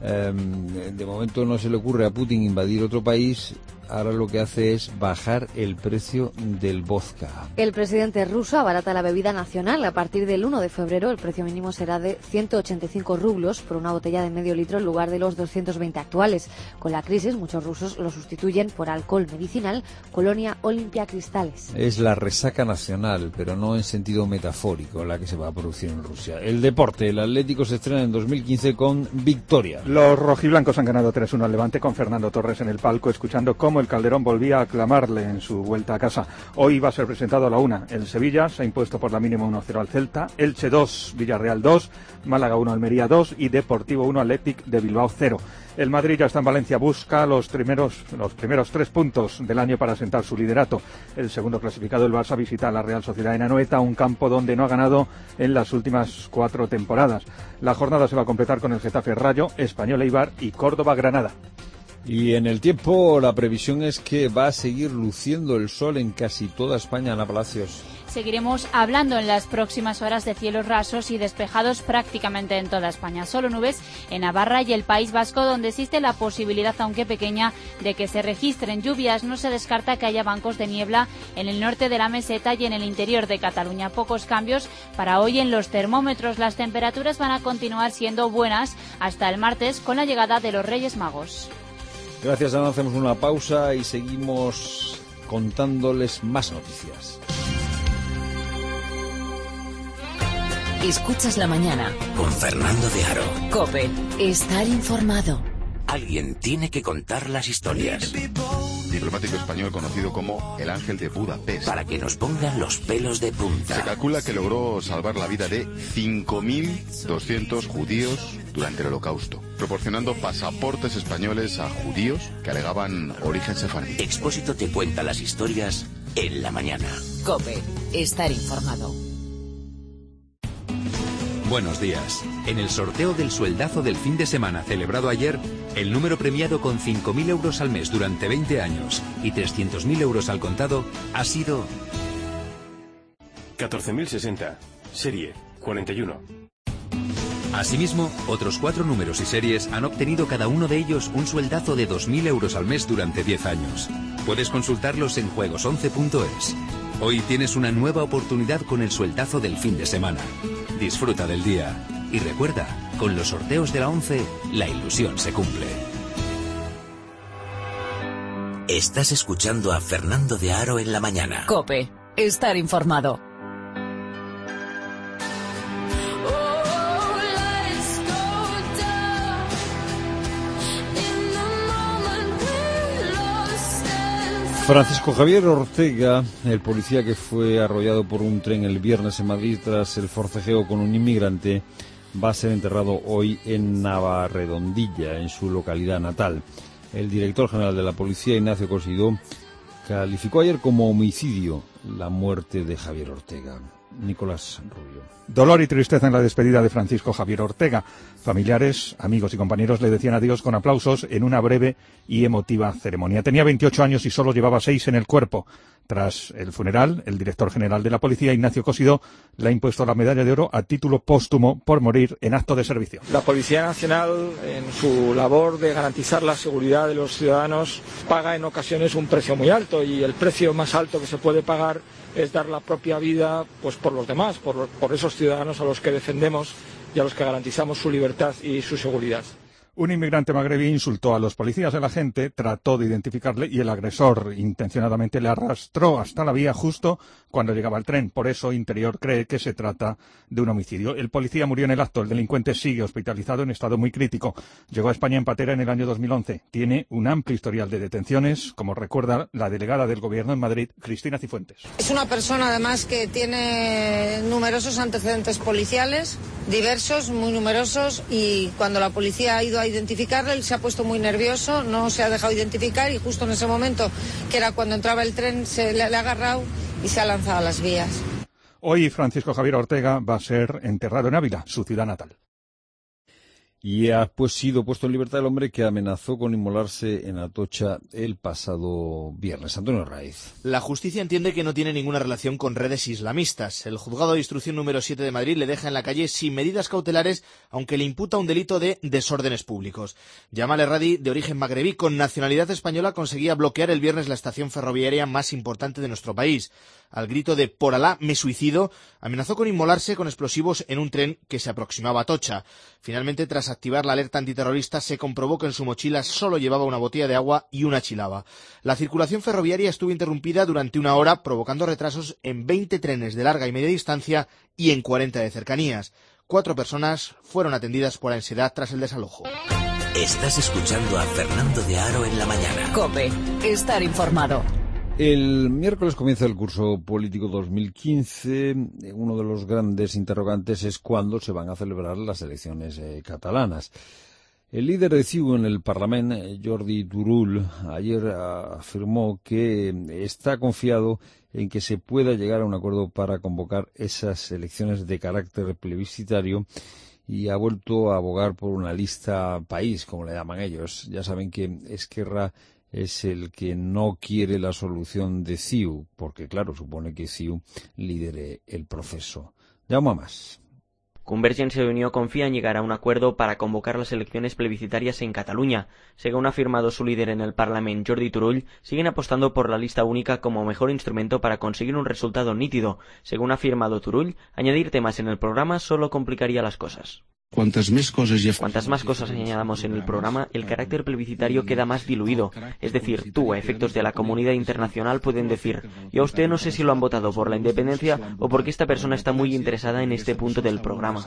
de momento no se le ocurre a Putin invadir otro país, ahora lo que hace es bajar el precio del vodka. El presidente ruso abarata la bebida nacional. A partir del 1 de febrero el precio mínimo será de 185 rublos por una botella de medio litro en lugar de los 220 actuales. Con la crisis, muchos rusos lo sustituyen por alcohol medicinal Colonia Olympia Cristales. Es la resaca nacional, pero no en sentido metafórico, la que se va a producir en Rusia. El deporte, el Atlético se estrena en 2015 con victoria. Los rojiblancos han ganado 3-1 al Levante con Fernando Torres en el palco, escuchando cómo el Calderón volvía a aclamarle en su vuelta a casa. Hoy va a ser presentado a la 1. El Sevilla se ha impuesto por la mínima 1-0 al Celta, Elche 2, Villarreal 2, Málaga 1, Almería 2 y Deportivo 1, Athletic de Bilbao 0. El Madrid ya está en Valencia, busca los primeros 3 puntos del año para asentar su liderato. El segundo clasificado, el Barça, visita a la Real Sociedad en Anoeta, un campo donde no ha ganado en las últimas 4 temporadas. La jornada se va a completar con el Getafe Rayo, Español Eibar y Córdoba Granada. Y en el tiempo, la previsión es que va a seguir luciendo el sol en casi toda España, Ana Palacios. Seguiremos hablando en las próximas horas de cielos rasos y despejados prácticamente en toda España. Solo nubes en Navarra y el País Vasco, donde existe la posibilidad, aunque pequeña, de que se registren lluvias. No se descarta que haya bancos de niebla en el norte de la meseta y en el interior de Cataluña. Pocos cambios para hoy en los termómetros. Las temperaturas van a continuar siendo buenas hasta el martes con la llegada de los Reyes Magos. Gracias, Ana. Hacemos una pausa y seguimos contándoles más noticias. Escuchas la mañana. Con Fernando de Aro. COPE. Estar informado. Alguien tiene que contar las historias. Diplomático español conocido como el Ángel de Budapest. Para que nos pongan los pelos de punta. Se calcula que logró salvar la vida de 5.200 judíos durante el Holocausto, proporcionando pasaportes españoles a judíos que alegaban origen sefardí. Expósito te cuenta las historias en la mañana. COPE. Estar informado. Buenos días. En el sorteo del sueldazo del fin de semana celebrado ayer, el número premiado con 5.000 euros al mes durante 20 años y 300.000 euros al contado ha sido 14.060, serie 41. Asimismo, otros 4 números y series han obtenido cada uno de ellos un sueldazo de 2.000 euros al mes durante 10 años. Puedes consultarlos en juegos11.es. Hoy tienes una nueva oportunidad con el sueldazo del fin de semana. Disfruta del día. Y recuerda, con los sorteos de la 11, la ilusión se cumple. Estás escuchando a Fernando de Aro en la mañana. COPE. Estar informado. Francisco Javier Ortega, el policía que fue arrollado por un tren el viernes en Madrid tras el forcejeo con un inmigrante, va a ser enterrado hoy en Navarredondilla, en su localidad natal. El director general de la policía, Ignacio Cosidó, calificó ayer como homicidio la muerte de Javier Ortega. Nicolás Rubio. Dolor y tristeza en la despedida de Francisco Javier Ortega. Familiares, amigos y compañeros le decían adiós con aplausos en una breve y emotiva ceremonia. Tenía 28 años y solo llevaba 6 en el cuerpo. Tras el funeral, el director general de la policía, Ignacio Cosidó, le ha impuesto la medalla de oro a título póstumo por morir en acto de servicio. La Policía Nacional, en su labor de garantizar la seguridad de los ciudadanos, paga en ocasiones un precio muy alto, y el precio más alto que se puede pagar es dar la propia vida pues por los demás, por esos ciudadanos a los que defendemos y a los que garantizamos su libertad y su seguridad. Un inmigrante magrebí insultó a los policías. El agente trató de identificarle y el agresor intencionadamente le arrastró hasta la vía justo cuando llegaba el tren. Por eso Interior cree que se trata de un homicidio. El policía murió en el acto. El delincuente sigue hospitalizado en estado muy crítico. Llegó a España en patera en el año 2011. Tiene un amplio historial de detenciones, como recuerda la delegada del Gobierno en Madrid, Cristina Cifuentes. Es una persona además que tiene numerosos antecedentes policiales, diversos, muy numerosos, y cuando la policía ha ido a identificarle, él se ha puesto muy nervioso, no se ha dejado identificar, y justo en ese momento, que era cuando entraba el tren, se le ha agarrado y se ha lanzado a las vías. Hoy Francisco Javier Ortega va a ser enterrado en Ávila, su ciudad natal. Y ha sido puesto en libertad el hombre que amenazó con inmolarse en Atocha el pasado viernes. Antonio Raiz. La justicia entiende que no tiene ninguna relación con redes islamistas. El juzgado de instrucción número 7 de Madrid le deja en la calle sin medidas cautelares, aunque le imputa un delito de desórdenes públicos. Yamal Erradi, de origen magrebí con nacionalidad española, conseguía bloquear el viernes la estación ferroviaria más importante de nuestro país. Al grito de "por Alá, me suicido", amenazó con inmolarse con explosivos en un tren que se aproximaba a Atocha. Finalmente, tras activar la alerta antiterrorista, se comprobó que en su mochila solo llevaba una botella de agua y una chilaba. La circulación ferroviaria estuvo interrumpida durante una hora, provocando retrasos en 20 trenes de larga y media distancia y en 40 de cercanías. 4 personas fueron atendidas por ansiedad tras el desalojo. Estás escuchando a Fernando de Aro en la mañana. COPE. Estar informado. El miércoles comienza el curso político 2015. Uno de los grandes interrogantes es cuándo se van a celebrar las elecciones catalanas. El líder de CiU en el Parlamento, Jordi Turull, ayer afirmó que está confiado en que se pueda llegar a un acuerdo para convocar esas elecciones de carácter plebiscitario, y ha vuelto a abogar por una lista país, como le llaman ellos. Ya saben que Esquerra es el que no quiere la solución de CiU, porque claro, supone que CiU lidere el proceso. Llamo más. Convergencia y Unió confía en llegar a un acuerdo para convocar las elecciones plebiscitarias en Cataluña. Según ha afirmado su líder en el Parlamento, Jordi Turull, siguen apostando por la lista única como mejor instrumento para conseguir un resultado nítido. Según ha afirmado Turull, añadir temas en el programa solo complicaría las cosas. Cuantas más cosas añadamos en el programa, el carácter plebiscitario queda más diluido. Es decir, tú, a efectos de la comunidad internacional, pueden decir: yo a usted no sé si lo han votado por la independencia o porque esta persona está muy interesada en este punto del programa.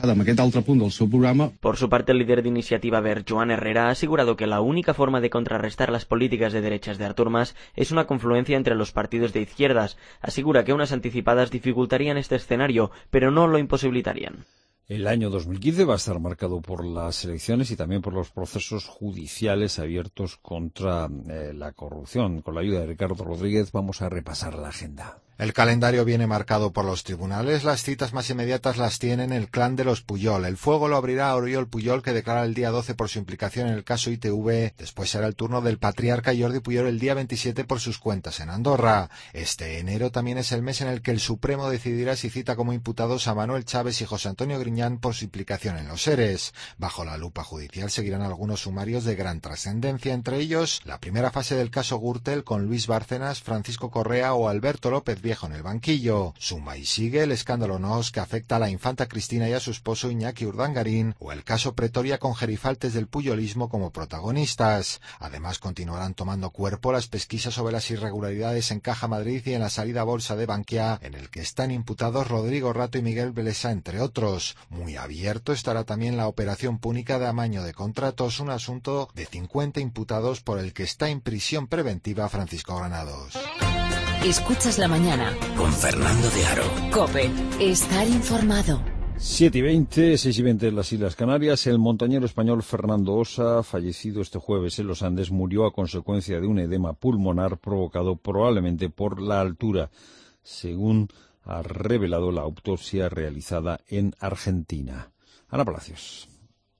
Por su parte, el líder de Iniciativa Verd, Joan Herrera, ha asegurado que la única forma de contrarrestar las políticas de derechas de Artur Mas es una confluencia entre los partidos de izquierdas. Asegura que unas anticipadas dificultarían este escenario, pero no lo imposibilitarían. El año 2015 va a estar marcado por las elecciones y también por los procesos judiciales abiertos contra la corrupción. Con la ayuda de Ricardo Rodríguez vamos a repasar la agenda. El calendario viene marcado por los tribunales. Las citas más inmediatas las tienen el clan de los Puyol. El fuego lo abrirá Oriol Puyol, que declara el día 12 por su implicación en el caso ITV. Después será el turno del patriarca Jordi Puyol el día 27 por sus cuentas en Andorra. Este enero también es el mes en el que el Supremo decidirá si cita como imputados a Manuel Chávez y José Antonio Griñán por su implicación en los ERES. Bajo la lupa judicial seguirán algunos sumarios de gran trascendencia, entre ellos la primera fase del caso Gürtel con Luis Bárcenas, Francisco Correa o Alberto López Viejo en el banquillo. Suma y sigue el escándalo NOS que afecta a la infanta Cristina y a su esposo Iñaki Urdangarín, o el caso Pretoria con gerifaltes del puyolismo como protagonistas. Además, continuarán tomando cuerpo las pesquisas sobre las irregularidades en Caja Madrid y en la salida a bolsa de Bankia, en el que están imputados Rodrigo Rato y Miguel Blesa, entre otros. Muy abierto estará también la operación púnica de amaño de contratos, un asunto de 50 imputados por el que está en prisión preventiva Francisco Granados. Escuchas la mañana con Fernando de Aro. COPE. Estar informado. 7:20, 6:20 en las Islas Canarias. El montañero español Fernando Osa, fallecido este jueves en los Andes, murió a consecuencia de un edema pulmonar provocado probablemente por la altura, según ha revelado la autopsia realizada en Argentina. Ana Palacios.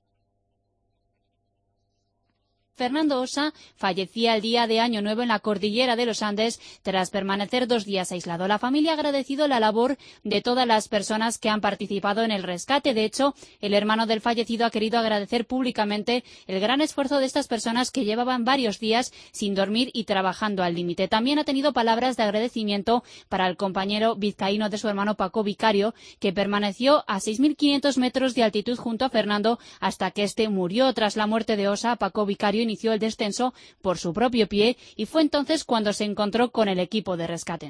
Fernando Osa fallecía el día de Año Nuevo en la cordillera de los Andes tras permanecer 2 días aislado. La familia ha agradecido la labor de todas las personas que han participado en el rescate. De hecho, el hermano del fallecido ha querido agradecer públicamente el gran esfuerzo de estas personas que llevaban varios días sin dormir y trabajando al límite. También ha tenido palabras de agradecimiento para el compañero vizcaíno de su hermano Paco Vicario, que permaneció a 6.500 metros de altitud junto a Fernando hasta que este murió. Tras la muerte de Osa, Paco Vicario inició el descenso por su propio pie y fue entonces cuando se encontró con el equipo de rescate.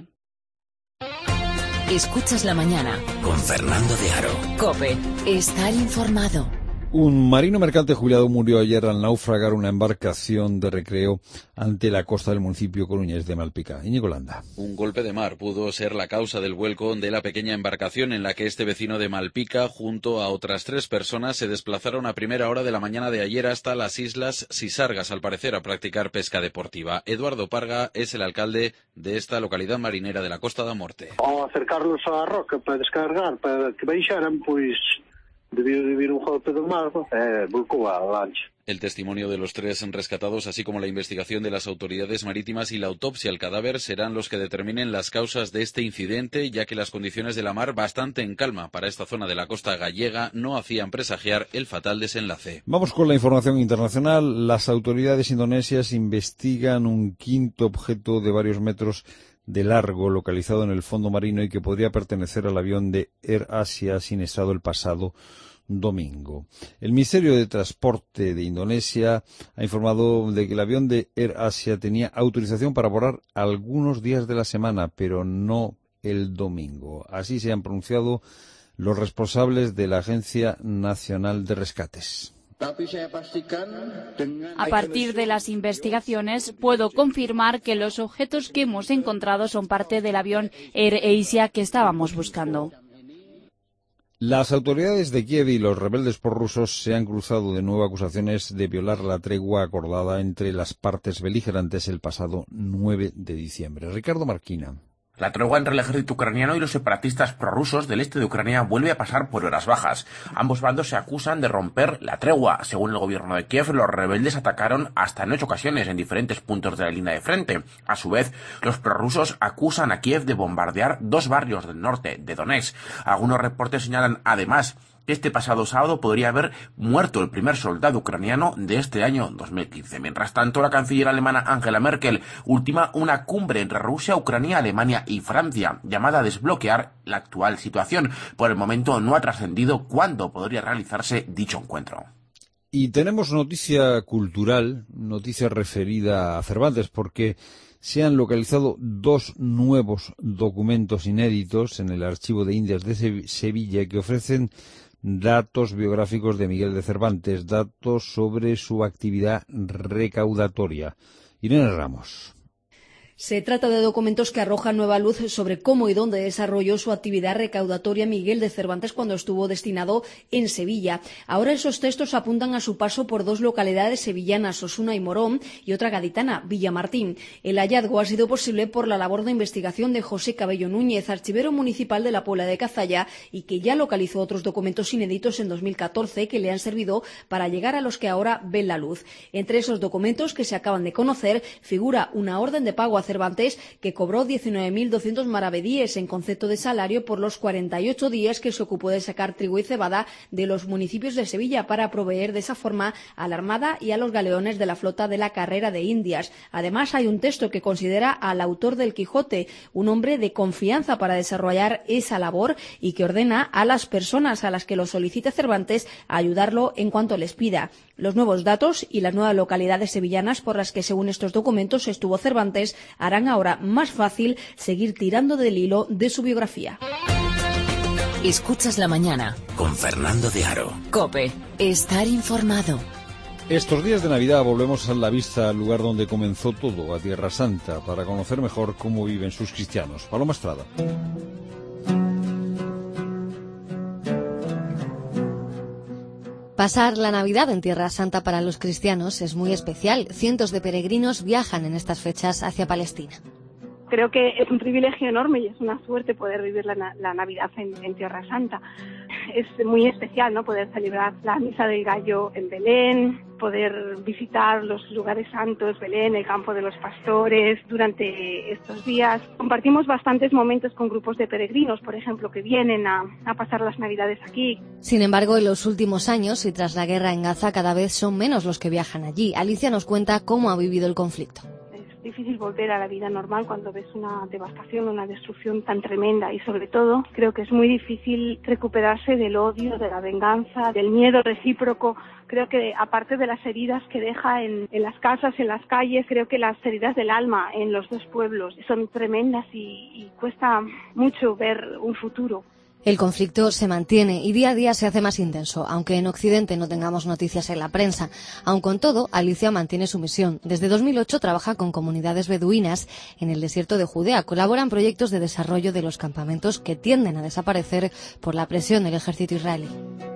Escuchas la mañana con Fernando de Aro. COPE. Estar informado. Un marino mercante jubilado murió ayer al naufragar una embarcación de recreo ante la costa del municipio coruñés de Malpica. Íñigo Landa. Un golpe de mar pudo ser la causa del vuelco de la pequeña embarcación en la que este vecino de Malpica, junto a otras 3 personas, se desplazaron a primera hora de la mañana de ayer hasta las islas Sisargas, al parecer a practicar pesca deportiva. Eduardo Parga es el alcalde de esta localidad marinera de la Costa da Morte. Ao acercarnos á roca para descargar, para que baixaran, pois debido de vivir un golpe de mar, volcou a lancha. El testimonio de los 3 rescatados, así como la investigación de las autoridades marítimas y la autopsia al cadáver, serán los que determinen las causas de este incidente, ya que las condiciones de la mar, bastante en calma para esta zona de la costa gallega, no hacían presagiar el fatal desenlace. Vamos con la información internacional. Las autoridades indonesias investigan un quinto objeto de varios metros de largo localizado en el fondo marino y que podría pertenecer al avión de Air Asia siniestrado el pasado domingo. El Ministerio de Transporte de Indonesia ha informado de que el avión de Air Asia tenía autorización para volar algunos días de la semana, pero no el domingo. Así se han pronunciado los responsables de la Agencia Nacional de Rescates. A partir de las investigaciones, puedo confirmar que los objetos que hemos encontrado son parte del avión Air Asia que estábamos buscando. Las autoridades de Kiev y los rebeldes prorrusos se han cruzado de nuevo acusaciones de violar la tregua acordada entre las partes beligerantes el pasado 9 de diciembre. Ricardo Marquina. La tregua entre el ejército ucraniano y los separatistas prorrusos del este de Ucrania vuelve a pasar por horas bajas. Ambos bandos se acusan de romper la tregua. Según el gobierno de Kiev, los rebeldes atacaron hasta en 8 ocasiones en diferentes puntos de la línea de frente. A su vez, los prorrusos acusan a Kiev de bombardear 2 barrios del norte de Donetsk. Algunos reportes señalan además que este pasado sábado podría haber muerto el primer soldado ucraniano de este año 2015. Mientras tanto, la canciller alemana Angela Merkel ultima una cumbre entre Rusia, Ucrania, Alemania y Francia, llamada a desbloquear la actual situación. Por el momento no ha trascendido cuándo podría realizarse dicho encuentro. Y tenemos noticia cultural, noticia referida a Cervantes, porque se han localizado 2 nuevos documentos inéditos en el Archivo de Indias de Sevilla que ofrecen datos biográficos de Miguel de Cervantes, datos sobre su actividad recaudatoria. Irene Ramos. Se trata de documentos que arrojan nueva luz sobre cómo y dónde desarrolló su actividad recaudatoria Miguel de Cervantes cuando estuvo destinado en Sevilla. Ahora esos textos apuntan a su paso por 2 localidades sevillanas, Osuna y Morón, y otra gaditana, Villamartín. El hallazgo ha sido posible por la labor de investigación de José Cabello Núñez, archivero municipal de la Puebla de Cazalla, y que ya localizó otros documentos inéditos en 2014 que le han servido para llegar a los que ahora ven la luz. Entre esos documentos que se acaban de conocer figura una orden de pago a Cervantes que cobró 19.200 maravedíes en concepto de salario por los 48 días que se ocupó de sacar trigo y cebada de los municipios de Sevilla para proveer de esa forma a la Armada y a los galeones de la flota de la Carrera de Indias. Además, hay un texto que considera al autor del Quijote un hombre de confianza para desarrollar esa labor y que ordena a las personas a las que lo solicite Cervantes a ayudarlo en cuanto les pida. Los nuevos datos y las nuevas localidades sevillanas por las que, según estos documentos, estuvo Cervantes harán ahora más fácil seguir tirando del hilo de su biografía. Escuchas la mañana con Fernando de Aro. COPE. Estar informado. Estos días de Navidad volvemos a la vista al lugar donde comenzó todo, a Tierra Santa, para conocer mejor cómo viven sus cristianos. Paloma Estrada. Pasar la Navidad en Tierra Santa para los cristianos es muy especial. Cientos de peregrinos viajan en estas fechas hacia Palestina. Creo que es un privilegio enorme y es una suerte poder vivir la Navidad en Tierra Santa. Es muy especial, ¿no?, poder celebrar la Misa del Gallo en Belén, poder visitar los lugares santos, Belén, el campo de los pastores, durante estos días. Compartimos bastantes momentos con grupos de peregrinos, por ejemplo, que vienen a pasar las Navidades aquí. Sin embargo, en los últimos años y tras la guerra en Gaza, cada vez son menos los que viajan allí. Alicia nos cuenta cómo ha vivido el conflicto. Es difícil volver a la vida normal cuando ves una devastación, una destrucción tan tremenda y sobre todo creo que es muy difícil recuperarse del odio, de la venganza, del miedo recíproco. Creo que aparte de las heridas que deja en las casas, en las calles, creo que las heridas del alma en los 2 pueblos son tremendas y cuesta mucho ver un futuro. El conflicto se mantiene y día a día se hace más intenso, aunque en Occidente no tengamos noticias en la prensa. Aun con todo, Alicia mantiene su misión. Desde 2008 trabaja con comunidades beduinas en el desierto de Judea. Colabora en proyectos de desarrollo de los campamentos que tienden a desaparecer por la presión del ejército israelí.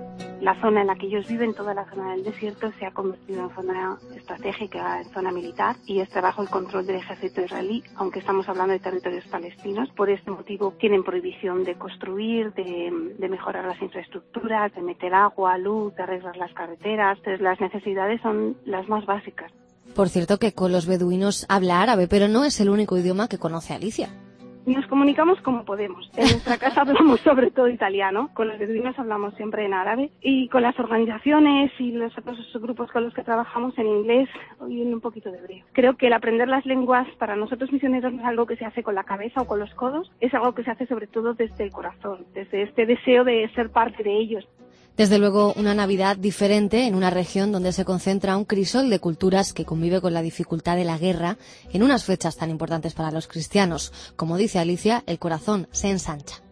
La zona en la que ellos viven, toda la zona del desierto, se ha convertido en zona estratégica, en zona militar, y está bajo el control del ejército israelí, aunque estamos hablando de territorios palestinos. Por este motivo tienen prohibición de construir, de mejorar las infraestructuras, de meter agua, luz, de arreglar las carreteras. Entonces las necesidades son las más básicas. Por cierto que con los beduinos habla árabe, pero no es el único idioma que conoce Alicia. Nos comunicamos como podemos. En nuestra casa hablamos sobre todo italiano, con los beduinos hablamos siempre en árabe y con las organizaciones y los otros grupos con los que trabajamos en inglés y en un poquito de hebreo. Creo que el aprender las lenguas para nosotros misioneros no es algo que se hace con la cabeza o con los codos, es algo que se hace sobre todo desde el corazón, desde este deseo de ser parte de ellos. Desde luego, una Navidad diferente en una región donde se concentra un crisol de culturas que convive con la dificultad de la guerra en unas fechas tan importantes para los cristianos. Como dice Alicia, el corazón se ensancha.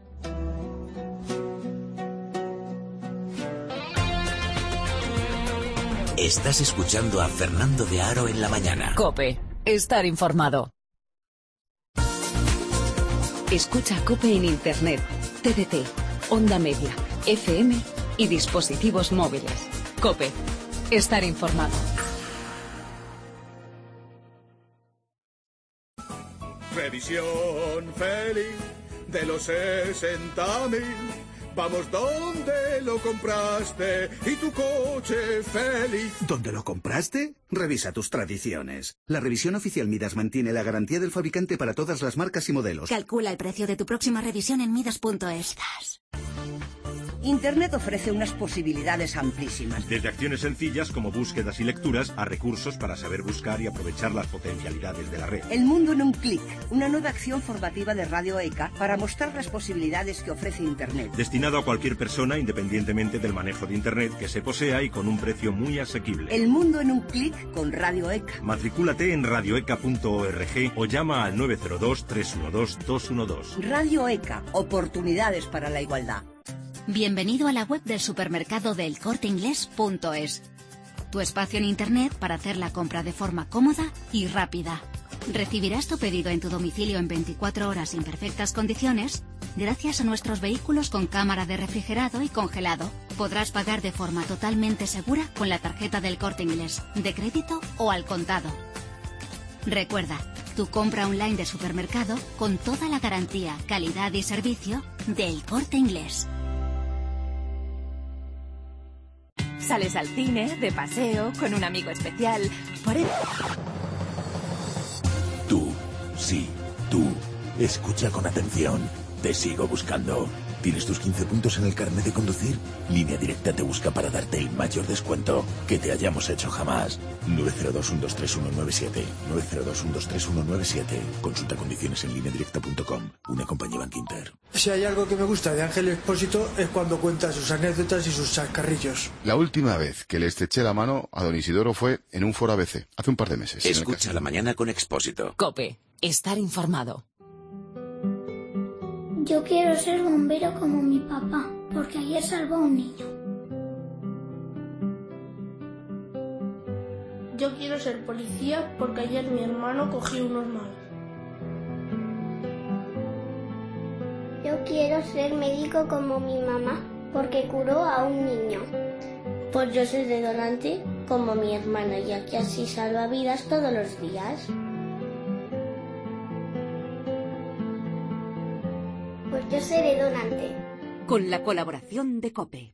Estás escuchando a Fernando de Aro en la mañana. COPE. Estar informado. Escucha COPE en Internet, TDT, Onda Media, FM y dispositivos móviles. COPE. Estar informado. Revisión feliz de los 60.000. Vamos donde lo compraste y tu coche feliz. ¿Dónde lo compraste? Revisa tus tradiciones. La revisión oficial Midas mantiene la garantía del fabricante para todas las marcas y modelos. Calcula el precio de tu próxima revisión en Midas.es. Internet ofrece unas posibilidades amplísimas. Desde acciones sencillas como búsquedas y lecturas a recursos para saber buscar y aprovechar las potencialidades de la red. El mundo en un clic, una nueva acción formativa de Radio ECA para mostrar las posibilidades que ofrece Internet. Destinado a cualquier persona independientemente del manejo de Internet que se posea y con un precio muy asequible. El mundo en un clic con Radio ECA. Matricúlate en radioeca.org o llama al 902-312-212. Radio ECA, oportunidades para la igualdad. Bienvenido a la web del supermercado del Corteinglés.es. Tu espacio en Internet para hacer la compra de forma cómoda y rápida. Recibirás tu pedido en tu domicilio en 24 horas en perfectas condiciones gracias a nuestros vehículos con cámara de refrigerado y congelado. Podrás pagar de forma totalmente segura con la tarjeta del Corte Inglés, de crédito o al contado. Recuerda, tu compra online de supermercado con toda la garantía, calidad y servicio del Corte Inglés. Sales al cine, de paseo, con un amigo especial. Tú, sí, tú. Escucha con atención. Te sigo buscando. ¿Tienes tus 15 puntos en el carnet de conducir? Línea Directa te busca para darte el mayor descuento que te hayamos hecho jamás. 902-123-197. 902-123-197. Consulta condiciones en lineadirecta.com. Una compañía Bankinter. Si hay algo que me gusta de Ángel Expósito es cuando cuenta sus anécdotas y sus chascarrillos. La última vez que le estreché la mano a don Isidoro fue en un foro ABC, hace un par de meses. Escucha la mañana con Expósito. COPE. Estar informado. Yo quiero ser bombero como mi papá, porque ayer salvó a un niño. Yo quiero ser policía porque ayer mi hermano cogió unos malos. Yo quiero ser médico como mi mamá, porque curó a un niño. Pues yo soy de donante como mi hermana, ya que así salva vidas todos los días. Pues yo seré donante. Con la colaboración de COPE.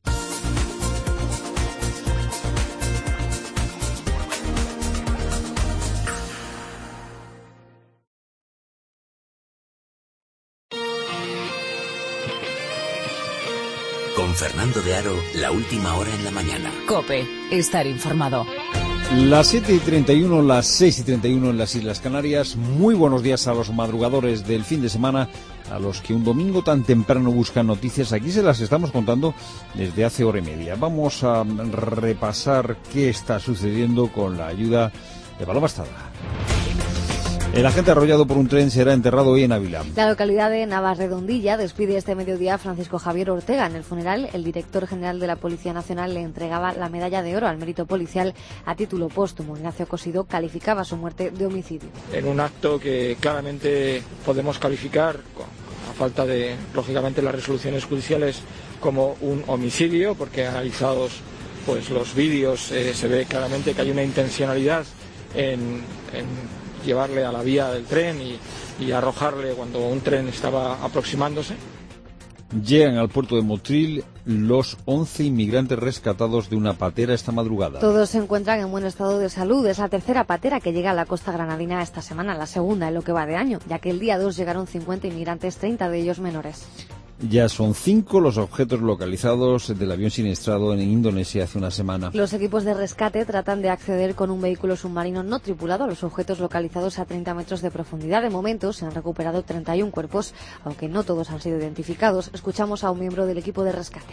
Con Fernando de Aro, la última hora en la mañana. COPE. Estar informado. Las 7:31, las 6:31 en las Islas Canarias. Muy buenos días a los madrugadores del fin de semana, a los que un domingo tan temprano buscan noticias. Aquí se las estamos contando desde hace hora y media. Vamos a repasar qué está sucediendo con la ayuda de Paloma Estrada. El agente arrollado por un tren será enterrado hoy en Ávila. La localidad de Navasredondilla despide este mediodía a Francisco Javier Ortega. En el funeral, el director general de la Policía Nacional le entregaba la medalla de oro al mérito policial a título póstumo. Ignacio Cosido calificaba su muerte de homicidio. En un acto que claramente podemos calificar, a falta de, lógicamente, las resoluciones judiciales, como un homicidio, porque analizados pues los vídeos se ve claramente que hay una intencionalidad en llevarle a la vía del tren y arrojarle cuando un tren estaba aproximándose. Llegan al puerto de Motril los 11 inmigrantes rescatados de una patera esta madrugada. Todos se encuentran en buen estado de salud. Es la tercera patera que llega a la costa granadina esta semana, la segunda en lo que va de año, ya que el día 2 llegaron 50 inmigrantes, 30 de ellos menores. Ya son 5 los objetos localizados del avión siniestrado en Indonesia hace una semana. Los equipos de rescate tratan de acceder con un vehículo submarino no tripulado a los objetos localizados a 30 metros de profundidad. De momento se han recuperado 31 cuerpos, aunque no todos han sido identificados. Escuchamos a un miembro del equipo de rescate.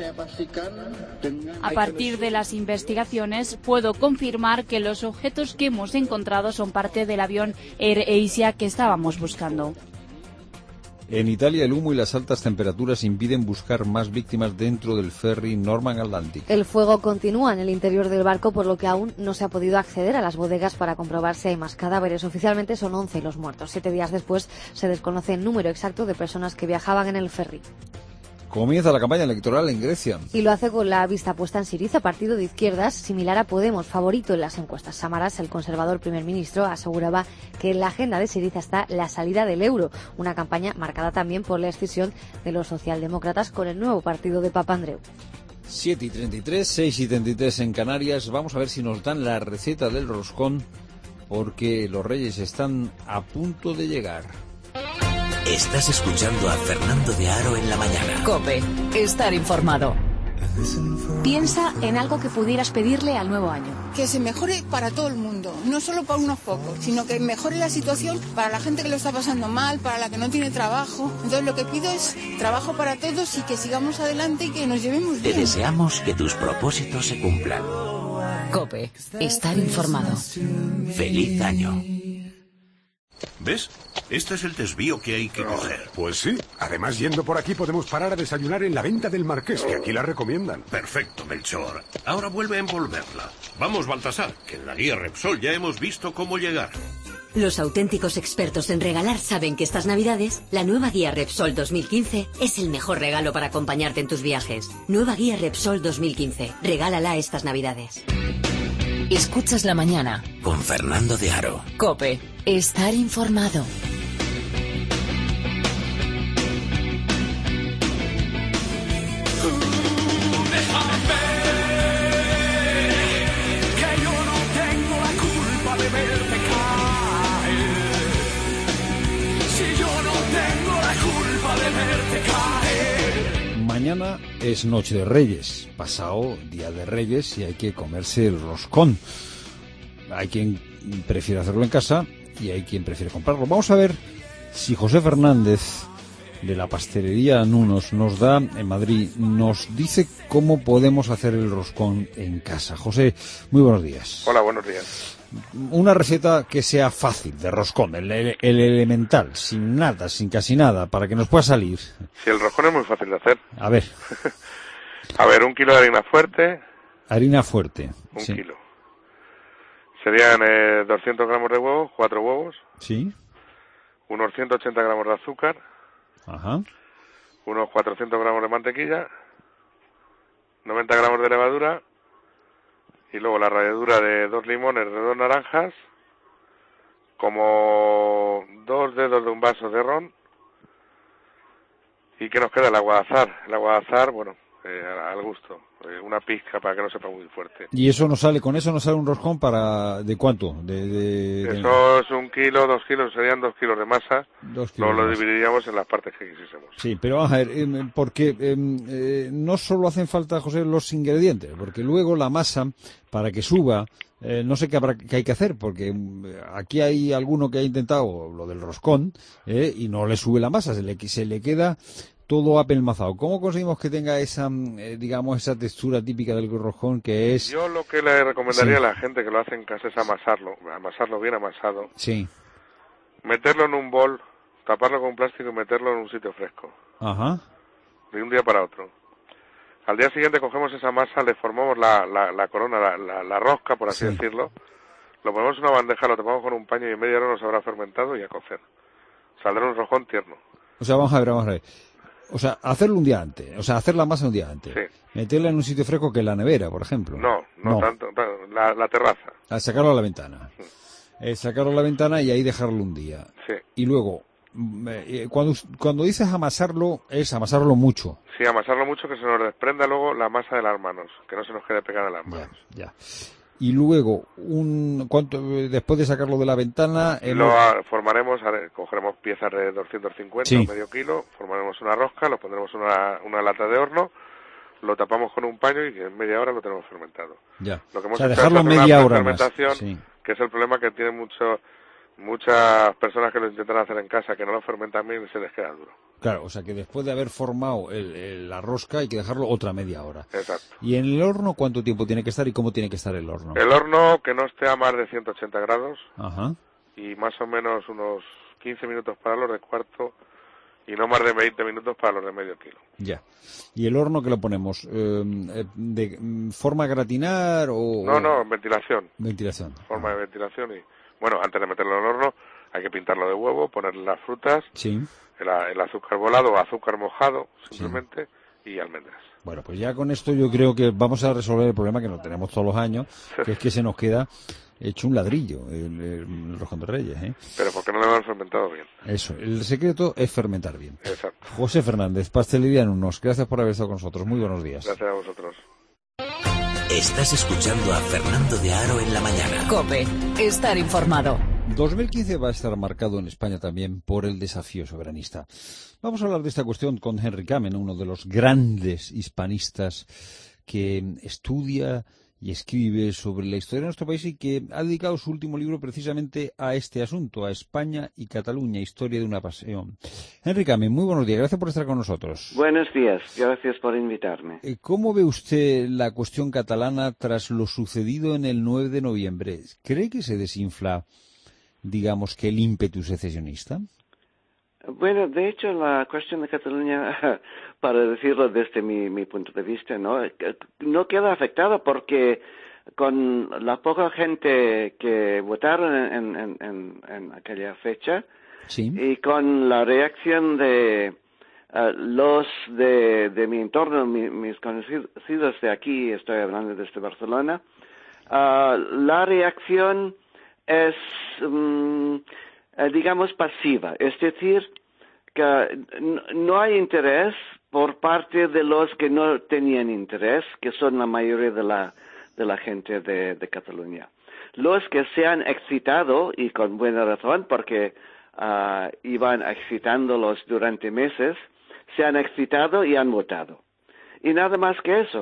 A partir de las investigaciones, puedo confirmar que los objetos que hemos encontrado son parte del avión AirAsia que estábamos buscando. En Italia, el humo y las altas temperaturas impiden buscar más víctimas dentro del ferry Norman Atlantic. El fuego continúa en el interior del barco, por lo que aún no se ha podido acceder a las bodegas para comprobar si hay más cadáveres. Oficialmente son 11 los muertos. 7 días después se desconoce el número exacto de personas que viajaban en el ferry. Comienza la campaña electoral en Grecia. Y lo hace con la vista puesta en Syriza, partido de izquierdas similar a Podemos, favorito en las encuestas. Samaras, el conservador primer ministro, aseguraba que en la agenda de Syriza está la salida del euro, una campaña marcada también por la escisión de los socialdemócratas con el nuevo partido de Papandreou. 7:33, 6:33 en Canarias. Vamos a ver si nos dan la receta del roscón, porque los Reyes están a punto de llegar. Estás escuchando a Fernando de Aro en la mañana. COPE. Estar informado. Piensa en algo que pudieras pedirle al nuevo año. Que se mejore para todo el mundo, no solo para unos pocos, sino que mejore la situación para la gente que lo está pasando mal, para la que no tiene trabajo. Entonces lo que pido es trabajo para todos y que sigamos adelante y que nos llevemos bien. Te deseamos que tus propósitos se cumplan. COPE. Estar informado. Feliz año. ¿Ves? Este es el desvío que hay que coger. Pues sí. Además, yendo por aquí podemos parar a desayunar en la Venta del Marqués, que aquí la recomiendan. Perfecto, Melchor. Ahora vuelve a envolverla. Vamos, Baltasar, que en la guía Repsol ya hemos visto cómo llegar. Los auténticos expertos en regalar saben que estas Navidades, la nueva guía Repsol 2015 es el mejor regalo para acompañarte en tus viajes. Nueva guía Repsol 2015. Regálala estas Navidades. Escuchas la mañana con Fernando de Aro. COPE. Estar informado. Que yo no tengo la culpa de verte caer. Si yo no tengo la culpa de verte caer. Mañana es Noche de Reyes, pasado Día de Reyes y hay que comerse el roscón. Hay quien prefiere hacerlo en casa y hay quien prefiere comprarlo. Vamos a ver si José Fernández de la pastelería Nunos nos da en Madrid, nos dice cómo podemos hacer el roscón en casa. José, muy buenos días. Hola, buenos días. Una receta que sea fácil de roscón, el elemental, sin nada, sin casi nada, para que nos pueda salir. Sí, el roscón es muy fácil de hacer. A ver. A ver, 1 kilo de harina fuerte. Harina fuerte. Un kilo. Serían 200 gramos de huevos, 4 huevos. Sí. Unos 180 gramos de azúcar. Ajá. Unos 400 gramos de mantequilla. 90 gramos de levadura. Y luego la ralladura de 2 limones, de 2 naranjas. Como 2 dedos de un vaso de ron. ¿Y qué nos queda? El agua de azahar. El agua de azahar, bueno, al gusto. Una pizca para que no sepa muy fuerte. ¿Y eso nos sale, con eso nos sale un roscón para, de cuánto? Eso es 1 kilo, 2 kilos, serían 2 kilos de masa. 2 kilos. Luego lo dividiríamos en las partes que quisiésemos. Sí, pero vamos a ver, porque no solo hacen falta, José, los ingredientes, porque luego la masa, para que suba, no sé qué hay que hacer, porque aquí hay alguno que ha intentado lo del roscón y no le sube la masa, se le queda todo apelmazado. ¿Cómo conseguimos que tenga esa, digamos, esa textura típica del roscón que es? Yo lo que le recomendaría a la gente que lo hace en casa es amasarlo bien amasado. Sí. Meterlo en un bol, taparlo con plástico y meterlo en un sitio fresco. Ajá. De un día para otro. Al día siguiente cogemos esa masa, le formamos la corona, la rosca, por así decirlo. Lo ponemos en una bandeja, lo tapamos con un paño y en media hora nos habrá fermentado y a cocer. Saldrá un roscón tierno. O sea, vamos a ver. O sea, hacerlo un día antes, o sea, hacer la masa un día antes. Sí. Meterla en un sitio fresco que en la nevera, por ejemplo. No tanto, la terraza. A sacarlo a la ventana. Sacarlo a la ventana y ahí dejarlo un día. Sí. Y luego, cuando dices amasarlo, es amasarlo mucho. Sí, amasarlo mucho, que se nos desprenda luego la masa de las manos, que no se nos quede pegada en las manos. Ya. Y luego, después de sacarlo de la ventana... Lo formaremos, cogeremos piezas de 250 o medio kilo, formaremos una rosca, lo pondremos en una lata de horno, lo tapamos con un paño y en media hora lo tenemos fermentado. Ya. Lo que hemos hecho dejarlo es media hora más. Que es el problema que tienen muchas personas que lo intentan hacer en casa, que no lo fermentan bien y se les queda duro. Claro, o sea que después de haber formado la rosca hay que dejarlo otra media hora. Exacto. ¿Y en el horno cuánto tiempo tiene que estar y cómo tiene que estar el horno? El horno que no esté a más de 180 grados. Ajá. Y más o menos unos 15 minutos para los de cuarto y no más de 20 minutos para los de medio kilo. Ya. ¿Y el horno que lo ponemos? ¿De forma gratinar o...? No, ventilación. Ventilación. Forma de ventilación y... Bueno, antes de meterlo en el horno hay que pintarlo de huevo, ponerle las frutas, el azúcar volado o azúcar mojado, simplemente, y almendras. Bueno, pues ya con esto yo creo que vamos a resolver el problema que nos tenemos todos los años, que es que se nos queda hecho un ladrillo el roscón de Reyes. Pero ¿por qué no lo han fermentado bien? Eso, el secreto es fermentar bien. Exacto. José Fernández, pastelería Nunos, gracias por haber estado con nosotros. Muy buenos días. Gracias a vosotros. Estás escuchando a Fernando de Aro en la mañana. COPE. Estar informado. 2015 va a estar marcado en España también por el desafío soberanista. Vamos a hablar de esta cuestión con Henry Kamen, uno de los grandes hispanistas que estudia y escribe sobre la historia de nuestro país y que ha dedicado su último libro precisamente a este asunto, a España y Cataluña, historia de una pasión. Henry Kamen, muy buenos días, gracias por estar con nosotros. Buenos días, gracias por invitarme. ¿Cómo ve usted la cuestión catalana tras lo sucedido en el 9 de noviembre? ¿Cree que se desinfla, digamos, que el ímpetu secesionista? Bueno, de hecho, la cuestión de Cataluña, para decirlo desde mi punto de vista, no queda afectada porque con la poca gente que votaron en aquella fecha sí. Y con la reacción de los de mi entorno, mis conocidos de aquí, estoy hablando desde Barcelona, la reacción es digamos pasiva, es decir, que no hay interés por parte de los que no tenían interés, que son la mayoría de la gente de Cataluña. Los que se han excitado, y con buena razón, porque iban excitándolos durante meses, se han excitado y han votado. Y nada más que eso.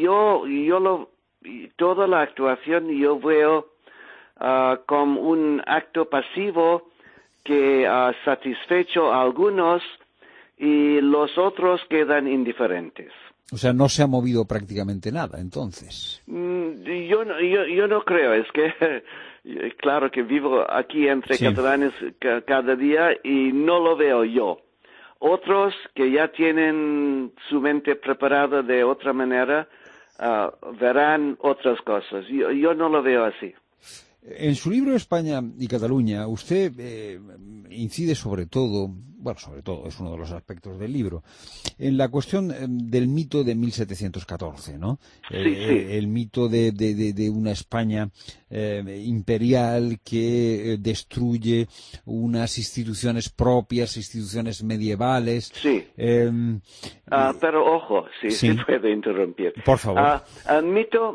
Toda la actuación yo veo como un acto pasivo que ha satisfecho a algunos y los otros quedan indiferentes. O sea, no se ha movido prácticamente nada, entonces. Yo no creo, es que claro que vivo aquí entre catalanes cada día y no lo veo yo. Otros que ya tienen su mente preparada de otra manera verán otras cosas. Yo no lo veo así. En su libro España y Cataluña, usted incide sobre todo, es uno de los aspectos del libro, en la cuestión del mito de 1714, ¿no? Sí. El mito de una España imperial que destruye unas instituciones propias, instituciones medievales. Sí. Pero ojo, si puedo interrumpir. Por favor. El mito...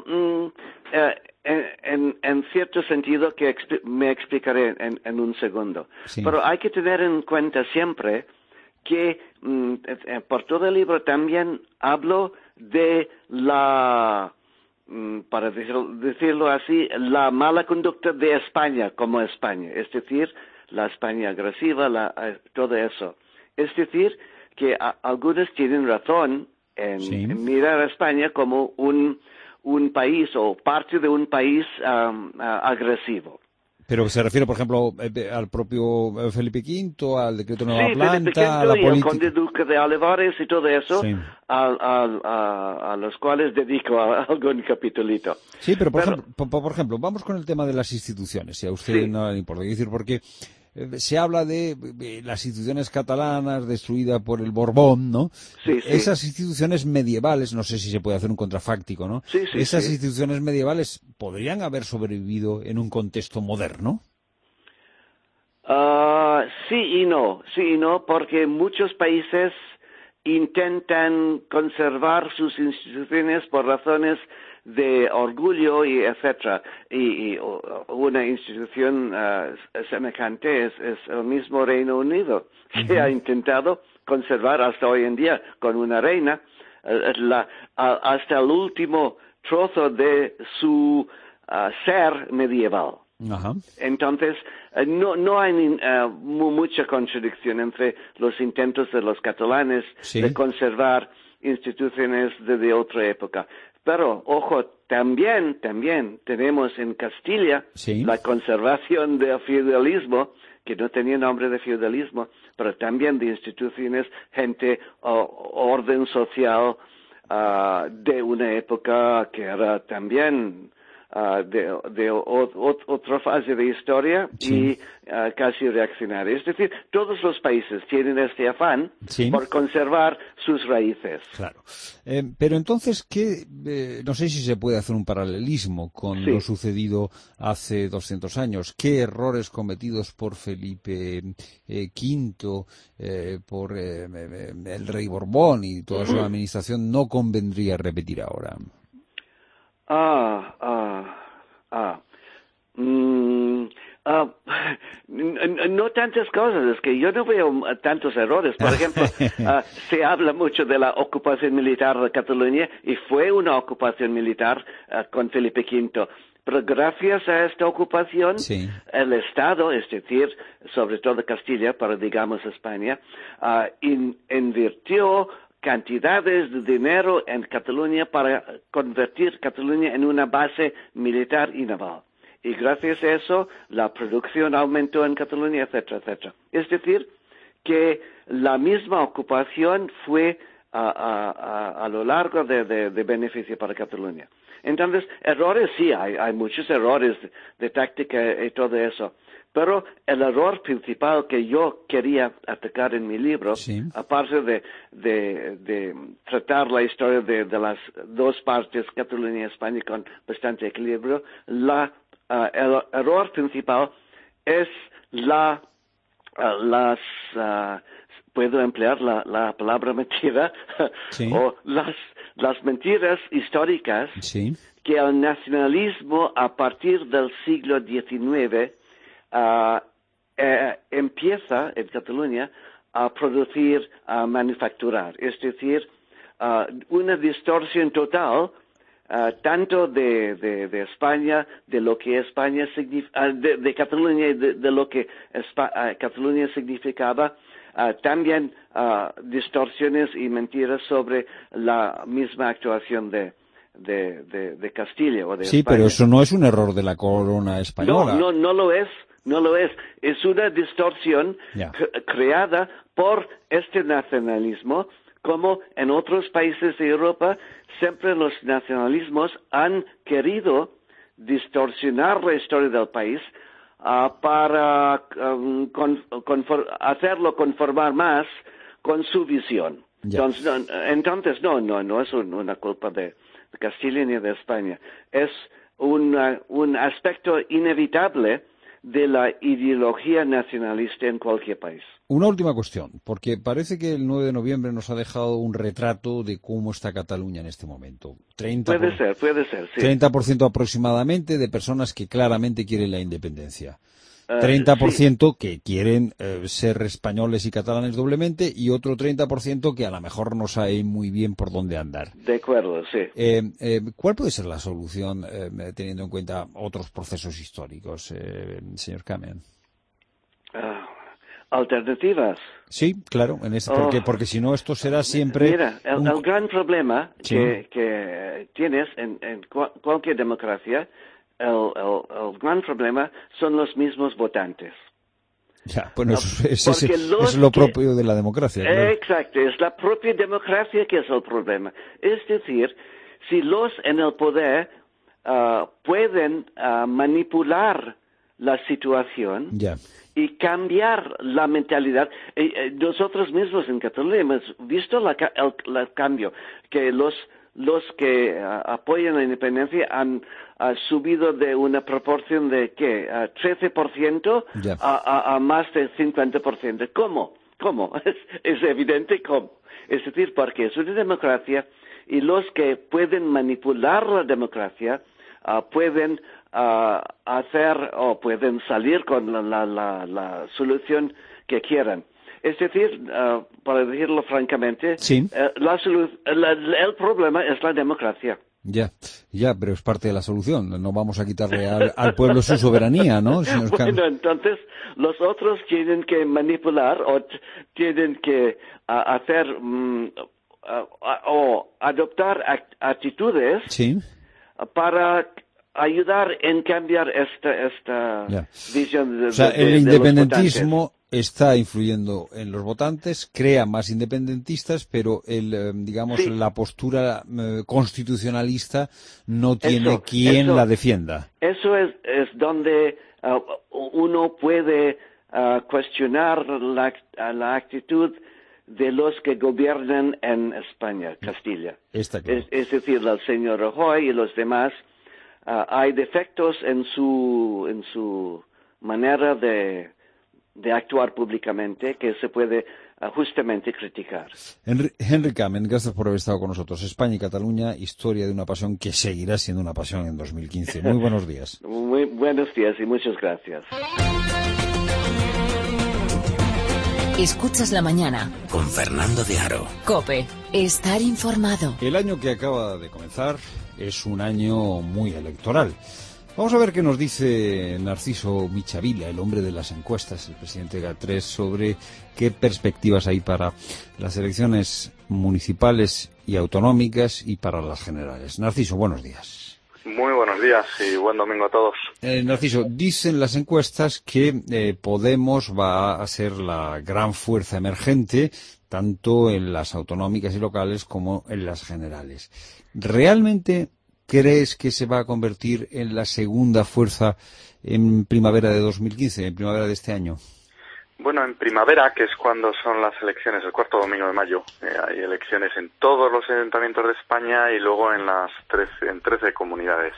En cierto sentido que me explicaré en un segundo. Sí. Pero hay que tener en cuenta siempre que por todo el libro también hablo de la, para decirlo así, la mala conducta de España como España. Es decir, la España agresiva, todo eso. Es decir, que algunos tienen razón en mirar a España como un país o parte de un país agresivo. Pero se refiere, por ejemplo, al propio Felipe V, al decreto de Nueva Planta, Felipe V a la política... y el conde duque de Olivares y todo eso, a los cuales dedico algún capitulito. Sí, pero por ejemplo, vamos con el tema de las instituciones, si a usted no le importa. Quiero decir, porque se habla de las instituciones catalanas destruidas por el Borbón, ¿no? Sí. Esas instituciones medievales, no sé si se puede hacer un contrafáctico, ¿no? Esas instituciones medievales podrían haber sobrevivido en un contexto moderno. Sí y no, porque muchos países intentan conservar sus instituciones por razones de orgullo y etcétera, y una institución semejante es el mismo Reino Unido, que ha intentado conservar hasta hoy en día con una reina hasta el último trozo de su ser medieval. Ajá. Entonces, no hay mucha contradicción entre los intentos de los catalanes de conservar instituciones de otra época. Pero, ojo, también tenemos en Castilla la conservación del feudalismo, que no tenía nombre de feudalismo, pero también de instituciones, orden social de una época que era también de otra fase de historia y casi reaccionaria. Es decir, todos los países tienen este afán por conservar sus raíces. Claro. Pero entonces, no sé si se puede hacer un paralelismo con lo sucedido hace 200 años. ¿Qué errores cometidos por Felipe V, por el rey Borbón y toda su administración no convendría repetir ahora? No tantas cosas, es que yo no veo tantos errores. Por ejemplo, se habla mucho de la ocupación militar de Cataluña y fue una ocupación militar con Felipe V. Pero gracias a esta ocupación, el Estado, es decir, sobre todo Castilla, pero digamos España, invirtió cantidades de dinero en Cataluña para convertir Cataluña en una base militar y naval. Y gracias a eso, la producción aumentó en Cataluña, etcétera, etcétera. Es decir, que la misma ocupación fue a lo largo de beneficio para Cataluña. Entonces, errores sí, hay muchos errores de táctica y todo eso. Pero el error principal que yo quería atacar en mi libro, aparte de tratar la historia de las dos partes, Cataluña y España, con bastante equilibrio, el error principal es puedo emplear la palabra mentira, o las mentiras históricas que el nacionalismo a partir del siglo XIX empieza en Cataluña a producir, a manufacturar. Es decir, una distorsión total tanto de España, de lo que España significa, de Cataluña y de lo que Cataluña significaba, también distorsiones y mentiras sobre la misma actuación de Castilla o de España. Pero eso no es un error de la corona española. No lo es. No lo es. Es una distorsión creada por este nacionalismo, como en otros países de Europa, siempre los nacionalismos han querido distorsionar la historia del país para hacerlo conformar más con su visión. Entonces, no es una culpa de Castilla ni de España. Es un aspecto inevitable de la ideología nacionalista en cualquier país. Una última cuestión, porque parece que el 9 de noviembre nos ha dejado un retrato de cómo está Cataluña en este momento. Puede ser, sí. 30% aproximadamente de personas que claramente quieren la independencia. 30% que quieren ser españoles y catalanes doblemente, y otro 30% que a lo mejor no sabe muy bien por dónde andar. De acuerdo, sí. ¿Cuál puede ser la solución teniendo en cuenta otros procesos históricos, señor Cameron? ¿Alternativas? Sí, claro, porque si no esto será siempre... Mira, el gran problema que tienes en cualquier democracia, el gran problema son los mismos votantes. Bueno, es lo propio de la democracia. Claro. Exacto, es la propia democracia que es el problema. Es decir, si los en el poder pueden manipular la situación y cambiar la mentalidad. Nosotros mismos en Cataluña hemos visto el cambio, que los que apoyan la independencia han subido de una proporción de 13% a más del 50%. ¿Cómo? Es evidente cómo. Es decir, porque es una democracia y los que pueden manipular la democracia pueden hacer o pueden salir con la solución que quieran. Es decir, para decirlo francamente, el problema es la democracia. Pero es parte de la solución. No vamos a quitarle al pueblo su soberanía, ¿no, señor Cameron? Bueno, entonces los otros tienen que manipular o tienen que hacer o adoptar actitudes para ayudar en cambiar esta visión de el independentismo está influyendo en los votantes, crea más independentistas, pero la postura constitucionalista no tiene quien la defienda. Eso es donde uno puede cuestionar la actitud de los que gobiernan en España, Castilla. Está claro. Es decir, el señor Rajoy y los demás. Hay defectos en su manera de actuar públicamente que se puede justamente criticar. Henry Cameron, gracias por haber estado con nosotros. España y Cataluña, historia de una pasión que seguirá siendo una pasión en 2015. Muy buenos días. Muy buenos días y muchas gracias. Escuchas la mañana con Fernando de Aro. COPE. Estar informado. El año que acaba de comenzar es un año muy electoral. Vamos a ver qué nos dice Narciso Michavila, el hombre de las encuestas, el presidente GAT3, sobre qué perspectivas hay para las elecciones municipales y autonómicas y para las generales. Narciso, buenos días. Muy buenos días y buen domingo a todos. Narciso, dicen las encuestas que Podemos va a ser la gran fuerza emergente, tanto en las autonómicas y locales como en las generales. ¿Realmente crees que se va a convertir en la segunda fuerza en primavera de 2015, en primavera de este año? Bueno, en primavera, que es cuando son las elecciones, el cuarto domingo de mayo, hay elecciones en todos los ayuntamientos de España y luego en 13 comunidades.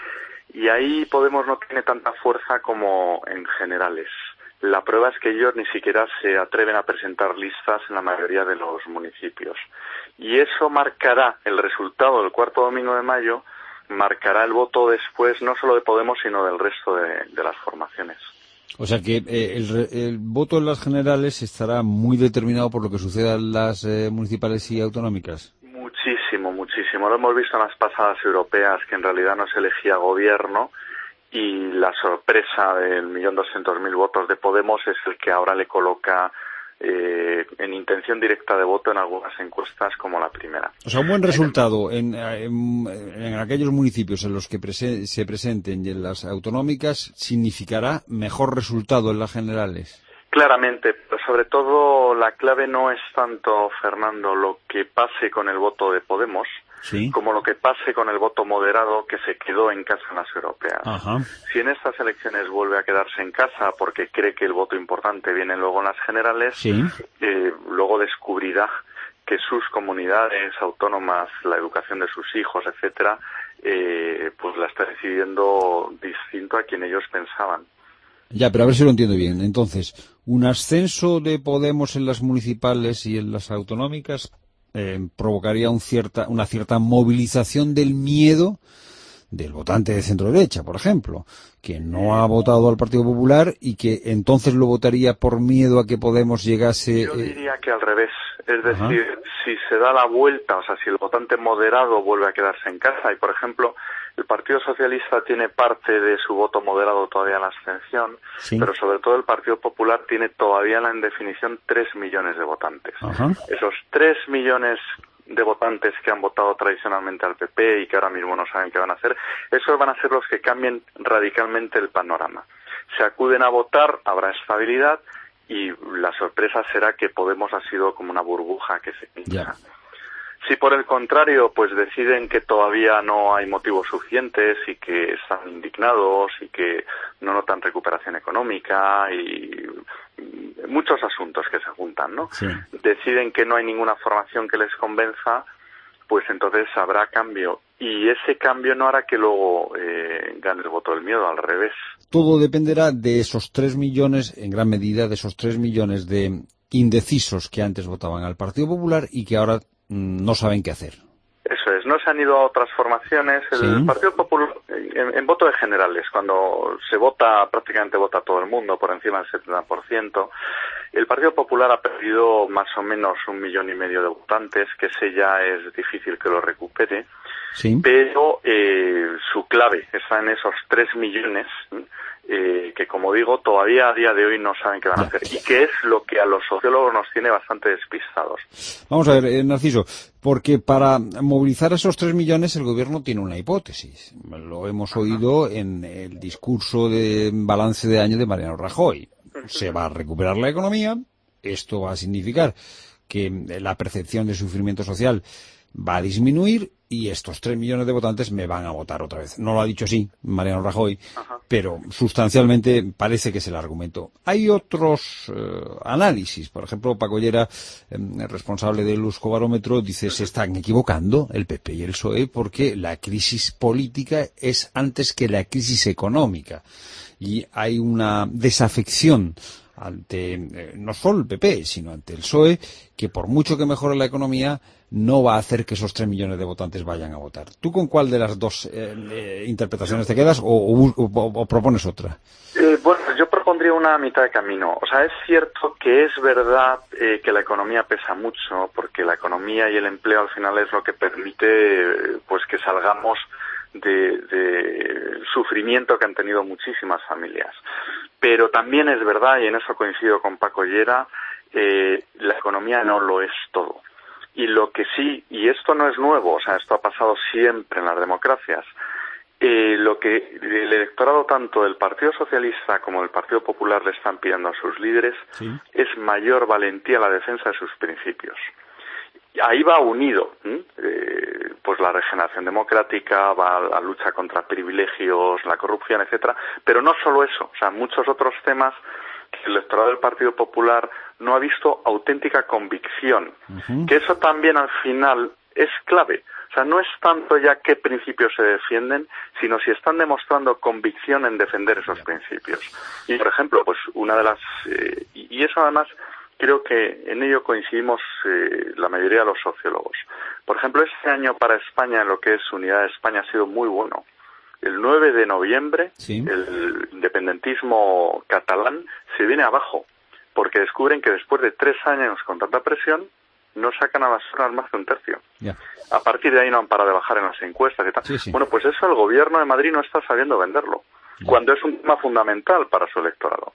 Y ahí Podemos no tiene tanta fuerza como en generales. La prueba es que ellos ni siquiera se atreven a presentar listas en la mayoría de los municipios. Y eso marcará el resultado del cuarto domingo de mayo, marcará el voto después no solo de Podemos, sino del resto de las formaciones. O sea que el voto en las generales estará muy determinado por lo que suceda en las municipales y autonómicas. Muchísimo, muchísimo. Lo hemos visto en las pasadas europeas, que en realidad no se elegía gobierno, y la sorpresa del 1.200.000 votos de Podemos es el que ahora le coloca en intención directa de voto en algunas encuestas como la primera. O sea, un buen resultado en aquellos municipios en los que se presenten y en las autonómicas significará mejor resultado en las generales. Claramente, pero sobre todo la clave no es tanto, Fernando, lo que pase con el voto de Podemos, ¿sí?, como lo que pase con el voto moderado que se quedó en casa en las europeas. Ajá. Si en estas elecciones vuelve a quedarse en casa porque cree que el voto importante viene luego en las generales, sí, luego descubrirá que sus comunidades autónomas, la educación de sus hijos, etcétera, pues la está decidiendo distinto a quien ellos pensaban. Ya, pero a ver si lo entiendo bien. Entonces, un ascenso de Podemos en las municipales y en las autonómicas provocaría una cierta movilización del miedo del votante de centro-derecha, por ejemplo, que no ha votado al Partido Popular y que entonces lo votaría por miedo a que Podemos llegase... Yo diría que al revés. Es decir, si se da la vuelta, o sea, si el votante moderado vuelve a quedarse en casa y, por ejemplo, el Partido Socialista tiene parte de su voto moderado todavía en la abstención, sí, pero sobre todo el Partido Popular tiene todavía en definición 3 millones de votantes. Ajá. Esos 3 millones de votantes que han votado tradicionalmente al PP y que ahora mismo no saben qué van a hacer, esos van a ser los que cambien radicalmente el panorama. Se acuden a votar, habrá estabilidad y la sorpresa será que Podemos ha sido como una burbuja que se pincha. Si por el contrario pues deciden que todavía no hay motivos suficientes y que están indignados y que no notan recuperación económica y muchos asuntos que se juntan, ¿no? Sí. Deciden que no hay ninguna formación que les convenza, pues entonces habrá cambio. Y ese cambio no hará que luego gane el voto del miedo, al revés. Todo dependerá de esos 3 millones, en gran medida, de esos 3 millones de indecisos que antes votaban al Partido Popular y que ahora no saben qué hacer. Eso es, no se han ido a otras formaciones. El ¿sí? Partido Popular, en voto de generales, cuando se vota, prácticamente vota todo el mundo, por encima del 70%, el Partido Popular ha perdido más o menos 1,5 millones de votantes, que ese ya es difícil que lo recupere, sí, pero su clave está en esos 3 millones, que como digo, todavía a día de hoy no saben qué van a hacer, y que es lo que a los sociólogos nos tiene bastante despistados. Vamos a ver, Narciso, porque para movilizar esos 3 millones el gobierno tiene una hipótesis. Lo hemos oído en el discurso de balance de año de Mariano Rajoy. Se va a recuperar la economía, esto va a significar que la percepción de sufrimiento social va a disminuir y estos 3 millones de votantes me van a votar otra vez. No lo ha dicho así Mariano Rajoy, pero sustancialmente parece que es el argumento. Hay otros análisis. Por ejemplo, Paco Llera, responsable del Euskobarómetro, dice se están equivocando el PP y el PSOE porque la crisis política es antes que la crisis económica. Y hay una desafección ante no solo el PP, sino ante el PSOE, que por mucho que mejore la economía, no va a hacer que esos 3 millones de votantes vayan a votar. ¿Tú con cuál de las dos interpretaciones te quedas o propones otra? Bueno, yo propongo pondría una a mitad de camino. O sea, es cierto que es verdad que la economía pesa mucho, porque la economía y el empleo al final es lo que permite pues que salgamos de sufrimiento que han tenido muchísimas familias. Pero también es verdad, y en eso coincido con Paco Llera, la economía no lo es todo. Y lo que sí, y esto no es nuevo, o sea, esto ha pasado siempre en las democracias, lo que el electorado tanto del Partido Socialista como del Partido Popular le están pidiendo a sus líderes es mayor valentía en la defensa de sus principios. Ahí va unido pues la regeneración democrática, va la lucha contra privilegios, la corrupción, etcétera, pero no solo eso, o sea, muchos otros temas que el electorado del Partido Popular no ha visto auténtica convicción, que eso también al final es clave. O sea, no es tanto ya qué principios se defienden, sino si están demostrando convicción en defender esos principios. Y, por ejemplo, pues una de las... y eso además creo que en ello coincidimos la mayoría de los sociólogos. Por ejemplo, este año para España, en lo que es Unidad de España, ha sido muy bueno. El 9 de noviembre, el independentismo catalán se viene abajo, porque descubren que después de 3 años con tanta presión, no sacan a las urnas más de un tercio. A partir de ahí no han parado de bajar en las encuestas y tal. Bueno, pues eso el gobierno de Madrid no está sabiendo venderlo, cuando es un tema fundamental para su electorado.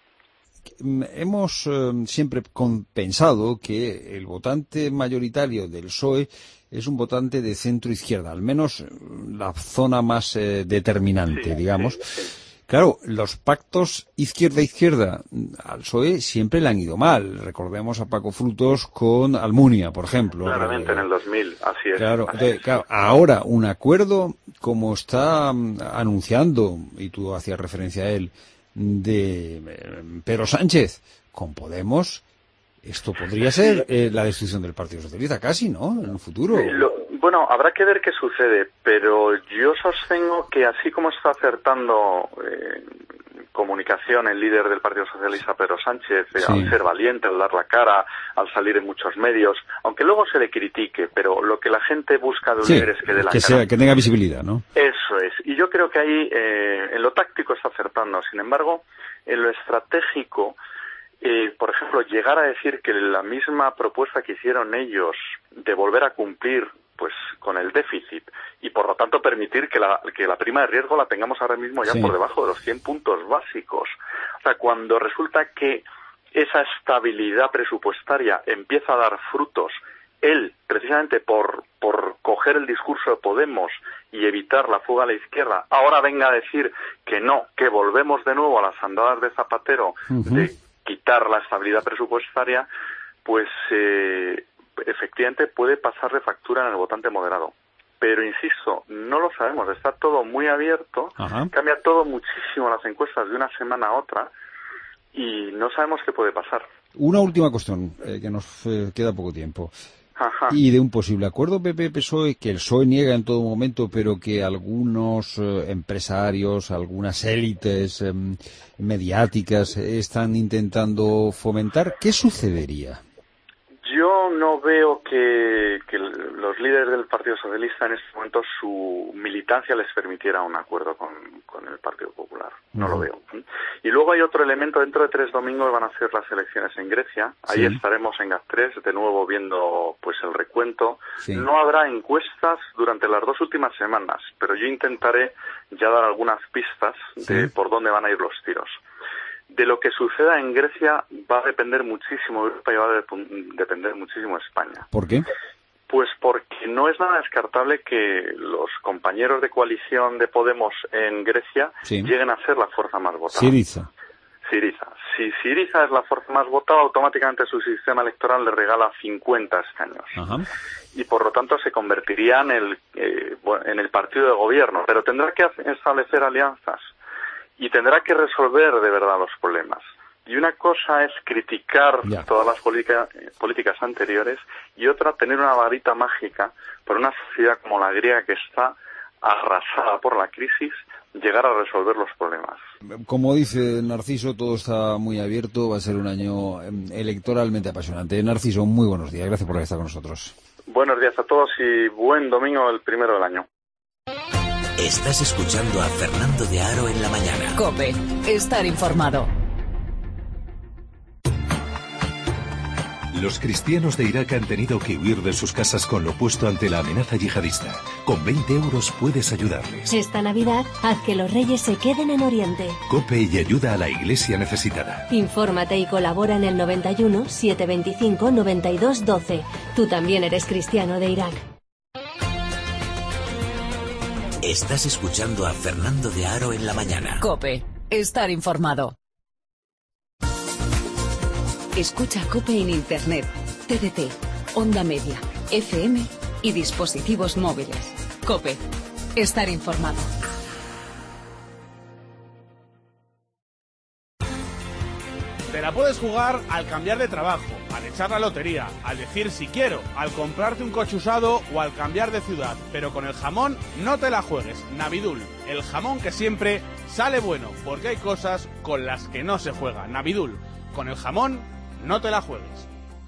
Hemos siempre pensado que el votante mayoritario del PSOE es un votante de centro-izquierda, al menos la zona más determinante, digamos. Claro, los pactos izquierda-izquierda al PSOE siempre le han ido mal. Recordemos a Paco Frutos con Almunia, por ejemplo. Claramente, en el 2000, así es. Claro, claro, ahora un acuerdo, como está anunciando, y tú hacías referencia a él, de Pedro Sánchez con Podemos, esto podría ser la destrucción del Partido Socialista, casi, ¿no?, en el futuro. Bueno, habrá que ver qué sucede, pero yo sostengo que así como está acertando comunicación el líder del Partido Socialista, Pedro Sánchez, al ser valiente, al dar la cara, al salir en muchos medios, aunque luego se le critique, pero lo que la gente busca de un líder es que dé la cara. Que tenga visibilidad, ¿no? Eso es, y yo creo que ahí en lo táctico está acertando. Sin embargo, en lo estratégico, por ejemplo, llegar a decir que la misma propuesta que hicieron ellos de volver a cumplir pues con el déficit y por lo tanto permitir que la prima de riesgo la tengamos ahora mismo ya por debajo de los 100 puntos básicos. O sea, cuando resulta que esa estabilidad presupuestaria empieza a dar frutos, él, precisamente por coger el discurso de Podemos y evitar la fuga a la izquierda, ahora venga a decir que no, que volvemos de nuevo a las andadas de Zapatero, de quitar la estabilidad presupuestaria, pues efectivamente puede pasar de factura en el votante moderado. Pero insisto, no lo sabemos, está todo muy abierto, cambia todo muchísimo las encuestas de una semana a otra y no sabemos qué puede pasar. Una última cuestión, que nos queda poco tiempo. Y de un posible acuerdo PP-PSOE, que el PSOE niega en todo momento, pero que algunos empresarios, algunas élites mediáticas están intentando fomentar, ¿qué sucedería? Yo no veo que los líderes del Partido Socialista en este momento su militancia les permitiera un acuerdo con el Partido Popular. No lo veo. Y luego hay otro elemento. Dentro de 3 domingos van a ser las elecciones en Grecia. Ahí estaremos en GAT3 de nuevo viendo pues el recuento. No habrá encuestas durante las 2 últimas semanas, pero yo intentaré ya dar algunas pistas de por dónde van a ir los tiros. De lo que suceda en Grecia va a depender muchísimo Europa y va a depender muchísimo España. ¿Por qué? Pues porque no es nada descartable que los compañeros de coalición de Podemos en Grecia lleguen a ser la fuerza más votada. Syriza. Si Syriza es la fuerza más votada, automáticamente su sistema electoral le regala 50 escaños. Y por lo tanto se convertiría en el partido de gobierno. Pero tendrá que establecer alianzas y tendrá que resolver de verdad los problemas. Y una cosa es criticar todas las políticas anteriores y otra tener una varita mágica por una sociedad como la griega que está arrasada por la crisis, llegar a resolver los problemas. Como dice Narciso, todo está muy abierto, va a ser un año electoralmente apasionante. Narciso, muy buenos días, gracias por estar con nosotros. Buenos días a todos y buen domingo, el primero del año. Estás escuchando a Fernando de Aro en la mañana. COPE, estar informado. Los cristianos de Irak han tenido que huir de sus casas con lo opuesto ante la amenaza yihadista. Con 20 euros puedes ayudarles. Esta Navidad, haz que los reyes se queden en Oriente. COPE y ayuda a la iglesia necesitada. Infórmate y colabora en el 91 725 92 12. Tú también eres cristiano de Irak. Estás escuchando a Fernando de Aro en la mañana. COPE. Estar informado. Escucha COPE en Internet, TDT, Onda Media, FM y dispositivos móviles. COPE. Estar informado. Te la puedes jugar al cambiar de trabajo, al echar la lotería, al decir si quiero, al comprarte un coche usado o al cambiar de ciudad. Pero con el jamón no te la juegues. Navidul, el jamón que siempre sale bueno, porque hay cosas con las que no se juega. Navidul, con el jamón no te la juegues.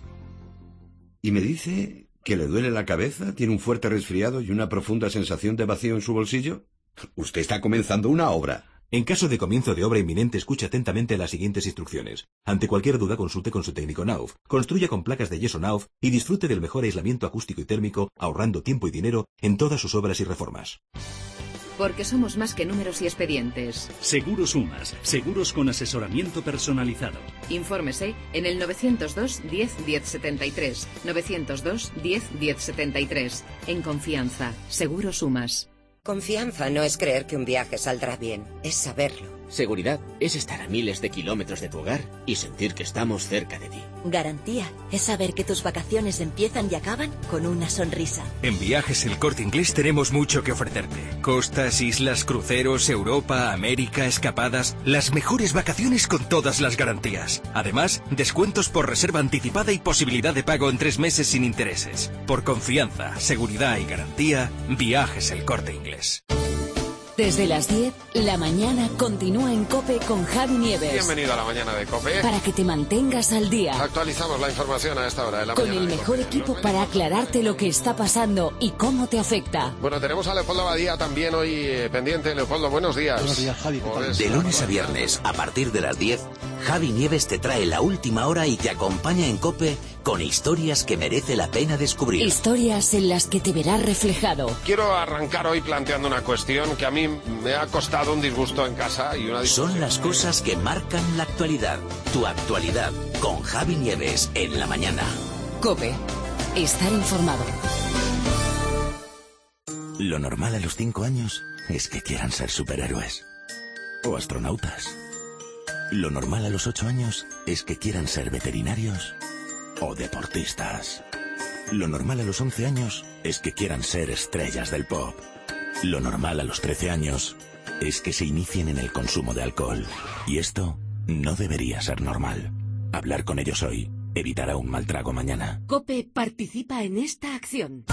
Y me dice que le duele la cabeza, tiene un fuerte resfriado y una profunda sensación de vacío en su bolsillo. Usted está comenzando una obra. En caso de comienzo de obra inminente, escuche atentamente las siguientes instrucciones. Ante cualquier duda, consulte con su técnico Nauf. Construya con placas de yeso Nauf y disfrute del mejor aislamiento acústico y térmico, ahorrando tiempo y dinero en todas sus obras y reformas. Porque somos más que números y expedientes. Seguros Sumas, seguros con asesoramiento personalizado. Infórmese en el 902 10 10 73. 902 10 10 73. En confianza, Seguros Sumas. Confianza no es creer que un viaje saldrá bien, es saberlo. Seguridad es estar a miles de kilómetros de tu hogar y sentir que estamos cerca de ti. Garantía es saber que tus vacaciones empiezan y acaban con una sonrisa. En Viajes El Corte Inglés tenemos mucho que ofrecerte. Costas, islas, cruceros, Europa, América, escapadas... Las mejores vacaciones con todas las garantías. Además, descuentos por reserva anticipada y posibilidad de pago en 3 meses sin intereses. Por confianza, seguridad y garantía, Viajes El Corte Inglés. Desde las 10, la mañana continúa en COPE con Javi Nieves. Bienvenido a la mañana de COPE. Para que te mantengas al día. Actualizamos la información a esta hora de la con mañana. Con el mejor equipo para aclararte lo que está pasando y cómo te afecta. Bueno, tenemos a Leopoldo Abadía también hoy pendiente. Leopoldo, buenos días. Buenos días, Javi. De lunes a viernes, a partir de las 10, Javi Nieves te trae la última hora y te acompaña en COPE con historias que merece la pena descubrir. Historias en las que te verás reflejado. Quiero arrancar hoy planteando una cuestión que a mí me ha costado un disgusto en casa y una discusión. Son las cosas que marcan la actualidad. Tu actualidad, con Javi Nieves en la mañana. COPE. Estar informado. Lo normal a los 5 años es que quieran ser superhéroes o astronautas. Lo normal a los 8 años es que quieran ser veterinarios o deportistas. Lo normal a los 11 años es que quieran ser estrellas del pop. Lo normal a los 13 años es que se inicien en el consumo de alcohol. Y esto no debería ser normal. Hablar con ellos hoy evitará un mal trago mañana. COPE participa en esta acción.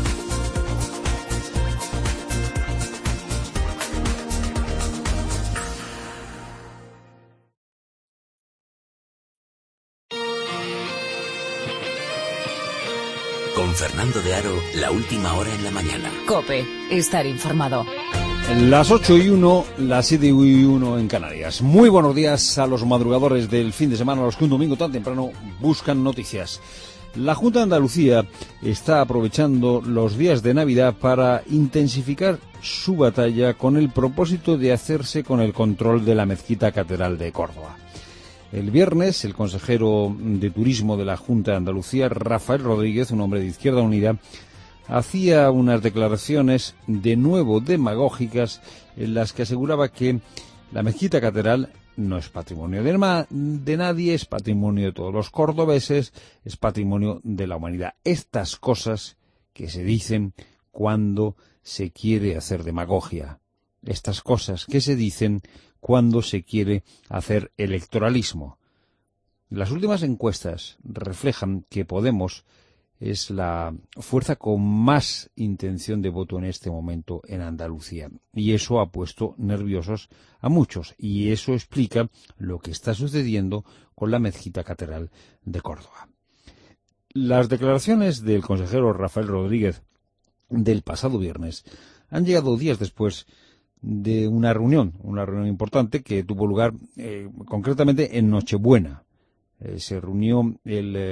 Con Fernando de Aro, la última hora en la mañana. COPE. Estar informado. Las 8:01, las 7:01 en Canarias. Muy buenos días a los madrugadores del fin de semana, a los que un domingo tan temprano buscan noticias. La Junta de Andalucía está aprovechando los días de Navidad para intensificar su batalla con el propósito de hacerse con el control de la Mezquita Catedral de Córdoba. El viernes, el consejero de Turismo de la Junta de Andalucía, Rafael Rodríguez, un hombre de Izquierda Unida, hacía unas declaraciones de nuevo demagógicas en las que aseguraba que la Mezquita Catedral no es patrimonio de nadie, es patrimonio de todos los cordobeses, es patrimonio de la humanidad. Estas cosas que se dicen cuando se quiere hacer demagogia. Estas cosas que se dicen cuando se quiere hacer electoralismo. Las últimas encuestas reflejan que Podemos es la fuerza con más intención de voto en este momento en Andalucía. Y eso ha puesto nerviosos a muchos. Y eso explica lo que está sucediendo con la Mezquita Catedral de Córdoba. Las declaraciones del consejero Rafael Rodríguez del pasado viernes han llegado días después de una reunión importante que tuvo lugar concretamente en Nochebuena. Se reunió el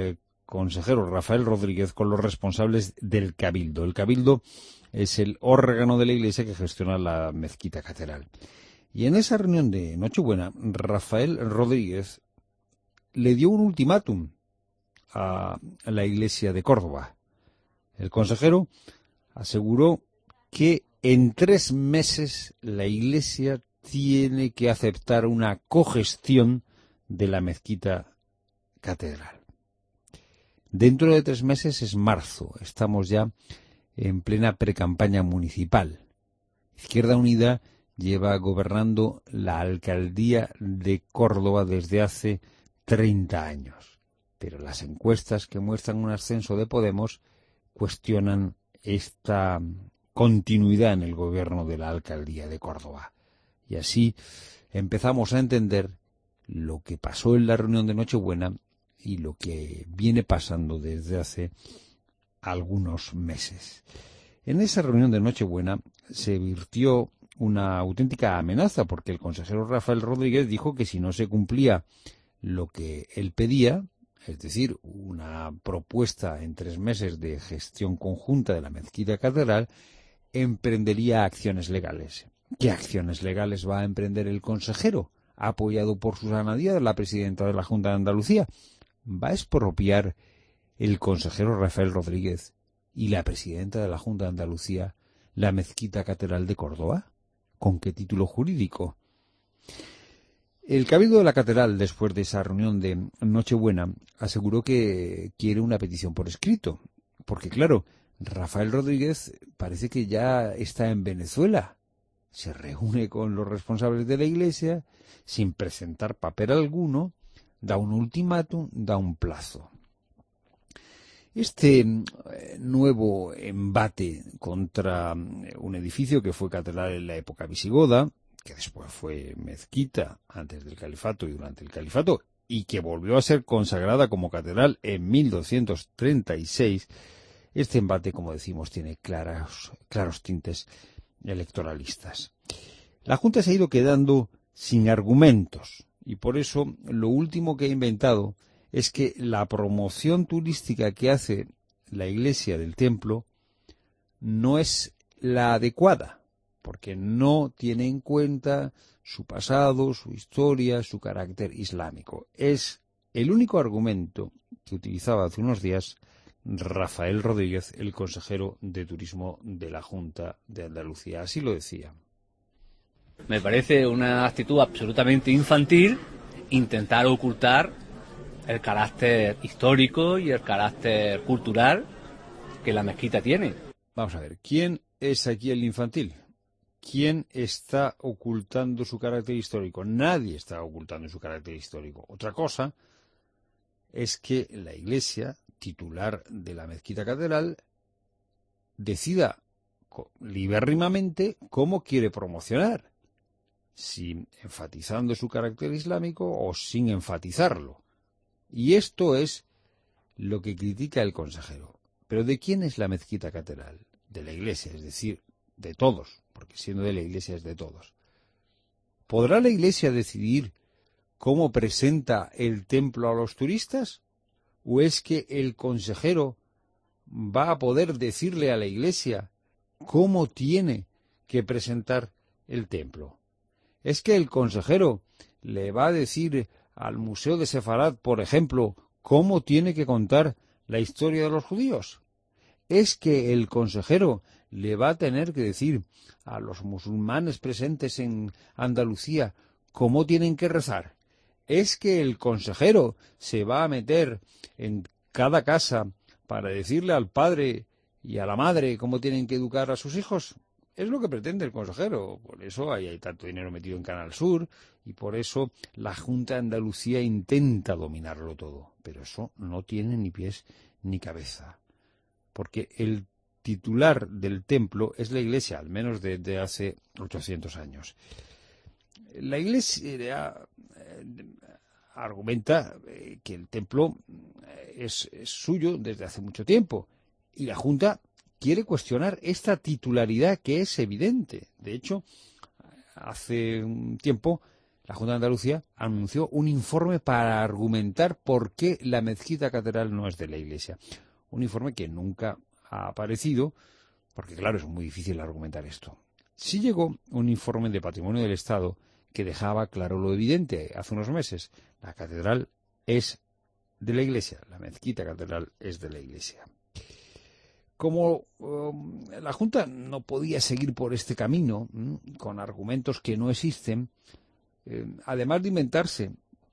consejero Rafael Rodríguez con los responsables del Cabildo. El Cabildo es el órgano de la Iglesia que gestiona la mezquita catedral. Y en esa reunión de Nochebuena, Rafael Rodríguez le dio un ultimátum a la Iglesia de Córdoba. El consejero aseguró que en 3 meses la Iglesia tiene que aceptar una cogestión de la mezquita catedral. Dentro de 3 meses es marzo, estamos ya en plena precampaña municipal. Izquierda Unida lleva gobernando la alcaldía de Córdoba desde hace 30 años, pero las encuestas que muestran un ascenso de Podemos cuestionan esta continuidad en el gobierno de la alcaldía de Córdoba. Y así empezamos a entender lo que pasó en la reunión de Nochebuena y lo que viene pasando desde hace algunos meses. En esa reunión de Nochebuena se virtió una auténtica amenaza, porque el consejero Rafael Rodríguez dijo que si no se cumplía lo que él pedía, es decir, una propuesta en 3 meses de gestión conjunta de la mezquita catedral, emprendería acciones legales. ¿Qué acciones legales va a emprender el consejero, apoyado por Susana Díaz, la presidenta de la Junta de Andalucía? ¿Va a expropiar el consejero Rafael Rodríguez y la presidenta de la Junta de Andalucía la mezquita catedral de Córdoba? ¿Con qué título jurídico? El Cabildo de la Catedral, después de esa reunión de Nochebuena, aseguró que quiere una petición por escrito, porque claro, Rafael Rodríguez parece que ya está en Venezuela. Se reúne con los responsables de la Iglesia sin presentar papel alguno, da un ultimátum, da un plazo. Este nuevo embate contra un edificio que fue catedral en la época visigoda, que después fue mezquita antes del califato y durante el califato, y que volvió a ser consagrada como catedral en 1236, este embate, como decimos, tiene claros tintes electoralistas. La Junta se ha ido quedando sin argumentos, y por eso lo último que ha inventado es que la promoción turística que hace la iglesia del templo no es la adecuada, porque no tiene en cuenta su pasado, su historia, su carácter islámico. Es el único argumento que utilizaba hace unos días Rafael Rodríguez, el consejero de Turismo de la Junta de Andalucía. Así lo decía. Me parece una actitud absolutamente infantil intentar ocultar el carácter histórico y el carácter cultural que la mezquita tiene. Vamos a ver, ¿quién es aquí el infantil? ¿Quién está ocultando su carácter histórico? Nadie está ocultando su carácter histórico. Otra cosa es que la Iglesia, titular de la mezquita catedral, decida libérrimamente cómo quiere promocionar, si enfatizando su carácter islámico o sin enfatizarlo. Y esto es lo que critica el consejero. ¿Pero de quién es la mezquita catedral? De la Iglesia, es decir, de todos, porque siendo de la Iglesia es de todos. ¿Podrá la Iglesia decidir cómo presenta el templo a los turistas? ¿O es que el consejero va a poder decirle a la Iglesia cómo tiene que presentar el templo? ¿Es que el consejero le va a decir al Museo de Sefarad, por ejemplo, cómo tiene que contar la historia de los judíos? ¿Es que el consejero le va a tener que decir a los musulmanes presentes en Andalucía cómo tienen que rezar? ¿Es que el consejero se va a meter en cada casa para decirle al padre y a la madre cómo tienen que educar a sus hijos? Es lo que pretende el consejero. Por eso hay tanto dinero metido en Canal Sur y por eso la Junta de Andalucía intenta dominarlo todo. Pero eso no tiene ni pies ni cabeza. Porque el titular del templo es la Iglesia, al menos desde hace 800 años. La Iglesia argumenta que el templo es suyo desde hace mucho tiempo y la Junta quiere cuestionar esta titularidad que es evidente. De hecho, hace un tiempo la Junta de Andalucía anunció un informe para argumentar por qué la mezquita catedral no es de la Iglesia. Un informe que nunca ha aparecido, porque claro, es muy difícil argumentar esto. Sí llegó un informe de Patrimonio del Estado que dejaba claro lo evidente hace unos meses. La catedral es de la Iglesia, la mezquita catedral es de la Iglesia. Como la Junta no podía seguir por este camino, con argumentos que no existen, además de inventarse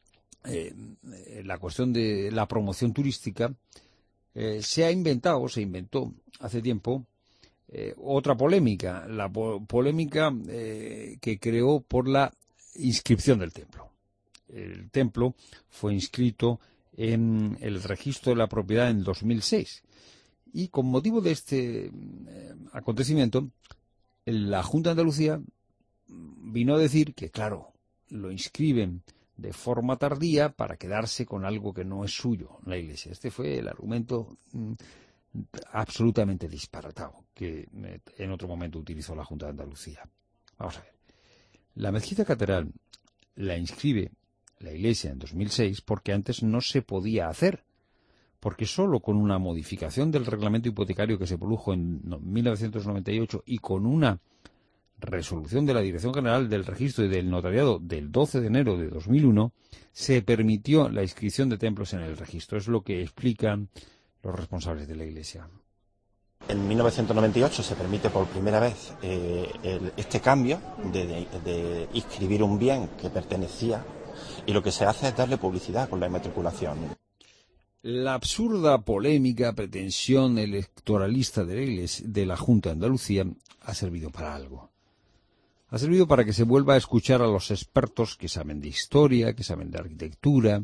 la cuestión de la promoción turística, se inventó hace tiempo otra polémica, la polémica que creó por la inscripción del templo. El templo fue inscrito en el registro de la propiedad en 2006 y con motivo de este acontecimiento la Junta de Andalucía vino a decir que, claro, lo inscriben de forma tardía para quedarse con algo que no es suyo, la Iglesia. Este fue el argumento absolutamente disparatado que en otro momento utilizó la Junta de Andalucía. Vamos a ver. La mezquita catedral la inscribe la Iglesia en 2006 porque antes no se podía hacer, porque solo con una modificación del reglamento hipotecario que se produjo en 1998 y con una resolución de la Dirección General del Registro y del Notariado del 12 de enero de 2001, se permitió la inscripción de templos en el registro. Es lo que explican los responsables de la Iglesia. En 1998 se permite por primera vez este cambio de inscribir un bien que pertenecía, y lo que se hace es darle publicidad con la inmatriculación. La absurda polémica pretensión electoralista de la Junta de Andalucía ha servido para algo. Ha servido para que se vuelva a escuchar a los expertos que saben de historia, que saben de arquitectura.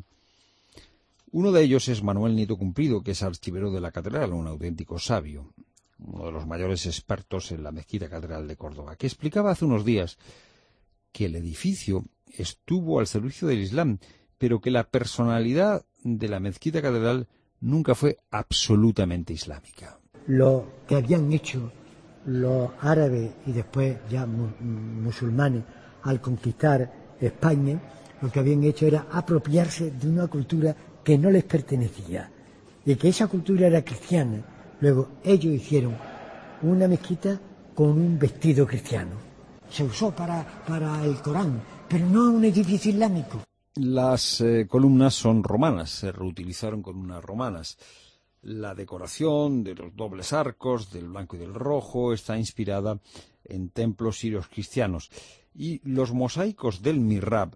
Uno de ellos es Manuel Nieto Cumplido, que es archivero de la catedral, un auténtico sabio, uno de los mayores expertos en la mezquita catedral de Córdoba, que explicaba hace unos días que el edificio estuvo al servicio del Islam, pero que la personalidad de la mezquita catedral nunca fue absolutamente islámica. Lo que habían hecho los árabes y después ya musulmanes al conquistar España, lo que habían hecho era apropiarse de una cultura que no les pertenecía y que esa cultura era cristiana. Luego ellos hicieron una mezquita con un vestido cristiano. Se usó para el Corán, pero no un edificio islámico. Las columnas son romanas, se reutilizaron columnas romanas. La decoración de los dobles arcos, del blanco y del rojo, está inspirada en templos sirios cristianos. Y los mosaicos del mihrab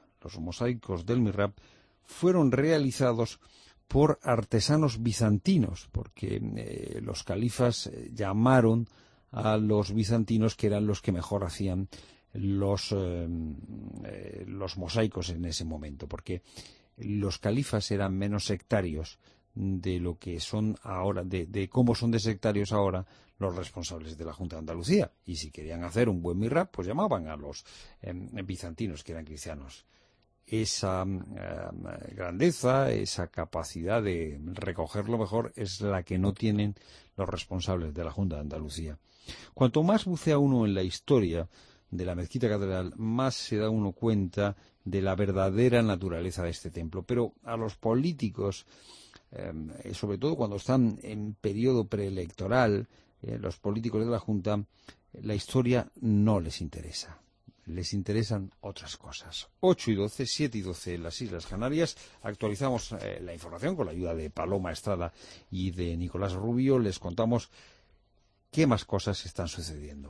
fueron realizados por artesanos bizantinos, porque los califas llamaron a los bizantinos, que eran los que mejor hacían los mosaicos en ese momento, porque los califas eran menos sectarios de lo que son ahora, de cómo son de sectarios ahora los responsables de la Junta de Andalucía. Y si querían hacer un buen mihrab, pues llamaban a los bizantinos, que eran cristianos. Esa grandeza, esa capacidad de recoger lo mejor es la que no tienen los responsables de la Junta de Andalucía. Cuanto más bucea uno en la historia de la mezquita catedral, más se da uno cuenta de la verdadera naturaleza de este templo. Pero a los políticos, sobre todo cuando están en periodo preelectoral, los políticos de la Junta, la historia no les interesa. Les interesan otras cosas. 8:12, 7:12 en las Islas Canarias. Actualizamos la información con la ayuda de Paloma Estrada y de Nicolás Rubio. Les contamos qué más cosas están sucediendo.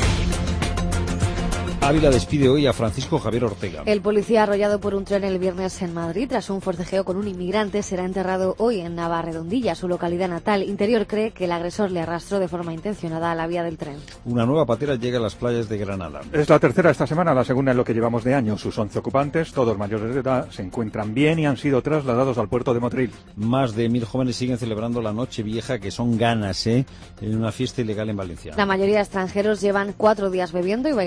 Ávila despide hoy a Francisco Javier Ortega. El policía arrollado por un tren el viernes en Madrid tras un forcejeo con un inmigrante será enterrado hoy en Navarredondilla, su localidad natal. Interior cree que el agresor le arrastró de forma intencionada a la vía del tren. Una nueva patera llega a las playas de Granada. Es la tercera esta semana, la segunda en lo que llevamos de año. Sus 11 ocupantes, todos mayores de edad, se encuentran bien y han sido trasladados al puerto de Motril. Más de 1.000 jóvenes siguen celebrando la Nochevieja, que son ganas, en una fiesta ilegal en Valencia. La mayoría de extranjeros llevan 4 días bebiendo y bailando sin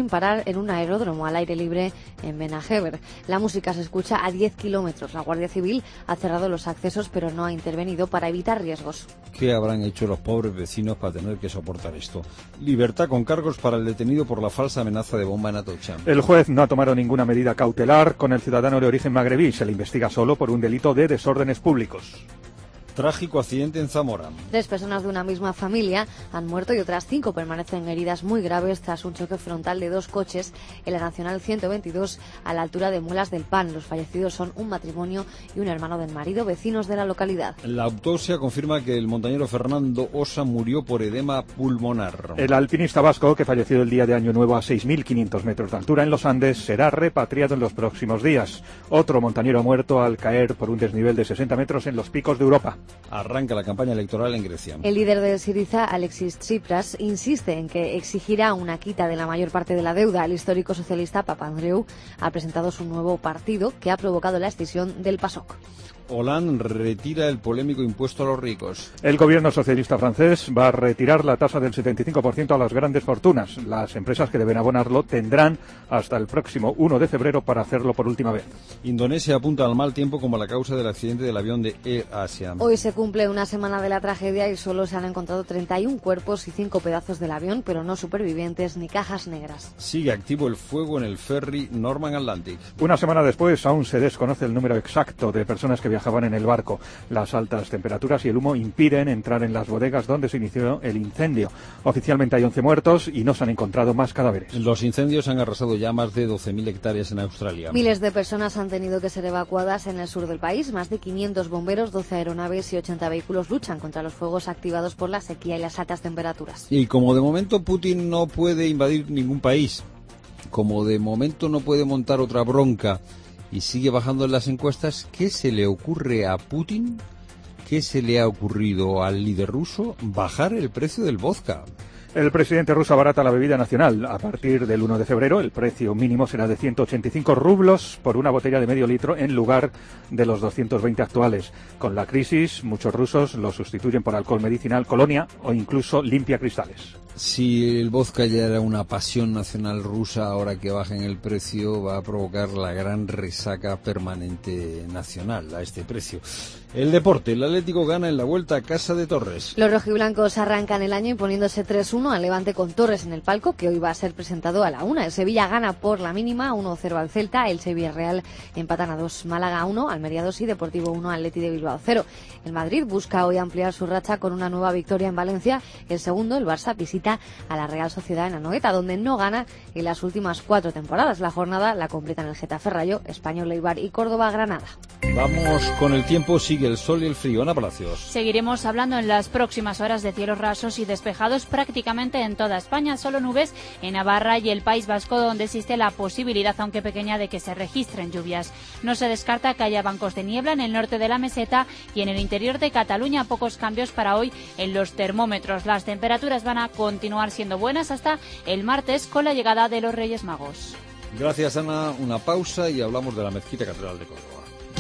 parar en un aeródromo al aire libre en Benajever. La música se escucha a 10 kilómetros. La Guardia Civil ha cerrado los accesos, pero no ha intervenido para evitar riesgos. ¿Qué habrán hecho los pobres vecinos para tener que soportar esto? Libertad con cargos para el detenido por la falsa amenaza de bomba en Atocha. El juez no ha tomado ninguna medida cautelar con el ciudadano de origen magrebí. Se le investiga solo por un delito de desórdenes públicos. Trágico accidente en Zamora. 3 personas de una misma familia han muerto y otras 5 permanecen heridas muy graves tras un choque frontal de 2 coches en la Nacional 122 a la altura de Muelas del Pan. Los fallecidos son un matrimonio y un hermano del marido, vecinos de la localidad. La autopsia confirma que el montañero Fernando Osa murió por edema pulmonar. El alpinista vasco, que falleció el día de Año Nuevo a 6.500 metros de altura en los Andes, será repatriado en los próximos días. Otro montañero ha muerto al caer por un desnivel de 60 metros en los picos de Europa. Arranca la campaña electoral en Grecia. El líder de Syriza, Alexis Tsipras, insiste en que exigirá una quita de la mayor parte de la deuda. El histórico socialista Papandreou ha presentado su nuevo partido, que ha provocado la escisión del PASOK. Hollande retira el polémico impuesto a los ricos. El gobierno socialista francés va a retirar la tasa del 75% a las grandes fortunas. Las empresas que deben abonarlo tendrán hasta el próximo 1 de febrero para hacerlo por última vez. Indonesia apunta al mal tiempo como la causa del accidente del avión de Air Asia. Hoy se cumple una semana de la tragedia y solo se han encontrado 31 cuerpos y 5 pedazos del avión, pero no supervivientes ni cajas negras. Sigue activo el fuego en el ferry Norman Atlantic. Una semana después aún se desconoce el número exacto de personas que viajaban en el barco. Las altas temperaturas y el humo impiden entrar en las bodegas donde se inició el incendio. Oficialmente hay 11 muertos y no se han encontrado más cadáveres. Los incendios han arrasado ya más de 12.000 hectáreas en Australia. Miles de personas han tenido que ser evacuadas en el sur del país. Más de 500 bomberos, 12 aeronaves y 80 vehículos luchan contra los fuegos activados por la sequía y las altas temperaturas. Y como de momento Putin no puede invadir ningún país, como de momento no puede montar otra bronca y sigue bajando en las encuestas, ¿qué se le ocurre a Putin? ¿Qué se le ha ocurrido al líder ruso? Bajar el precio del vodka. El presidente ruso abarata la bebida nacional. A partir del 1 de febrero, el precio mínimo será de 185 rublos por una botella de medio litro en lugar de los 220 actuales. Con la crisis, muchos rusos lo sustituyen por alcohol medicinal Colonia o incluso limpia cristales. Si el vodka ya era una pasión nacional rusa, ahora que bajen el precio va a provocar la gran resaca permanente nacional a este precio. El deporte, el Atlético gana en la Vuelta a casa de Torres. Los rojiblancos arrancan el año imponiéndose 3-1 al Levante con Torres en el palco, que hoy va a ser presentado a la 1. El Sevilla gana por la mínima 1-0 al Celta, el Sevilla Real empatan a 2, Málaga 1, Almería 2 y Deportivo 1, Atleti de Bilbao 0. El Madrid busca hoy ampliar su racha con una nueva victoria en Valencia. El segundo, el Barça, visita a la Real Sociedad en Anoeta, donde no gana en las últimas 4 temporadas. La jornada la completan el Getafe Rayo, Español Eibar y Córdoba Granada. Vamos con el tiempo, sigue el sol y el frío. Ana Palacios. Seguiremos hablando en las próximas horas de cielos rasos y despejados prácticamente en toda España, solo nubes en Navarra y el País Vasco, donde existe la posibilidad, aunque pequeña, de que se registren lluvias. No se descarta que haya bancos de niebla en el norte de la meseta y en el interior de Cataluña. Pocos cambios para hoy en los termómetros. Las temperaturas van a continuar siendo buenas hasta el martes con la llegada de los Reyes Magos. Gracias, Ana. Una pausa y hablamos de la Mezquita Catedral de Córdoba.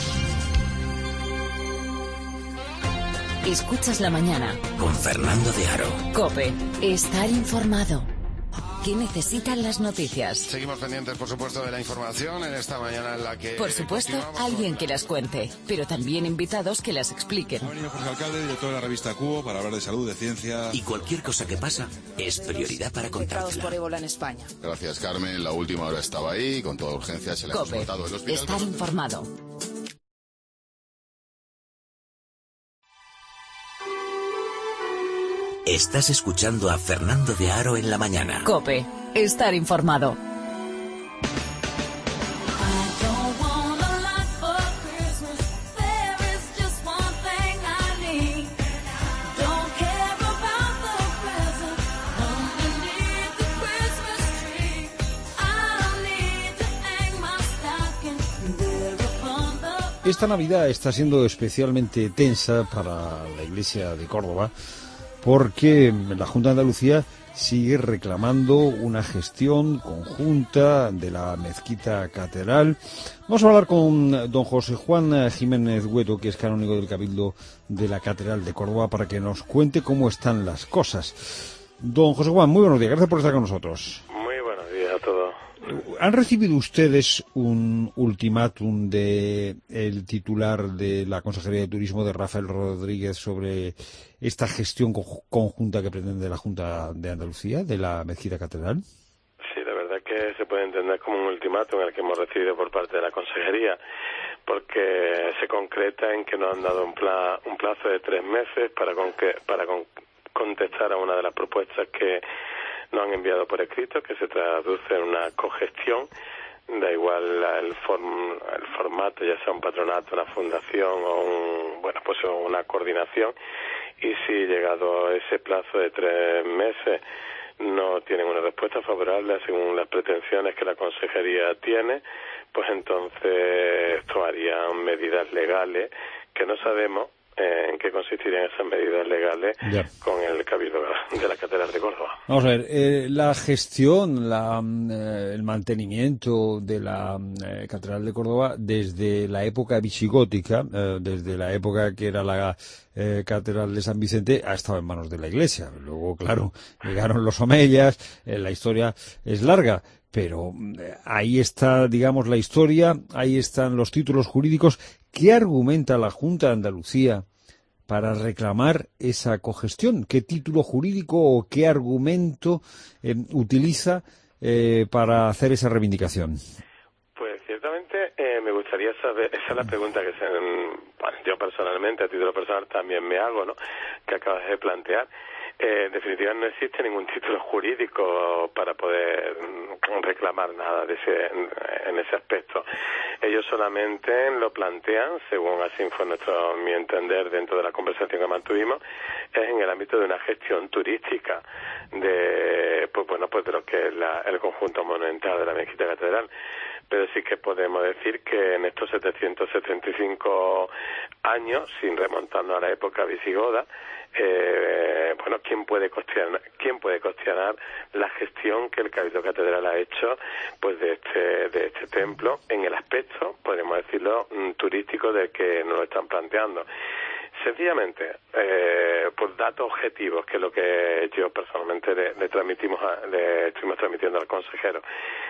Escuchas la mañana con Fernando de Aro. COPE. Estar informado. ¿Qué necesitan las noticias? Seguimos pendientes, por supuesto, de la información en esta mañana en la que... Por supuesto, alguien que las cuente, pero también invitados que las expliquen. Ha venido Jorge Alcalde, director de la revista Cubo, para hablar de salud, de ciencia... Y cualquier cosa que pasa es prioridad para contarla. Por ébola en España. Gracias, Carmen. La última hora estaba ahí, con toda urgencia se la hemos montado el hospital. Estar informado. Estás escuchando a Fernando de Aro en la mañana. COPE. Estar informado. Esta Navidad está siendo especialmente tensa para la Iglesia de Córdoba, porque la Junta de Andalucía sigue reclamando una gestión conjunta de la Mezquita Catedral. Vamos a hablar con don José Juan Jiménez Hueto, que es canónigo del Cabildo de la Catedral de Córdoba, para que nos cuente cómo están las cosas. Don José Juan, muy buenos días, gracias por estar con nosotros. Muy buenos días a todos. ¿Han recibido ustedes un ultimátum de el titular de la Consejería de Turismo, de Rafael Rodríguez, sobre esta gestión conjunta que pretende la Junta de Andalucía de la Mezquita Catedral? Sí, la verdad que se puede entender como un ultimátum el que hemos recibido por parte de la Consejería, porque se concreta en que nos han dado un plazo de 3 meses para contestar a una de las propuestas que nos han enviado por escrito, que se traduce en una cogestión, da igual el formato, ya sea un patronato, una fundación o una coordinación, y si llegado ese plazo de 3 meses no tienen una respuesta favorable según las pretensiones que la Consejería tiene, pues entonces tomarían medidas legales que no sabemos en qué consistirían esas medidas legales con el Cabildo de la Catedral de Córdoba. Vamos a ver, la gestión, el mantenimiento de la Catedral de Córdoba desde la época visigótica, desde la época que era la Catedral de San Vicente, ha estado en manos de la Iglesia. Luego, claro, llegaron los omeyas, la historia es larga. Pero ahí está, digamos, la historia, ahí están los títulos jurídicos. ¿Qué argumenta la Junta de Andalucía para reclamar esa cogestión? ¿Qué título jurídico o qué argumento utiliza para hacer esa reivindicación? Pues ciertamente me gustaría saber, esa es la pregunta que yo personalmente, a título personal, también me hago, ¿no?, que acabas de plantear. En definitiva, no existe ningún título jurídico para poder reclamar nada en ese aspecto. Ellos solamente lo plantean, según así fue mi entender dentro de la conversación que mantuvimos, es en el ámbito de una gestión turística de lo que es el conjunto monumental de la Mezquita Catedral. Pero sí que podemos decir que en estos 775 años, sin remontarnos a la época visigoda, ¿quién puede cuestionar la gestión que el Cabildo Catedral ha hecho pues de este templo en el aspecto, podemos decirlo, turístico del que nos lo están planteando? Sencillamente, por datos objetivos, que es lo que yo personalmente le estuvimos transmitiendo al consejero,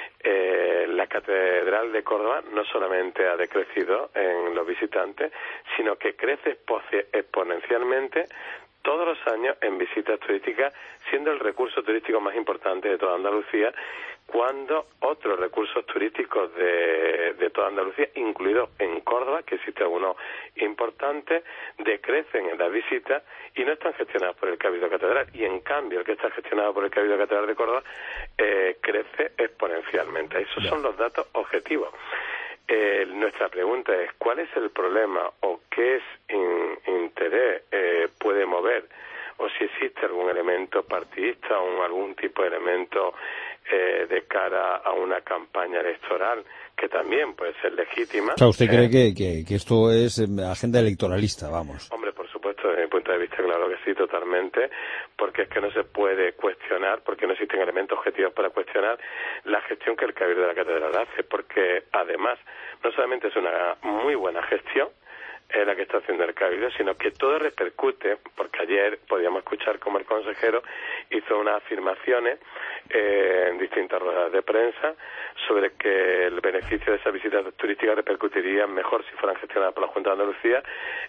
la Catedral de Córdoba no solamente ha decrecido en los visitantes, sino que crece exponencialmente todos los años en visitas turísticas, siendo el recurso turístico más importante de toda Andalucía, cuando otros recursos turísticos de toda Andalucía, incluido en Córdoba, que existe uno importante, decrecen en las visitas y no están gestionados por el Cabildo Catedral. Y en cambio, el que está gestionado por el Cabildo Catedral de Córdoba crece exponencialmente. Esos son los datos objetivos. Nuestra pregunta es, ¿cuál es el problema o qué interés puede mover, o si existe algún elemento partidista o algún tipo de elemento de cara a una campaña electoral que también puede ser legítima? O sea, ¿usted cree que esto es agenda electoralista, vamos? Hombre, por supuesto, desde mi punto de vista, claro que sí, totalmente, porque es que no se puede cuestionar, porque no existen elementos objetivos para cuestionar la gestión que el Cabildo de la Catedral hace, porque además no solamente es una muy buena gestión la que está haciendo el Cabildo, sino que todo repercute, porque ayer podíamos escuchar cómo el consejero hizo unas afirmaciones en distintas ruedas de prensa sobre que el beneficio de esas visitas turísticas repercutiría mejor si fueran gestionadas por la Junta de Andalucía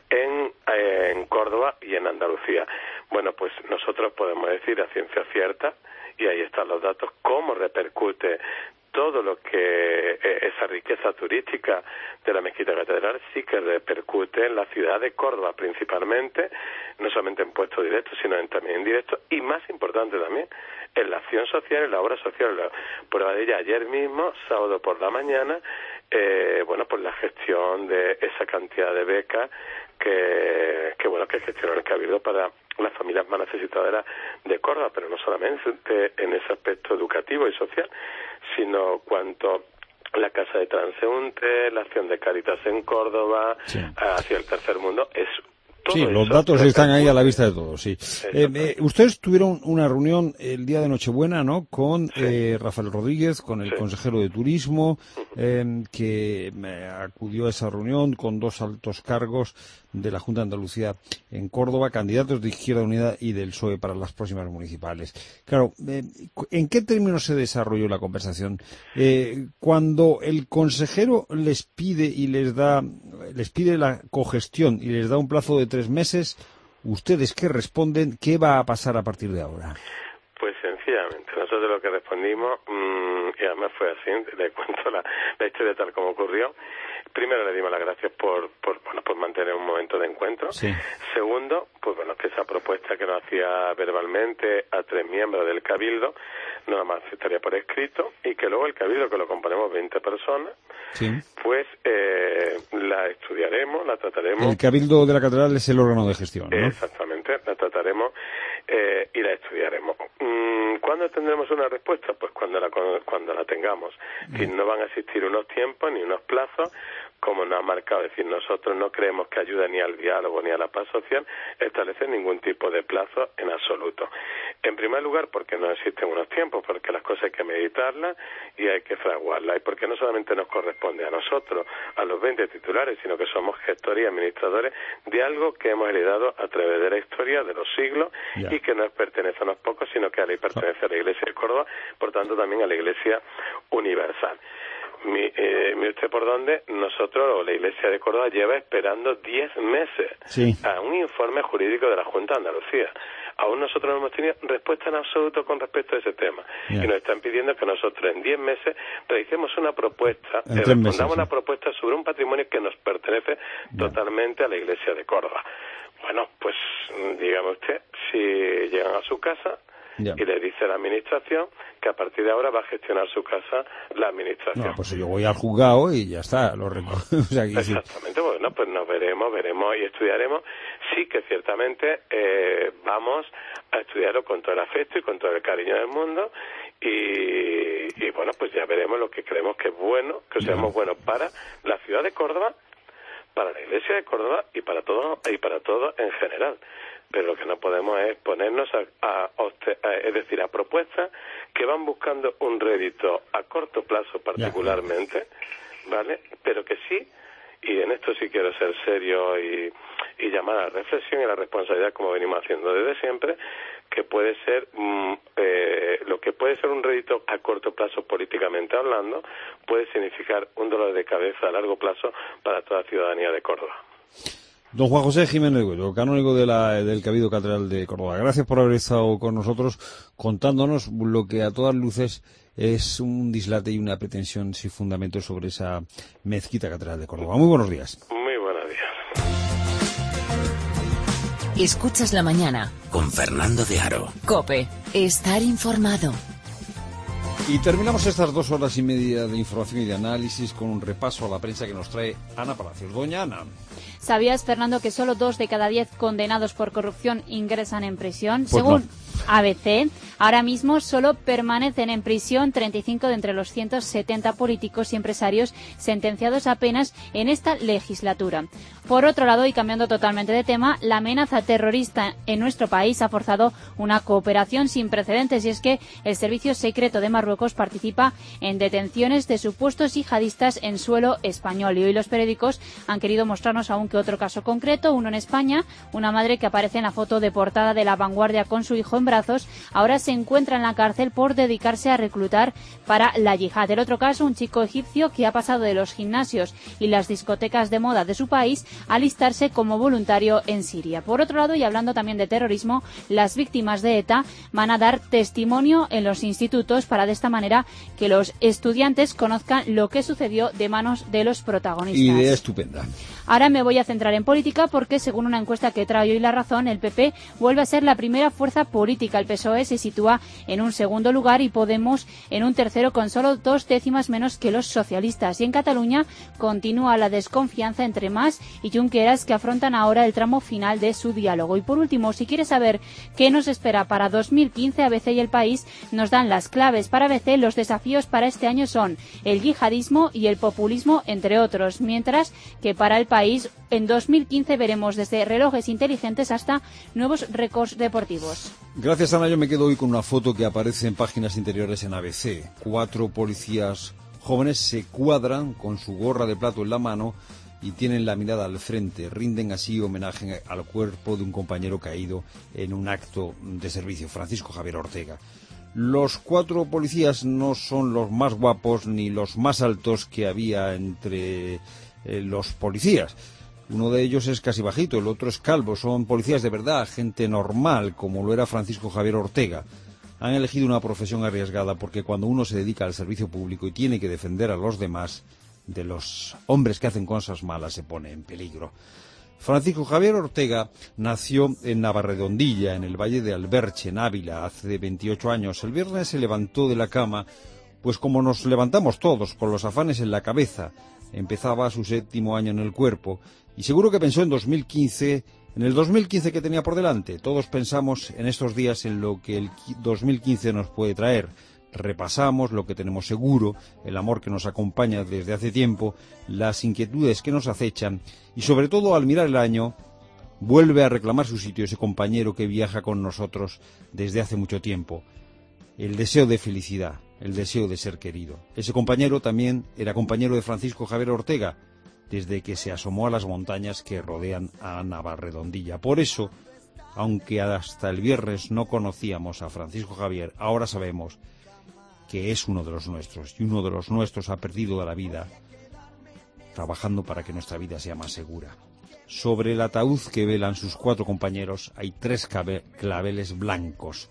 en Córdoba y en Andalucía. Bueno, pues nosotros podemos decir a ciencia cierta, y ahí están los datos, cómo repercute todo lo que esa riqueza turística de la Mezquita Catedral sí que repercute en la ciudad de Córdoba principalmente, no solamente en impuestos directos, sino también indirectos, y más importante también, en la acción social, en la obra social. La prueba de ella ayer mismo, sábado por la mañana, pues la gestión de esa cantidad de becas que gestionó el Cabildo para las familias más necesitadas de Córdoba, pero no solamente en ese aspecto educativo y social, sino cuanto la Casa de Transeúnte, la acción de Cáritas en Córdoba, hacia el tercer mundo, es Sí, los datos están ahí a la vista de todos, sí. Ustedes tuvieron una reunión el día de Nochebuena, ¿no?, con Rafael Rodríguez, con el consejero de Turismo, que acudió a esa reunión con dos altos cargos de la Junta de Andalucía en Córdoba, candidatos de Izquierda Unida y del PSOE para las próximas municipales. Claro, ¿en qué términos se desarrolló la conversación? Cuando el consejero les pide la cogestión y les da un plazo de 3 meses, ¿ustedes qué responden? ¿Qué va a pasar a partir de ahora? Pues sencillamente, nosotros lo que respondimos, y además fue así, le cuento la historia tal como ocurrió. Primero le dimos las gracias por mantener un momento de encuentro. Sí. Segundo, pues bueno, que esa propuesta que nos hacía verbalmente a 3 miembros del Cabildo, nada más aceptaría por escrito, y que luego el Cabildo, que lo componemos 20 personas, pues la estudiaremos, la trataremos. El Cabildo de la Catedral es el órgano de gestión, ¿no? Exactamente, la trataremos y la estudiaremos. ¿Cuándo tendremos una respuesta? Pues cuando la tengamos. Y no van a existir unos tiempos ni unos plazos como nos ha marcado. Es decir, nosotros no creemos que ayude ni al diálogo ni a la paz social establecer ningún tipo de plazo en absoluto. En primer lugar, porque no existen unos tiempos, porque las cosas hay que meditarlas y hay que fraguarlas, y porque no solamente nos corresponde a nosotros, a los 20 titulares, sino que somos gestores y administradores de algo que hemos heredado a través de la historia, de los siglos, y que no pertenece a unos pocos, sino que pertenece a la Iglesia de Córdoba, por tanto también a la Iglesia universal. Mire usted por dónde nosotros, o la Iglesia de Córdoba, lleva esperando 10 meses a un informe jurídico de la Junta de Andalucía. Aún nosotros no hemos tenido respuesta en absoluto con respecto a ese tema. Y nos están pidiendo que nosotros en 10 meses realicemos una propuesta, respondamos una propuesta sobre un patrimonio que nos pertenece totalmente a la Iglesia de Córdoba. Bueno, pues dígame usted, si llegan a su casa y le dice a la Administración que a partir de ahora va a gestionar su casa la Administración. No, pues yo voy al juzgado y ya está. Exactamente, bueno, pues nos veremos y estudiaremos. Sí que ciertamente vamos a estudiarlo con todo el afecto y con todo el cariño del mundo y bueno, pues ya veremos lo que creemos que es bueno, que seamos buenos para la ciudad de Córdoba, para la Iglesia de Córdoba y para todo en general. Pero lo que no podemos es ponernos a propuestas que van buscando un rédito a corto plazo particularmente, ¿vale? Pero que sí, y en esto sí quiero ser serio y llamar a la reflexión y a la responsabilidad, como venimos haciendo desde siempre, que puede ser lo que puede ser un rédito a corto plazo políticamente hablando, puede significar un dolor de cabeza a largo plazo para toda la ciudadanía de Córdoba. Don Juan José Jiménez Güello, canónigo del Cabildo Catedral de Córdoba. Gracias por haber estado con nosotros contándonos lo que a todas luces es un dislate y una pretensión sin fundamento sobre esa mezquita catedral de Córdoba. Muy buenos días. Muy buenos días. Escuchas la mañana con Fernando de Aro. COPE. Estar informado. Y terminamos estas 2 horas y media de información y de análisis con un repaso a la prensa que nos trae Ana Palacios. Doña Ana. ¿Sabías, Fernando, que solo 2 de cada 10 condenados por corrupción ingresan en prisión? Pues Según no. ABC, ahora mismo solo permanecen en prisión 35 de entre los 170 políticos y empresarios sentenciados apenas en esta legislatura. Por otro lado, y cambiando totalmente de tema, la amenaza terrorista en nuestro país ha forzado una cooperación sin precedentes, y es que el Servicio Secreto de Marruecos participa en detenciones de supuestos yihadistas en suelo español. Y hoy los periódicos han querido mostrarnos aún que otro caso concreto, uno en España, una madre que aparece en la foto de portada de La Vanguardia con su hijo en brazos, ahora se encuentra en la cárcel por dedicarse a reclutar para la yihad. El otro caso, un chico egipcio que ha pasado de los gimnasios y las discotecas de moda de su país a alistarse como voluntario en Siria. Por otro lado, y hablando también de terrorismo, las víctimas de ETA van a dar testimonio en los institutos para de esta manera que los estudiantes conozcan lo que sucedió de manos de los protagonistas. Idea estupenda. Ahora me voy a centrar en política porque, según una encuesta que trae hoy La Razón, el PP vuelve a ser la primera fuerza política. El PSOE se sitúa sitúa en un segundo lugar y Podemos en un tercero con solo 2 décimas menos que los socialistas. Y en Cataluña continúa la desconfianza entre Mas y Junqueras, que afrontan ahora el tramo final de su diálogo. Y por último, si quieres saber qué nos espera para 2015, ABC y El País nos dan las claves. Para ABC, los desafíos para este año son el yihadismo y el populismo, entre otros, mientras que para El País en 2015 veremos desde relojes inteligentes hasta nuevos récords deportivos. Gracias, Ana. Yo me quedo hoy con una foto que aparece en páginas interiores en ABC. 4 policías jóvenes se cuadran con su gorra de plato en la mano y tienen la mirada al frente. Rinden así homenaje al cuerpo de un compañero caído en un acto de servicio, Francisco Javier Ortega. Los 4 policías no son los más guapos ni los más altos que había entre los policías. Uno de ellos es casi bajito, el otro es calvo. Son policías de verdad, gente normal, como lo era Francisco Javier Ortega. Han elegido una profesión arriesgada porque cuando uno se dedica al servicio público y tiene que defender a los demás de los hombres que hacen cosas malas, se pone en peligro. Francisco Javier Ortega nació en Navarredondilla, en el Valle de Alberche, en Ávila, hace 28 años. El viernes se levantó de la cama, pues como nos levantamos todos, con los afanes en la cabeza. Empezaba su 7º año en el cuerpo y seguro que pensó en 2015, en el 2015 que tenía por delante. Todos pensamos en estos días en lo que el 2015 nos puede traer. Repasamos lo que tenemos seguro, el amor que nos acompaña desde hace tiempo, las inquietudes que nos acechan y sobre todo al mirar el año vuelve a reclamar su sitio ese compañero que viaja con nosotros desde hace mucho tiempo. El deseo de felicidad, el deseo de ser querido. Ese compañero también era compañero de Francisco Javier Ortega desde que se asomó a las montañas que rodean a Navarredondilla. Por eso, aunque hasta el viernes no conocíamos a Francisco Javier, ahora sabemos que es uno de los nuestros, y uno de los nuestros ha perdido la vida trabajando para que nuestra vida sea más segura. Sobre el ataúd que velan sus 4 compañeros hay 3 claveles blancos.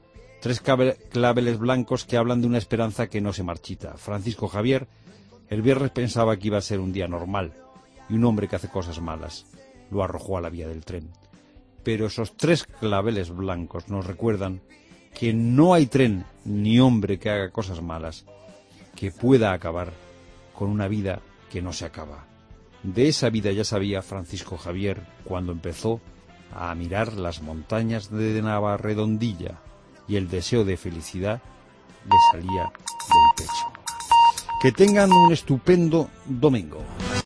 3 claveles blancos que hablan de una esperanza que no se marchita. Francisco Javier el viernes pensaba que iba a ser un día normal, y un hombre que hace cosas malas lo arrojó a la vía del tren. Pero esos 3 claveles blancos nos recuerdan que no hay tren ni hombre que haga cosas malas que pueda acabar con una vida que no se acaba. De esa vida ya sabía Francisco Javier cuando empezó a mirar las montañas de Navarredondilla y el deseo de felicidad le salía del pecho. Que tengan un estupendo domingo.